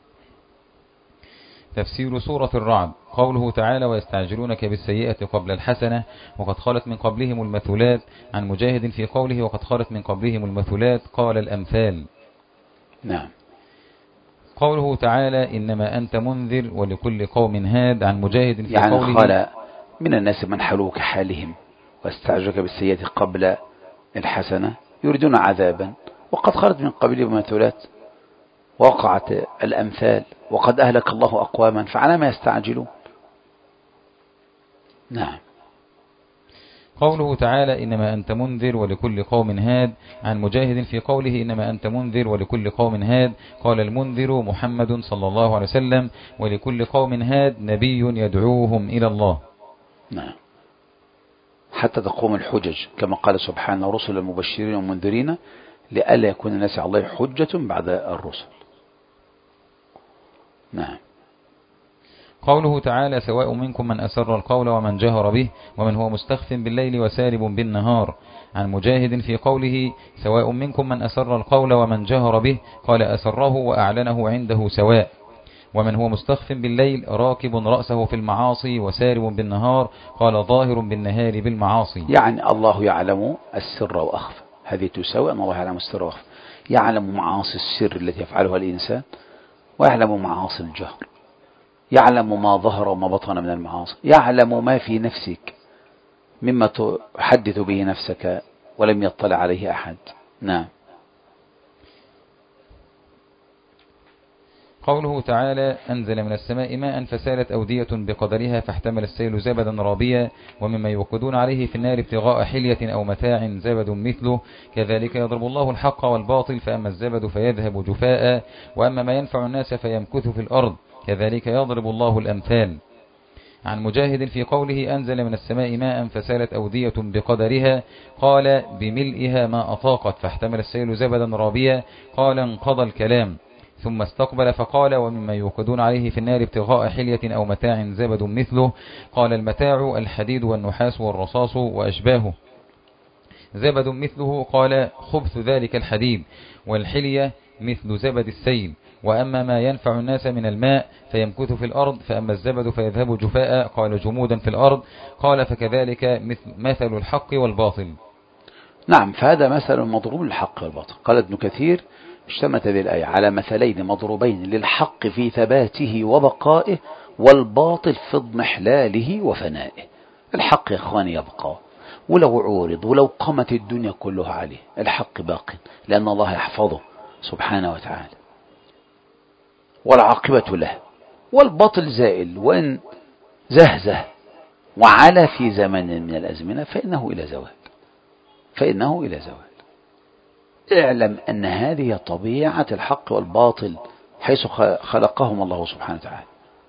تفسير سورة الرعد. قوله تعالى ويستعجلونك بالسيئة قبل الحسنة وقد خلت من قبلهم المثلات. عن مجاهد في قوله وقد خلت من قبلهم المثلات قال الأمثال. نعم. قوله تعالى إنما أنت منذر ولكل قوم هاد. عن مجاهد في يعني قوله قال من الناس من حلوا كحالهم واستعجلك بالسيئة قبل الحسنة يريدون عذابا وقد خلت من قبلهم مثلات وقعت الأمثال وقد أهلك الله أقواما فعلى ما يستعجلون. نعم. قوله تعالى إنما أنت منذر ولكل قوم هاد. عن مجاهد في قوله إنما أنت منذر ولكل قوم هاد قال المنذر محمد صلى الله عليه وسلم ولكل قوم هاد نبي يدعوهم إلى الله. نعم. حتى تقوم الحجج كما قال سبحانه رسلا مبشرين ومنذرين لئلا يكون الناس على الله حجة بعد الرسل. نعم. قوله تعالى سواء منكم من أسر القول ومن جهر به ومن هو مستخف بالليل وسارب بالنهار. عن مجاهد في قوله سواء منكم من أسر القول ومن جهر به قال أسره وأعلنه عنده سواء. ومن هو مستخف بالليل راكب رأسه في المعاصي وسارب بالنهار قال ظاهر بالنهار بالمعاصي. يعني الله يعلم السر وأخفى، هذه تساوي أن الله يعلم السر وأخفى، يعلم معاصي السر التي يفعلها الإنسان ويعلم معاصي الجهر، يعلم ما ظهر وما بطن من المعاصي، يعلم ما في نفسك مما تحدث به نفسك ولم يطلع عليه أحد. نعم. قوله تعالى أنزل من السماء ماء فسالت أودية بقدرها فاحتمل السيل زبدا رابيا ومما يوقدون عليه في النار ابتغاء حلية أو متاع زبد مثله كذلك يضرب الله الحق والباطل فأما الزبد فيذهب جفاء وأما ما ينفع الناس فيمكث في الأرض كذلك يضرب الله الأمثال. عن مجاهد في قوله أنزل من السماء ماء فسالت أودية بقدرها قال بملئها ما أطاقت فاحتمل السيل زبدا رابيا قال انقضى الكلام ثم استقبل فقال ومما يوقدون عليه في النار ابتغاء حلية أو متاع زبد مثله قال المتاع الحديد والنحاس والرصاص وأشباهه زبد مثله قال خبث ذلك الحديد والحلية مثل زبد السيل وأما ما ينفع الناس من الماء فيمكث في الأرض فأما الزبد فيذهب جفاء قال جمودا في الأرض قال فكذلك مثل الحق والباطل. نعم. فهذا مثل مضروب للحق والباطل. قال ابن كثير اشتملت هذه الآية على مثلين مضروبين للحق في ثباته وبقائه والباطل في اضمحلاله وفنائه. الحق يا اخواني يبقى ولو عورض ولو قامت الدنيا كلها عليه الحق باق لأن الله يحفظه سبحانه وتعالى والعاقبة له، والباطل زائل وإن زهزه وعلى في زمن من الأزمنة فإنه إلى زوال. اعلم أن هذه طبيعة الحق والباطل حيث خلقهم الله سبحانه وتعالى،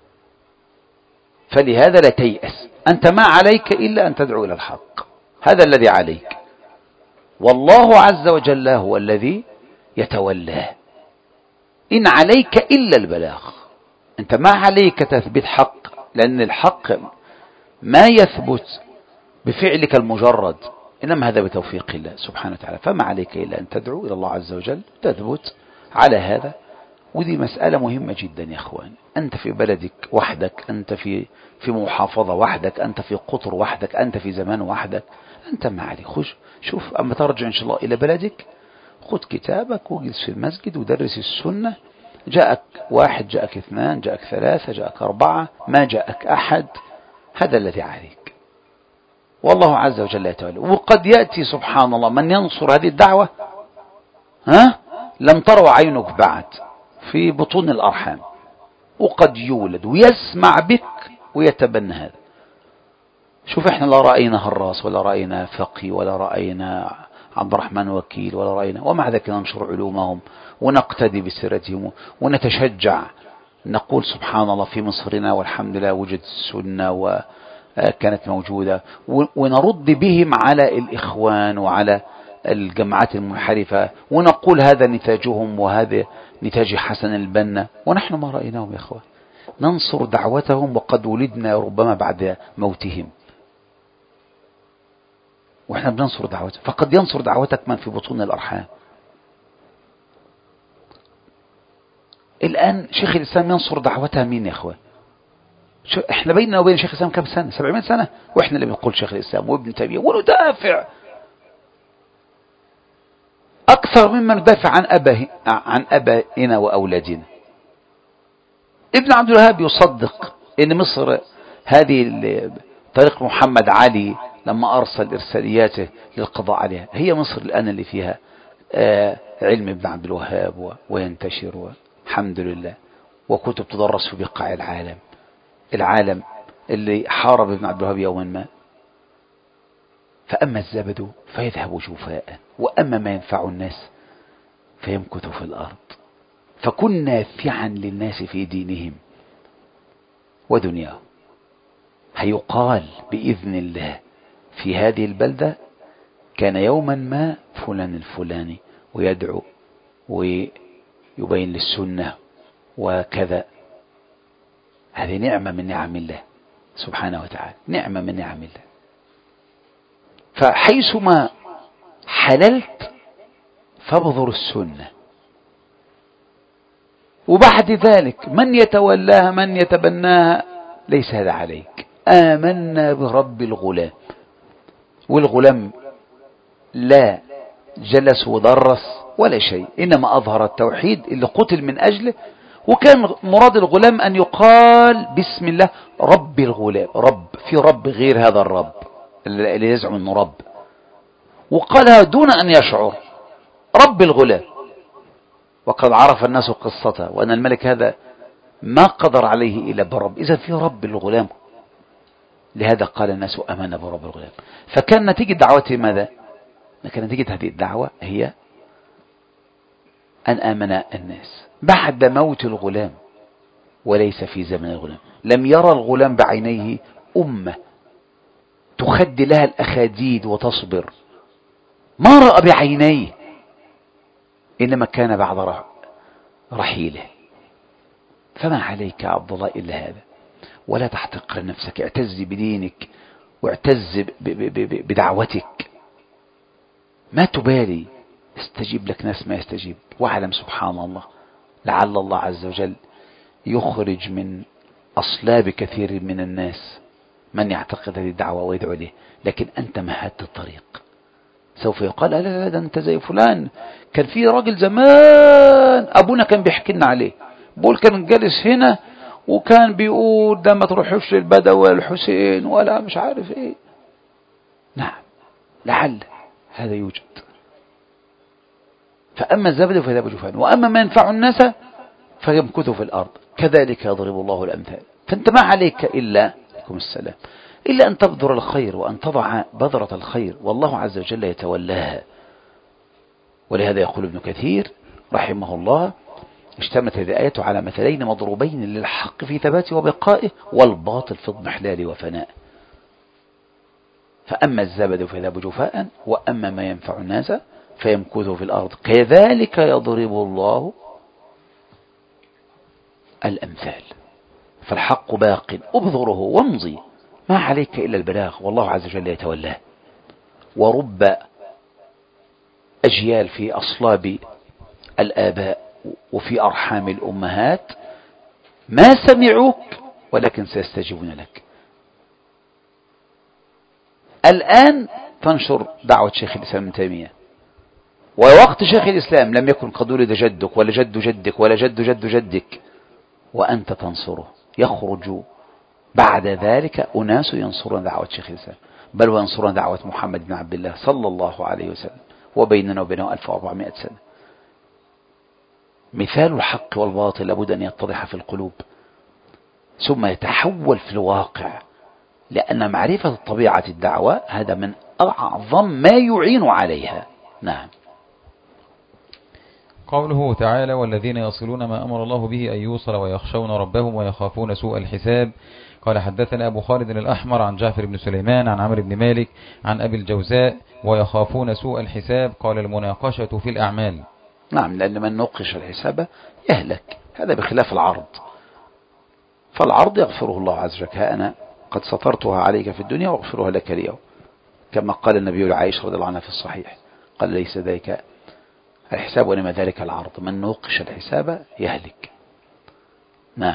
فلهذا لا تيأس، أنت ما عليك إلا أن تدعو إلى الحق، هذا الذي عليك، والله عز وجل هو الذي يتولاه، إن عليك إلا البلاغ، أنت ما عليك تثبيت حق، لأن الحق ما يثبت بفعلك المجرد، إنما هذا بتوفيق الله سبحانه وتعالى، فما عليك إلا أن تدعو إلى الله عز وجل تثبت على هذا. ودي مسألة مهمة جدا يا أخوان، أنت في بلدك وحدك، أنت في محافظة وحدك، أنت في قطر وحدك، أنت في زمان وحدك، أنت ما عليك. شوف أما ترجع إن شاء الله إلى بلدك خذ كتابك واجلس في المسجد ودرس السنة، جاءك واحد، جاءك اثنان، جاءك ثلاثة، جاءك أربعة، ما جاءك أحد، هذا الذي عليك، والله عز وجل يتولى. وقد يأتي سبحان الله من ينصر هذه الدعوة لم تروا عينك بعد في بطون الأرحام، وقد يولد ويسمع بك ويتبنى هذا. شوف احنا لا رأينا هراس ولا رأينا فقي ولا رأينا عبد الرحمن وكيل ولا رأينا، ومع ذلك ننشر علومهم ونقتدي بسيرتهم ونتشجع، نقول سبحان الله في مصرنا والحمد لله وجد السنة وكانت موجودة، ونرد بهم على الإخوان وعلى الجماعات المنحرفة ونقول هذا نتاجهم وهذا نتاج حسن البنا، ونحن ما رأيناهم يا أخوان. ننصر دعوتهم وقد ولدنا ربما بعد موتهم، وإحنا بننصر دعوتهم. فقد ينصر دعوتك من في بطون الأرحام. الآن شيخ الإسلام ينصر دعوتها مين يا أخوان؟ إحنا بيننا وبين شيخ الإسلام كم سنة؟ 700 سنة، وإحنا اللي بنقول شيخ الإسلام وابن تيمية وندافع أكثر مما ندافع عن أبائنا وأولادنا. ابن عبد الوهاب يصدق إن مصر هذه طريق محمد علي لما أرسل إرسالياته للقضاء عليها هي مصر الآن اللي فيها علم ابن عبد الوهاب وينتشر والحمد لله، وكتب تدرس في بقاع العالم اللي حارب ابن عبد الوهاب يوما ما. فأما الزبد فيذهب جفاء، وأما ما ينفع الناس فيمكث في الأرض. فكن نافعا للناس في دينهم ودنياهم. هيقال بإذن الله في هذه البلدة كان يوما ما فلان الفلاني ويدعو ويبين للسنة وكذا. هذه نعمة من نعم الله سبحانه وتعالى، نعمة من نعم الله. فحيثما حللت فابذر السنة، وبعد ذلك من يتولاها من يتبناها ليس هذا عليك. آمنا برب الغلام، والغلام لا جلس ودرس ولا شيء، إنما أظهر التوحيد اللي قتل من أجله. وكان مراد الغلام أن يقال بسم الله رب الغلام، رب في رب غير هذا الرب اللي يزعم أنه رب، وقالها دون أن يشعر رب الغلام. وقد عرف الناس قصته وأن الملك هذا ما قدر عليه إلا برب، إذا في رب الغلام. لهذا قال الناس أمنا برب الغلام. فكان نتيجة دعوته ماذا؟ كان نتيجة هذه الدعوة هي أن آمن الناس بعد موت الغلام وليس في زمن الغلام. لم يرى الغلام بعينيه أمة تخد لها الأخاديد وتصبر، ما رأى بعينيه، إنما كان بعد رحيله. فما عليك يا عبد الله إلا هذا، ولا تحتقر نفسك، اعتز بدينك واعتز بدعوتك، ما تبالي استجيب لك ناس ما يستجيب. واعلم سبحان الله لعل الله عز وجل يخرج من أصلاب كثير من الناس من يعتقد هذه الدعوة ويدعو له، لكن أنت مهدت الطريق. سوف يقال لا لا لا أنت زي فلان. كان في راجل زمان أبونا كان بيحكي لنا عليه، بقول كان جالس هنا وكان بيقول ده ما تروحوش للبدوي ولا الحسين ولا مش عارف ايه. نعم لعل هذا يوجد. فأما الزبد فيذهب جفاء، وأما ما ينفع الناس فيمكث في الأرض كذلك يضرب الله الأمثال. فأنت ما عليك إلا عليكم السلام إلا أن تبذر الخير وأن تضع بذرة الخير، والله عز وجل يتولاها. ولهذا يقول ابن كثير رحمه الله اشتملت هذه الآية على مثلين مضروبين للحق في ثباته وبقائه والباطل في اضمحلاله وفنائه. فأما الزبد فيذهب جفاء، وأما ما ينفع الناس فيمكث في الأرض كذلك يضرب الله الأمثال. فالحق باق أبذره وامضي، ما عليك إلا البلاغ والله عز وجل يتولاه. ورب أجيال في أصلاب الآباء وفي أرحام الأمهات ما سمعوك ولكن سيستجيبون لك. الآن تنشر دعوة شيخ الإسلام ابن تيمية، ووقت شيخ الإسلام لم يكن قد ولد جدك ولا جد جدك ولا جد جد جدك وأنت تنصره. يخرج بعد ذلك أناس ينصرون دعوة شيخ الإسلام، بل وينصرون دعوة محمد بن عبد الله صلى الله عليه وسلم، وبيننا وبينه 1400 سنة. مثال الحق والباطل لابد أن يتضح في القلوب ثم يتحول في الواقع، لأن معرفة طبيعة الدعوة هذا من أعظم ما يعين عليها. نعم. قوله تعالى والذين يصلون ما أمر الله به أن يوصل ويخشون ربهم ويخافون سوء الحساب. قال حدثنا أبو خالد الأحمر عن جعفر بن سليمان عن عمرو بن مالك عن أبي الجوزاء ويخافون سوء الحساب. قال المناقشة في الأعمال. نعم، لأن من نوقش الحساب يهلك، هذا بخلاف العرض. فالعرض يغفره الله عز وجل، ها أنا قد سترتها عليك في الدنيا واغفرها لك اليوم، كما قال النبي لعائشة رضي الله عنها في الصحيح، قال ليس ذلك الحساب وإنما ذلك العرض، من نوقش الحساب يهلك. نعم.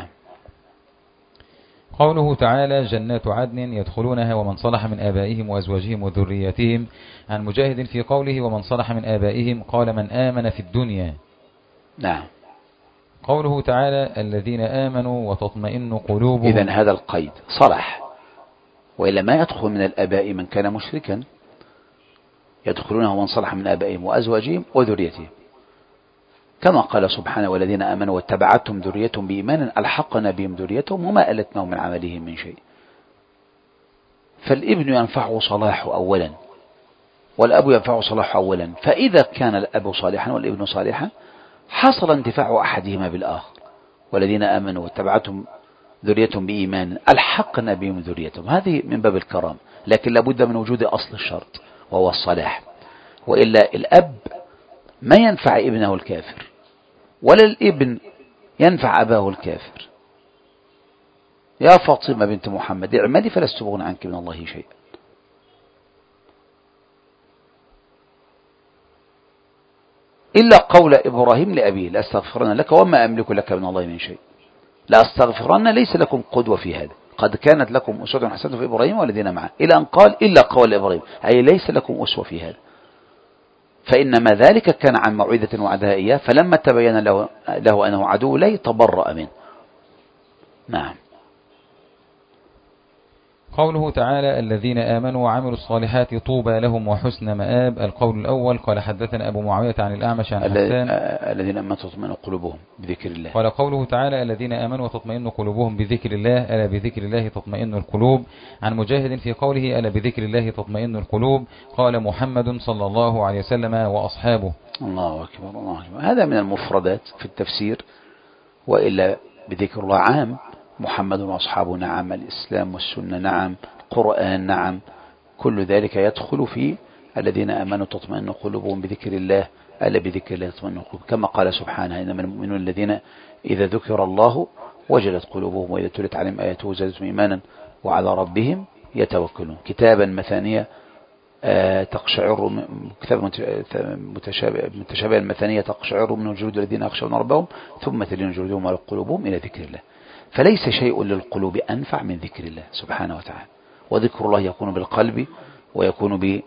قوله تعالى جنات عدن يدخلونها ومن صلح من آبائهم وأزواجهم وذرياتهم. عن مجاهد في قوله ومن صلح من آبائهم قال من آمن في الدنيا. نعم. قوله تعالى الذين آمنوا وتطمئن قلوبهم. إذن هذا القيد صلح، وإلا ما يدخل من الآباء من كان مشركا، يدخلونه ومن صلح من آبائهم وأزواجهم وذريتهم، كما قال سبحانه والذين آمنوا واتبعتهم ذريتهم بإيمان ألحقنا بهم ذريتهم وما ألتناهم من عملهم من شيء. فالابن ينفعه صلاحه أولا، والأب ينفعه صلاحه أولا، فإذا كان الأب صالحا والابن صالحا حصل انتفاع أحدهما بالآخر. والذين آمنوا واتبعتهم ذريتهم بإيمان ألحقنا بهم ذريتهم، هذه من باب الكرام، لكن لابد من وجود أصل الشرط وهو الصلاح، وإلا الأب ما ينفع ابنه الكافر ولا الابن ينفع أباه الكافر. يا فاطمة بنت محمد اعملي فلست بغن عنك من الله شيئا. إلا قول إبراهيم لأبيه لأستغفرن لك وما أملك لك من الله من شيء. لأستغفرن ليس لكم قدوة في هذا، قد كانت لكم أسوة حسنة في إبراهيم والذين معه، إلى أن قال إلا قول إبراهيم، أي ليس لكم أسوة في هذا، فإنما ذلك كان عن موعدة وعدها إياه، فلما تبين له أنه عدو لا تبرأ منه. نعم. قوله تعالى الذين آمنوا وعملوا الصالحات طوبى لهم وحسن مآب. القول الأول قال حدثنا أبو معاوية عن الأعمش عن حسان الذين آمنوا وتطمئن قلوبهم بذكر الله. قال قوله تعالى الذين آمنوا وتطمئن قلوبهم بذكر الله ألا بذكر الله تطمئن القلوب. عن مجاهد في قوله ألا بذكر الله تطمئن القلوب قال محمد صلى الله عليه وسلم وأصحابه. الله أكبر الله أكبر. هذا من المفردات في التفسير، وإلا بذكر الله عام، محمد وأصحابه نعم، الإسلام والسنة نعم، القرآن نعم، كل ذلك يدخل في الذين آمنوا تطمئن قلوبهم بذكر الله ألا بذكر الله تطمئن القلوب، كما قال سبحانه إنما المؤمنون الذين إذا ذكر الله وجلت قلوبهم وإذا تلت عليهم آياته زادتهم إيمانا وعلى ربهم يتوكلون. كتابا مثانية تقشعر، كتاب متشابه المثانية تقشعر من جلود الذين يخشون ربهم ثم تلين جلودهم وقلوبهم إلى ذكر الله. فليس شيء للقلوب أنفع من ذكر الله سبحانه وتعالى، وذكر الله يكون بالقلب ويكون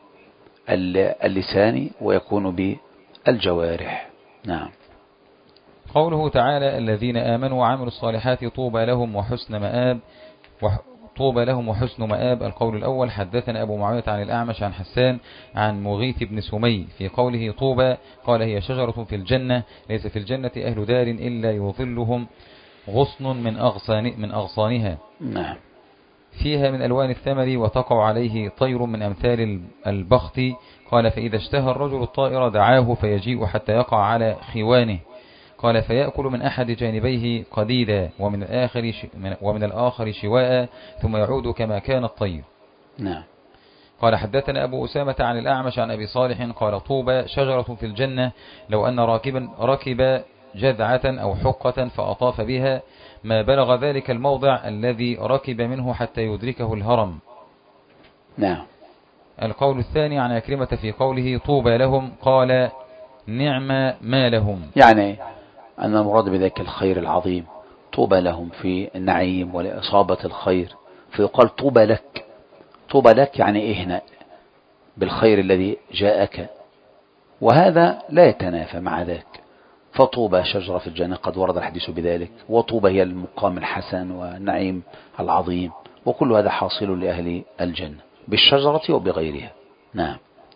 باللسان ويكون بالجوارح. نعم. قوله تعالى الذين آمنوا وعملوا الصالحات طوبى لهم وحسن مآب. طوبى لهم وحسن مآب. القول الأول حدثنا أبو معاوية عن الأعمش عن حسان عن مغيث بن سمي في قوله طوبى قال هي شجرة في الجنة ليس في الجنة أهل دار إلا يظلهم غصن من أغصانها. نعم. فيها من ألوان الثمر وتقع عليه طير من أمثال البخت. قال فإذا اشتهى الرجل الطائر دعاه فيجيء حتى يقع على خوانه. قال فيأكل من أحد جانبيه قديدا ومن الآخر شواء ثم يعود كما كان الطير. نعم. قال حدثنا أبو أسامة عن الأعمش عن أبي صالح قال طوبى شجرة في الجنة لو أن ركب جذعة أو حقة فأطاف بها ما بلغ ذلك الموضع الذي ركب منه حتى يدركه الهرم. نعم. القول الثاني عن عكرمة في قوله طوبى لهم قال نعم ما لهم، يعني أن المراد بذلك الخير العظيم، طوبى لهم في النعيم ولإصابة الخير، فيقال طوبى لك. طوبى لك يعني اهنأ بالخير الذي جاءك، وهذا لا يتنافى مع ذاك. فطوبى شجرة في الجنة قد ورد الحديث بذلك، وطوبى هي المقام الحسن والنعيم العظيم، وكل هذا حاصل لأهل الجنة بالشجرة وبغيرها. نعم.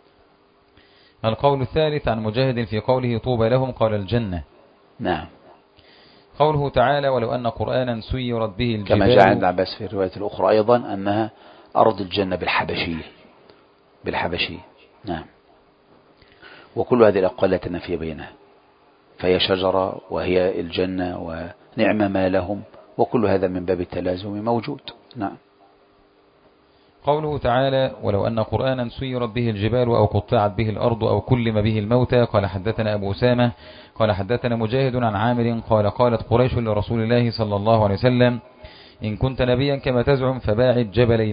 القول الثالث عن مجاهد في قوله طوبى لهم قال الجنة. نعم. قوله تعالى ولو أن قرآنا سيرت به الجبال، كما جاء عند عباس في الرواية الأخرى أيضا أنها أرض الجنة بالحبشية. نعم. وكل هذه الأقوال لا تنافي بينها، فهي شجرة وهي الجنة ونعم ما لهم، وكل هذا من باب التلازم موجود. نعم. قوله تعالى ولو أن قرآنا سيرت به الجبال أو قطعت به الأرض أو كلم به الموتى. قال حدثنا أبو أسامة قال حدثنا مجاهد عن عامر قال قالت قريش لرسول الله صلى الله عليه وسلم إن كنت نبيا كما تزعم فباعد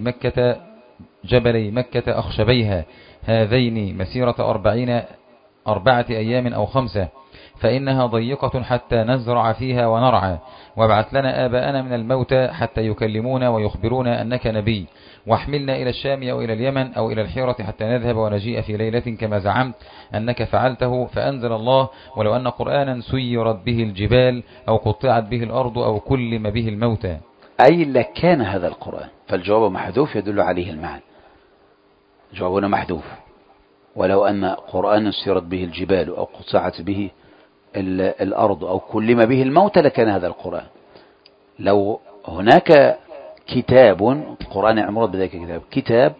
جبلي مكة أخشبيها هذين مسيرة 4 أيام أو 5 فإنها ضيقة حتى نزرع فيها ونرعى وابعث لنا آباءنا من الموتى حتى يكلمونا ويخبرونا أنك نبي واحملنا إلى الشام أو إلى اليمن أو إلى الحيرة حتى نذهب ونجيء في ليلة كما زعمت أنك فعلته. فأنزل الله ولو أن قرآنا سيرت به الجبال أو قطعت به الأرض أو كلم به الموتى، أي لكان هذا القرآن. فالجواب محذوف يدل عليه المعنى، جوابنا محذوف. ولو أن قرآنا سيرت به الجبال أو قطعت به الأرض أو كلم به الموتى لكان هذا القرآن. لو هناك كتاب، القرآن عمرت بذلك كتاب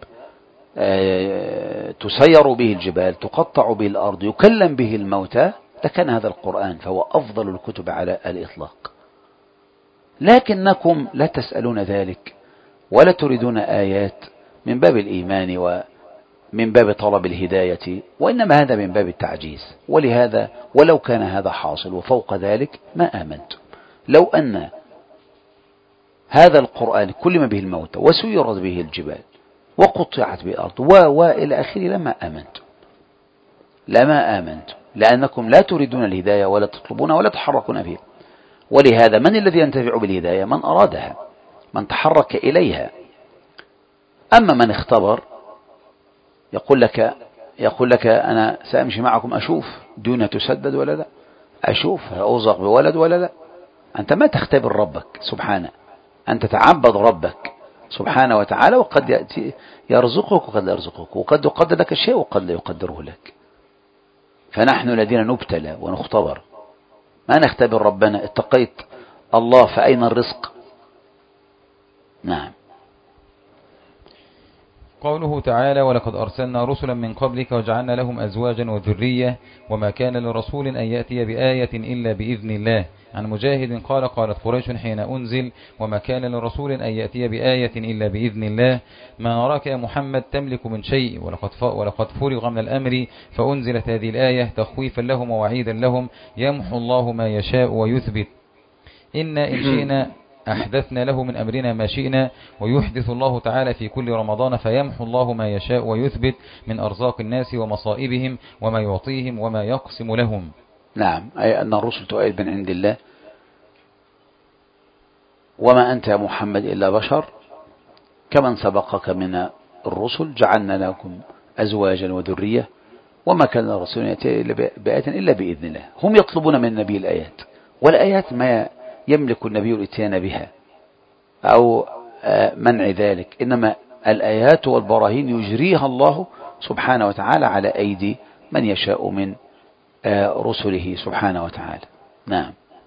تسير به الجبال تقطع به الأرض يكلم به الموتى لكان هذا القرآن، فهو أفضل الكتب على الإطلاق. لكنكم لا تسألون ذلك ولا تريدون آيات من باب الإيمان ومن باب طلب الهداية، وإنما هذا من باب التعجيز. ولهذا ولو كان هذا حاصل وفوق ذلك ما آمنتم. لو أن هذا القرآن كلم به الموتى وسيرت به الجبال وقطعت به الأرض وإلى آخره لما آمنتم لأنكم لا تريدون الهداية ولا تطلبون ولا تحركون فيها. ولهذا من الذي ينتفع بالهداية؟ من أرادها، من تحرك إليها. أما من اختبر يقول لك أنا سأمشي معكم أشوف دون تسدد ولا لا، أشوف أرزق بولد ولا لا. أنت ما تختبر ربك سبحانه، أنت تعبد ربك سبحانه وتعالى، وقد يأتي يرزقك وقد لا يرزقك، وقد يقدر لك الشيء وقد لا يقدره لك. فنحن الذين نبتلى ونختبر ما نختبر ربنا. اتقيت الله فأين الرزق؟ نعم. قوله تعالى ولقد أرسلنا رسلا من قبلك وجعلنا لهم أزواجا وذرية وما كان لرسول أن يأتي بآية إلا بإذن الله. عن مجاهد قال قالت قريش حين أنزل وما كان لرسول أن يأتي بآية إلا بإذن الله ما نراك يا محمد تملك من شيء ولقد فرغ من الأمر فأنزلت هذه الآية تخويفا لهم ووعيدا لهم يمحو الله ما يشاء ويثبت إن شئنا أحدثنا له من أمرنا ما شئنا ويحدث الله تعالى في كل رمضان فيمحو الله ما يشاء ويثبت من أرزاق الناس ومصائبهم وما يعطيهم وما يقسم لهم. نعم، أي أن الرسل تؤيد من عند الله. وما أنت يا محمد إلا بشر كمن سبقك من الرسل جعلنا لكم أزواجا وذرية وما كان الرسول يأتي بآية إلا بإذن الله. هم يطلبون من النبي الآيات، والآيات ما يملك النبي الاتيان بها أو منع ذلك، إنما الآيات والبراهين يجريها الله سبحانه وتعالى على أيدي من يشاء من رسله سبحانه وتعالى. نعم.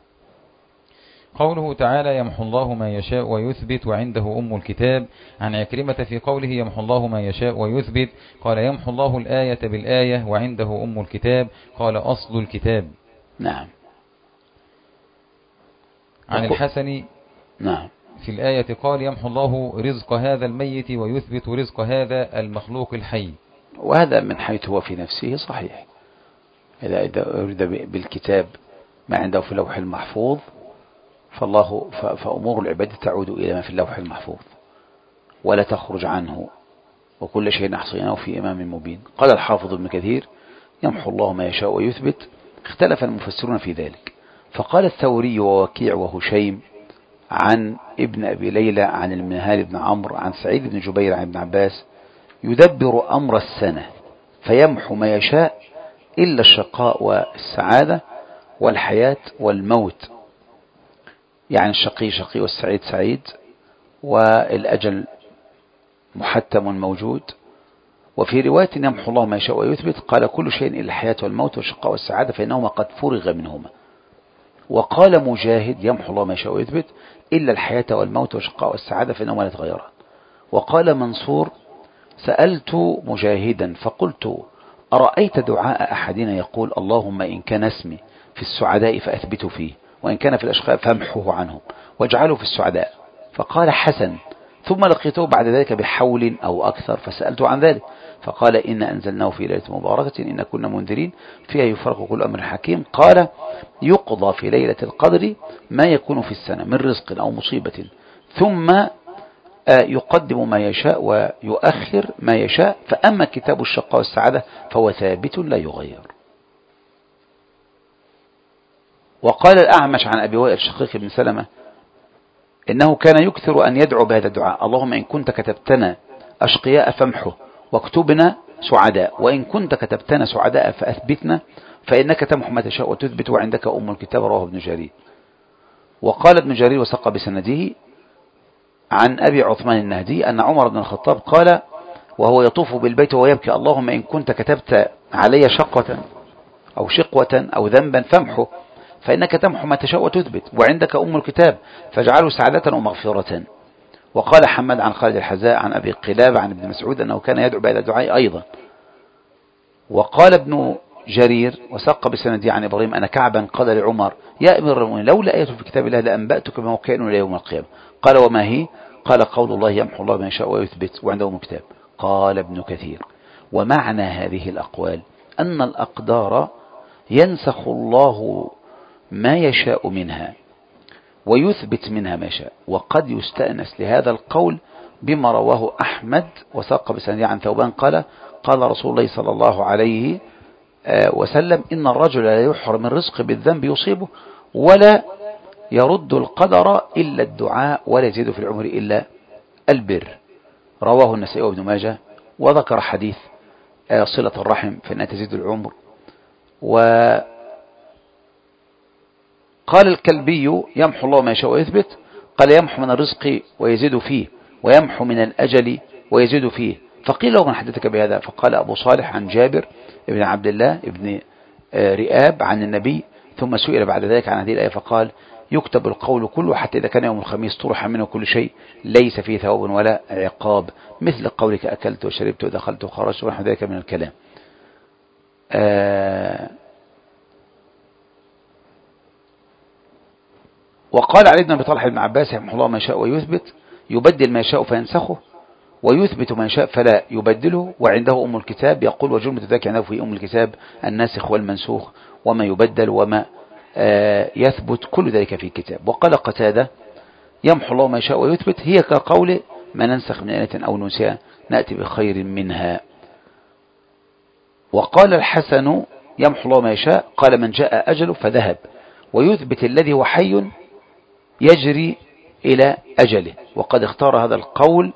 قوله تعالى يمحو الله ما يشاء ويثبت وعنده أم الكتاب. عن عكرمة في قوله يمحو الله ما يشاء ويثبت قال يمحو الله الآية بالآية وعنده أم الكتاب قال أصل الكتاب. نعم. عن الحسن نعم في الآية قال يمحو الله رزق هذا الميت ويثبت رزق هذا المخلوق الحي. وهذا من حيث هو في نفسه صحيح. إذا أريد بالكتاب ما عنده في اللوح المحفوظ فأمور العباد تعود إلى ما في اللوح المحفوظ ولا تخرج عنه، وكل شيء أحصيناه في إمام مبين. قال الحافظ ابن كثير يمحو الله ما يشاء ويثبت. اختلف المفسرون في ذلك، فقال الثوري ووكيع وهشيم عن ابن أبي ليلى عن المنهال بن عمرو عن سعيد بن جبير عن ابن عباس يدبر أمر السنة فيمحو ما يشاء إلا الشقاء والسعادة والحياة والموت، يعني الشقي شقي والسعيد سعيد والأجل محتم موجود. وفي رواية يمحو الله ما يشاء ويثبت قال كل شيء إلا الحياة والموت والشقاء والسعادة فإنهما قد فرغ منهما. وقال مجاهد يمحو الله ما يشاء ويثبت إلا الحياة والموت والشقاء والسعادة فإنهما لا يتغيران. وقال منصور سألت مجاهدا فقلت أرأيت دعاء أحدنا يقول اللهم إن كان اسمي في السعداء فأثبته فيه وإن كان في الأشقاء فامحوه عنهم واجعله في السعداء. فقال حسن ثم لقيته بعد ذلك بحول أو أكثر فسألته عن ذلك فقال إن أنزلناه في ليلة مباركة إن كنا منذرين فيها يفرق كل أمر حكيم. قال يقضى في ليلة القدر ما يكون في السنة من رزق أو مصيبة ثم يقدم ما يشاء ويؤخر ما يشاء. فأما كتاب الشقاء والسعادة فهو ثابت لا يغير. وقال الأعمش عن أبي وائل شقيق بن سلمة إنه كان يكثر أن يدعو بهذا الدعاء: اللهم إن كنت كتبتنا أشقياء فامحه واكتبنا سعداء، وإن كنت كتبتنا سعداء فأثبتنا، فإنك تمحو ما تشاء وتثبت، وعندك أم الكتاب. رواه ابن جرير. وقال ابن جرير وسق بسنده عن أبي عثمان النهدي أن عمر بن الخطاب قال وهو يطوف بالبيت وهو يبكي: اللهم إن كنت كتبت علي شقوة أو شقوة أو ذنبا فامحه، فإنك تمحو ما تشاء وتثبت، وعندك أم الكتاب، فاجعله سعادة ومغفرة. وقال حماد عن خالد الحذاء عن أبي قلابة عن ابن مسعود أنه كان يدعو بهذا الدعاء أيضا. وقال ابن جرير وسق بسندي عن إبراهيم أن كعبا قال لعمر: يا أمير المؤمنين، لولا آية في كتاب الله لأنبأتك بما هو كائن إلى يوم القيامة. قال: وما هي؟ قال: قول الله يمحو الله ما يشاء ويثبت وعنده أم الكتاب. قال ابن كثير: ومعنى هذه الأقوال أن الأقدار ينسخ الله ما يشاء منها ويثبت منها ما يشاء. وقد يستأنس لهذا القول بما رواه أحمد وساق بسندي عن ثوبان قال: قال رسول الله صلى الله عليه وسلم: إن الرجل لا يحرم من رزق بالذنب يصيبه، ولا يرد القدر إلا الدعاء، ولا يزيد في العمر إلا البر. رواه النسائي وابن ماجه. وذكر حديث صلة الرحم فإنها تزيد العمر. وقال الكلبي: يمحو الله ما يشاء ويثبت. قال: يمحو من الرزق ويزيد فيه، ويمحو من الأجل ويزيد فيه. فقيل له: من حدثك بهذا؟ فقال أبو صالح عن جابر ابن عبد الله ابن رئاب عن النبي. ثم سئل بعد ذلك عن هذه الآية فقال: يكتب القول كله حتى إذا كان يوم الخميس طرح منه كل شيء ليس فيه ثواب ولا عقاب، مثل قولك أكلت وشربت ودخلت وخرجت ونحو ذلك من الكلام. وقال علي بن أبي طلحة بن عباس: يمحو الله ما يشاء ويثبت، يبدل ما يشاء فينسخه، ويثبت ما يشاء فلا يبدله، وعنده أم الكتاب. يقول: وجملة ذلك عنده في أم الكتاب الناسخ والمنسوخ وما يبدل وما يثبت، كل ذلك في كتاب. وقال قتادة: يمحو الله ما يشاء ويثبت هي كقول ما ننسخ من آية أو ننسها نأتي بخير منها. وقال الحسن: يمحو الله ما يشاء قال من جاء أجله فذهب، ويثبت الذي هو حي يجري إلى أجله. وقد اختار هذا القول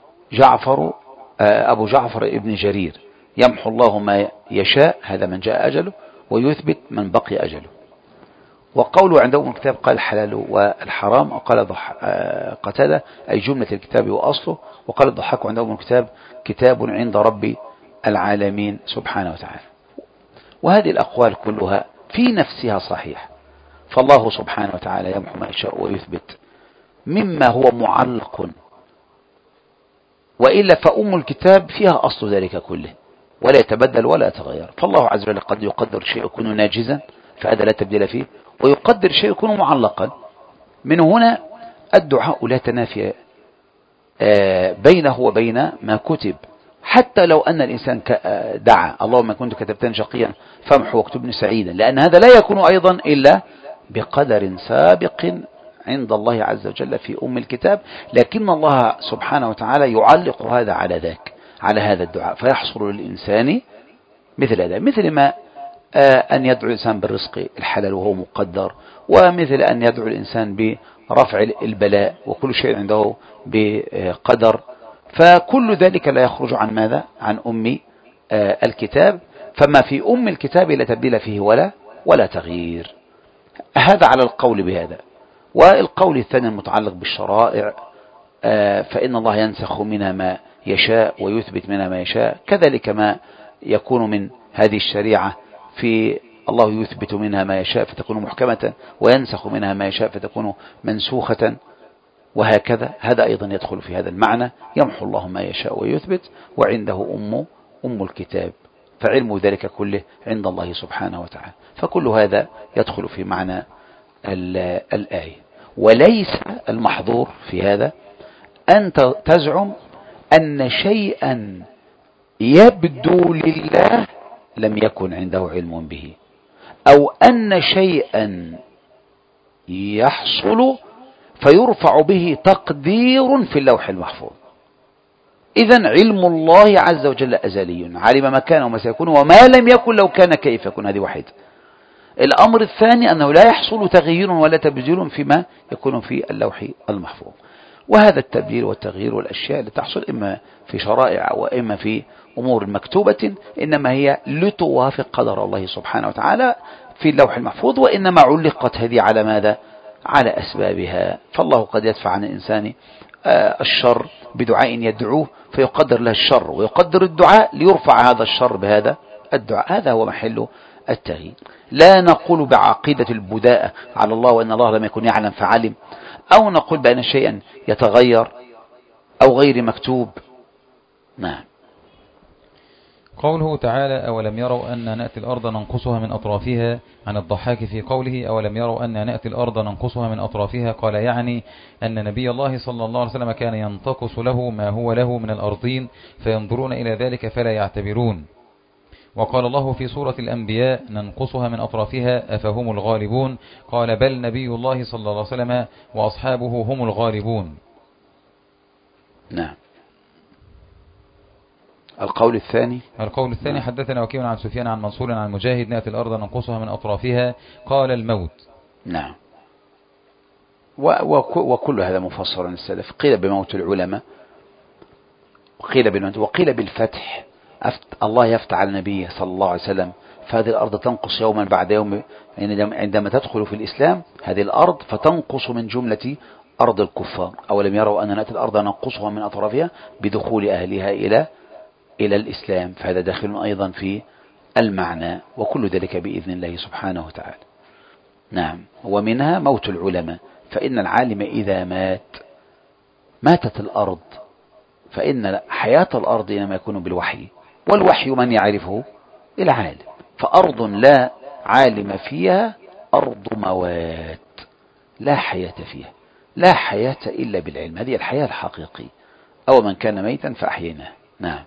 أبو جعفر ابن جرير: يمحو الله ما يشاء هذا من جاء أجله، ويثبت من بقي أجله. وقوله عندهم الكتاب قال الحلال والحرام. وقال قتادة: أي جملة الكتاب وأصله. وقال الضحاك عندهم الكتاب كتاب عند رب العالمين سبحانه وتعالى. وهذه الأقوال كلها في نفسها صحيح، فالله سبحانه وتعالى يمحو ما يشاء ويثبت مما هو معلق، وإلا فأم الكتاب فيها أصل ذلك كله ولا يتبدل ولا يتغير. فالله عز وجل قد يقدر شيء يكون ناجزا فهذا لا تبديل فيه، ويقدر شيء يكون معلقا. من هنا الدعاء لا تنافي بينه وبين ما كتب، حتى لو أن الإنسان دعا: اللهم كنت كتبتني شقيا فامحو واكتبني سعيدا، لأن هذا لا يكون أيضا إلا بقدر سابق عند الله عز وجل في أم الكتاب، لكن الله سبحانه وتعالى يعلق هذا على ذاك، على هذا الدعاء، فيحصل للإنسان مثل هذا، مثل ما أن يدعو الإنسان بالرزق الحلال وهو مقدر، ومثل أن يدعو الإنسان برفع البلاء، وكل شيء عنده بقدر. فكل ذلك لا يخرج عن ماذا؟ عن أم الكتاب. فما في أم الكتاب لا تبديل فيه ولا تغيير. هذا على القول بهذا. والقول الثاني المتعلق بالشرائع، فإن الله ينسخ منها ما يشاء ويثبت منها ما يشاء، كذلك ما يكون من هذه الشريعة في الله يثبت منها ما يشاء فتكون محكمة، وينسخ منها ما يشاء فتكون منسوخة، وهكذا. هذا أيضا يدخل في هذا المعنى: يمحو الله ما يشاء ويثبت وعنده أم الكتاب، فعلم ذلك كله عند الله سبحانه وتعالى. فكل هذا يدخل في معنى الآية. وليس المحظور في هذا أن تزعم أن شيئا يبدو لله لم يكن عنده علم به، أو أن شيئا يحصل فيرفع به تقدير في اللوح المحفوظ. إذن علم الله عز وجل أزلي، علم ما كان وما سيكون وما لم يكن لو كان كيف يكون. هذه واحد. الأمر الثاني أنه لا يحصل تغيير ولا تبديل فيما يكون في اللوح المحفوظ. وهذا التبديل والتغيير والأشياء اللي تحصل إما في شرائع وإما في أمور مكتوبة إنما هي لتوافق قدر الله سبحانه وتعالى في اللوح المحفوظ، وإنما علقت هذه على ماذا؟ على أسبابها. فالله قد يدفع عن الإنسان الشر بدعاء يدعوه فيقدر له الشر، ويقدر الدعاء ليرفع هذا الشر بهذا الدعاء. هذا هو محل التغيير. لا نقول بعقيدة البداءة على الله وأن الله لم يكن يعلم فعلم، أو نقول بأن شيئا يتغير أو غير مكتوب. نعم. قوله تعالى أولم يروا أن نأتي الأرض ننقصها من أطرافها، عن الضحاك في قوله أولم يروا أن نأتي الأرض ننقصها من أطرافها، قال يعني أن نبي الله صلى الله عليه وسلم كان ينتقص له ما هو له من الأرضين فينظرون إلى ذلك فلا يعتبرون. وقال الله في سورة الأنبياء ننقصها من أطرافها أفهم الغالبون، قال بل نبي الله صلى الله عليه وسلم وأصحابه هم الغالبون. نعم. القول الثاني حدثنا وكيع عن سفيان عن منصور عن مجاهد نأتي الأرض ننقصها من أطرافها قال الموت. نعم. وكل هذا مفسر عن السلف. قيل بموت العلماء، وقيل بالفتح. الله يفتح على النبي صلى الله عليه وسلم فهذه الأرض تنقص يوما بعد يوم. عندما تدخل في الإسلام هذه الأرض فتنقص من جملة أرض الكفار. أولم يروا أن نأتي الأرض ننقصها من أطرافها بدخول أهلها إلى الإسلام، فهذا داخل أيضا في المعنى، وكل ذلك بإذن الله سبحانه وتعالى. نعم. ومنها موت العلماء، فإن العالم إذا ماتت الأرض، فإن حياة الأرض إنما يكون بالوحي، والوحي من يعرفه؟ العالم. فأرض لا عالم فيها أرض موات، لا حياة فيها، لا حياة إلا بالعلم. هذه الحياة الحقيقية. أو من كان ميتا فأحييناه. نعم.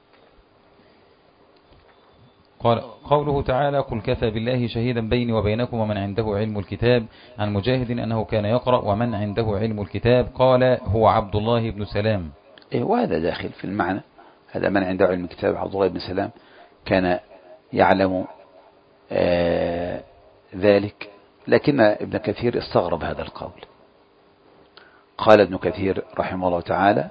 قال قوله تعالى قل كفى بالله شهيدا بيني وبينكم ومن عنده علم الكتاب، عن مجاهد أنه كان يقرأ ومن عنده علم الكتاب، قال هو عبد الله بن سلام. وهذا داخل في المعنى. هذا من عنده علم الكتاب عبد الله بن سلام كان يعلم ذلك، لكن ابن كثير استغرب هذا القول. قال ابن كثير رحمه الله تعالى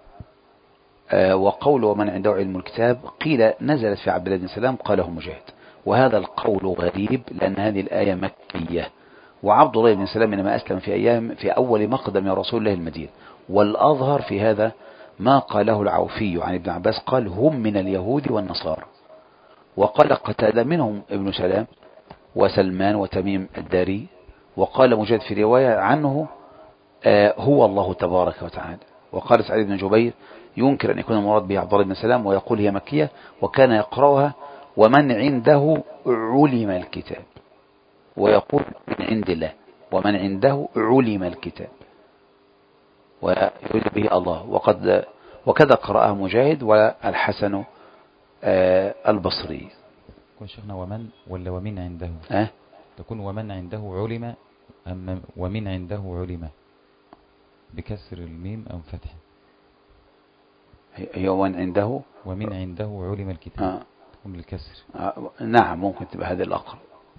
وقول ومن عنده علم الكتاب قيل نزلت في عبد الله بن سلام قاله مجاهد، وهذا القول غريب لأن هذه الآية مكية، وعبد الله بن سلام إنما أسلم في أول مقدم يا رسول الله المدينة. والأظهر في هذا ما قاله العوفي عن ابن عباس قال هم من اليهود والنصارى، وقال قتادة منهم ابن سلام وسلمان وتميم الداري، وقال مجاهد في رواية عنه هو الله تبارك وتعالى. وقال سعيد بن جبير ينكر أن يكون المراد به عبد الله بن سلام ويقول هي مكية، وكان يقرأها ومن عنده علم الكتاب، ويقول من عند الله ومن عنده علم الكتاب ويريد به الله. وكذا قرأها مجاهد والحسن البصري. كن شيخنا ومن ولا ومن عنده تكون ومن عنده علم أم ومن عنده علم بكسر الميم أم فتح؟ هي ومن عنده علم الكتاب تكون بالكسر. نعم ممكن تبقى هذه الأقرب.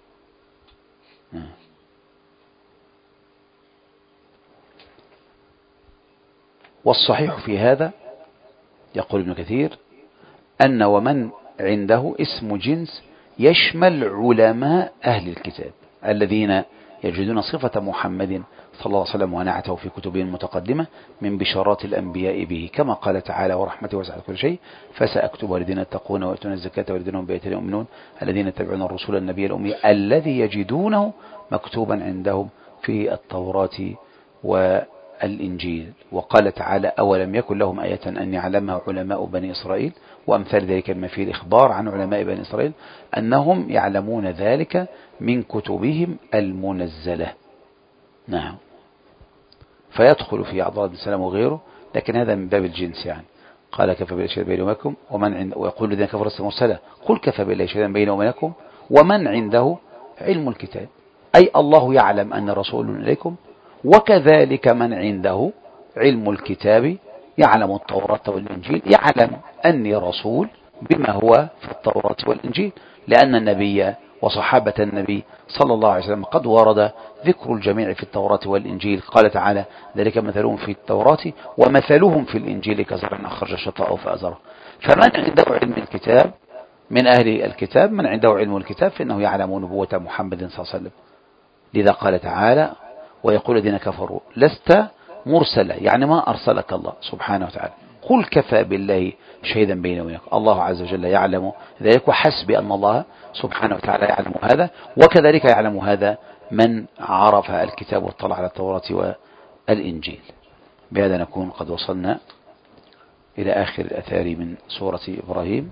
والصحيح في هذا يقول ابن كثير أن ومن عنده اسم جنس يشمل علماء أهل الكتاب الذين يجدون صفة محمد صلى الله عليه وسلم ونعته في كتبهم المتقدمة من بشارات الأنبياء به، كما قال تعالى ورحمته وسعت كل شيء فسأكتب الذين يتقون ويؤتون الزكاة والذين هم بآياتنا يؤمنون الذين يتبعون الرسول النبي الأمي الذي يجدونه مكتوبا عندهم في التوراة والإنجيل. وقال تعالى أولم يكن لهم آية أن يعلمها علماء بني إسرائيل، وأمثال ذلك ما فيه الإخبار عن علماء بني إسرائيل أنهم يعلمون ذلك من كتبهم المنزلة. نعم. فيدخل في عبد الله بن سلام وغيره، لكن هذا من باب الجنس يعني. قال كفى بالله شهيدا بيني وبينكم ويقول الذين كفروا لست مرسلا قل كفى بالله شهيدا بيني وبينكم ومن عنده علم الكتاب، أي الله يعلم أن رسول إليكم وكذلك من عنده علم الكتاب يعلم التوراة والإنجيل يعلم أني رسول بما هو في التوراة والإنجيل، لأن النبي وصحابة النبي صلى الله عليه وسلم قد ورد ذكر الجميع في التوراة والإنجيل. قال تعالى: ذلك مثلهم في التوراة ومثلهم في الإنجيل كزرع أخرج شطأه فأزره. فمن عنده علم الكتاب من أهل الكتاب، من عنده علم الكتاب فإنه يعلم نبوة محمد صلى الله عليه وسلم. لذا قال تعالى: ويقول الذين كفروا لست مرسلا، يعني ما أرسلك الله سبحانه وتعالى. قل كفى بالله شهيدا بيني وبينك، الله عز وجل يعلم ذلك، وحسب أن الله سبحانه وتعالى يعلم هذا، وكذلك يعلم هذا من عرف الكتاب واطلع على التوراة والإنجيل. بهذا نكون قد وصلنا إلى آخر الأثار من سورة إبراهيم.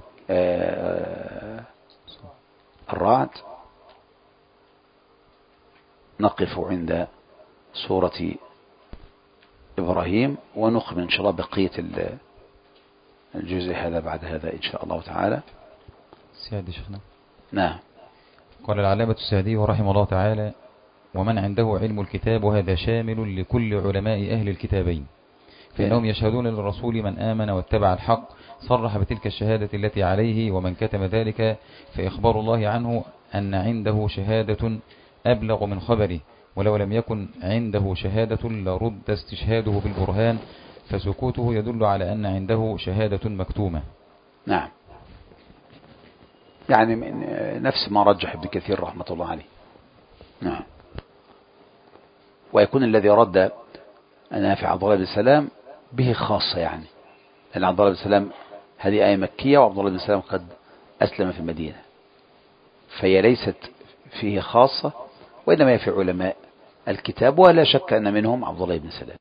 الرعد. نقف عند سورة إبراهيم ونكمل إن شاء الله بقية الجزء هذا بعد هذا إن شاء الله تعالى. السعدي شيخنا. نعم. قال العلامة السعدي رحمه الله تعالى: ومن عنده علم الكتاب، وهذا شامل لكل علماء أهل الكتابين، فإنهم يشهدون للرسول من آمن واتبع الحق صرح بتلك الشهادة التي عليه، ومن كتم ذلك فإخبار الله عنه أن عنده شهادة أبلغ من خبره، ولو لم يكن عنده شهادة لرد استشهاده بالبرهان، فسكوته يدل على أن عنده شهادة مكتومة. نعم، يعني نفس ما رجح ابن كثير رحمة الله عليه. نعم. ويكون الذي رد نافع عبد الله بن سلام به خاصة، يعني لأن عبد الله بن سلام هذه آية مكية، وعبد الله بن سلام قد أسلم في المدينة، فهي ليست فيه خاصة، وإنما هي في علماء الكتاب، ولا شك أن منهم عبد الله بن سلام.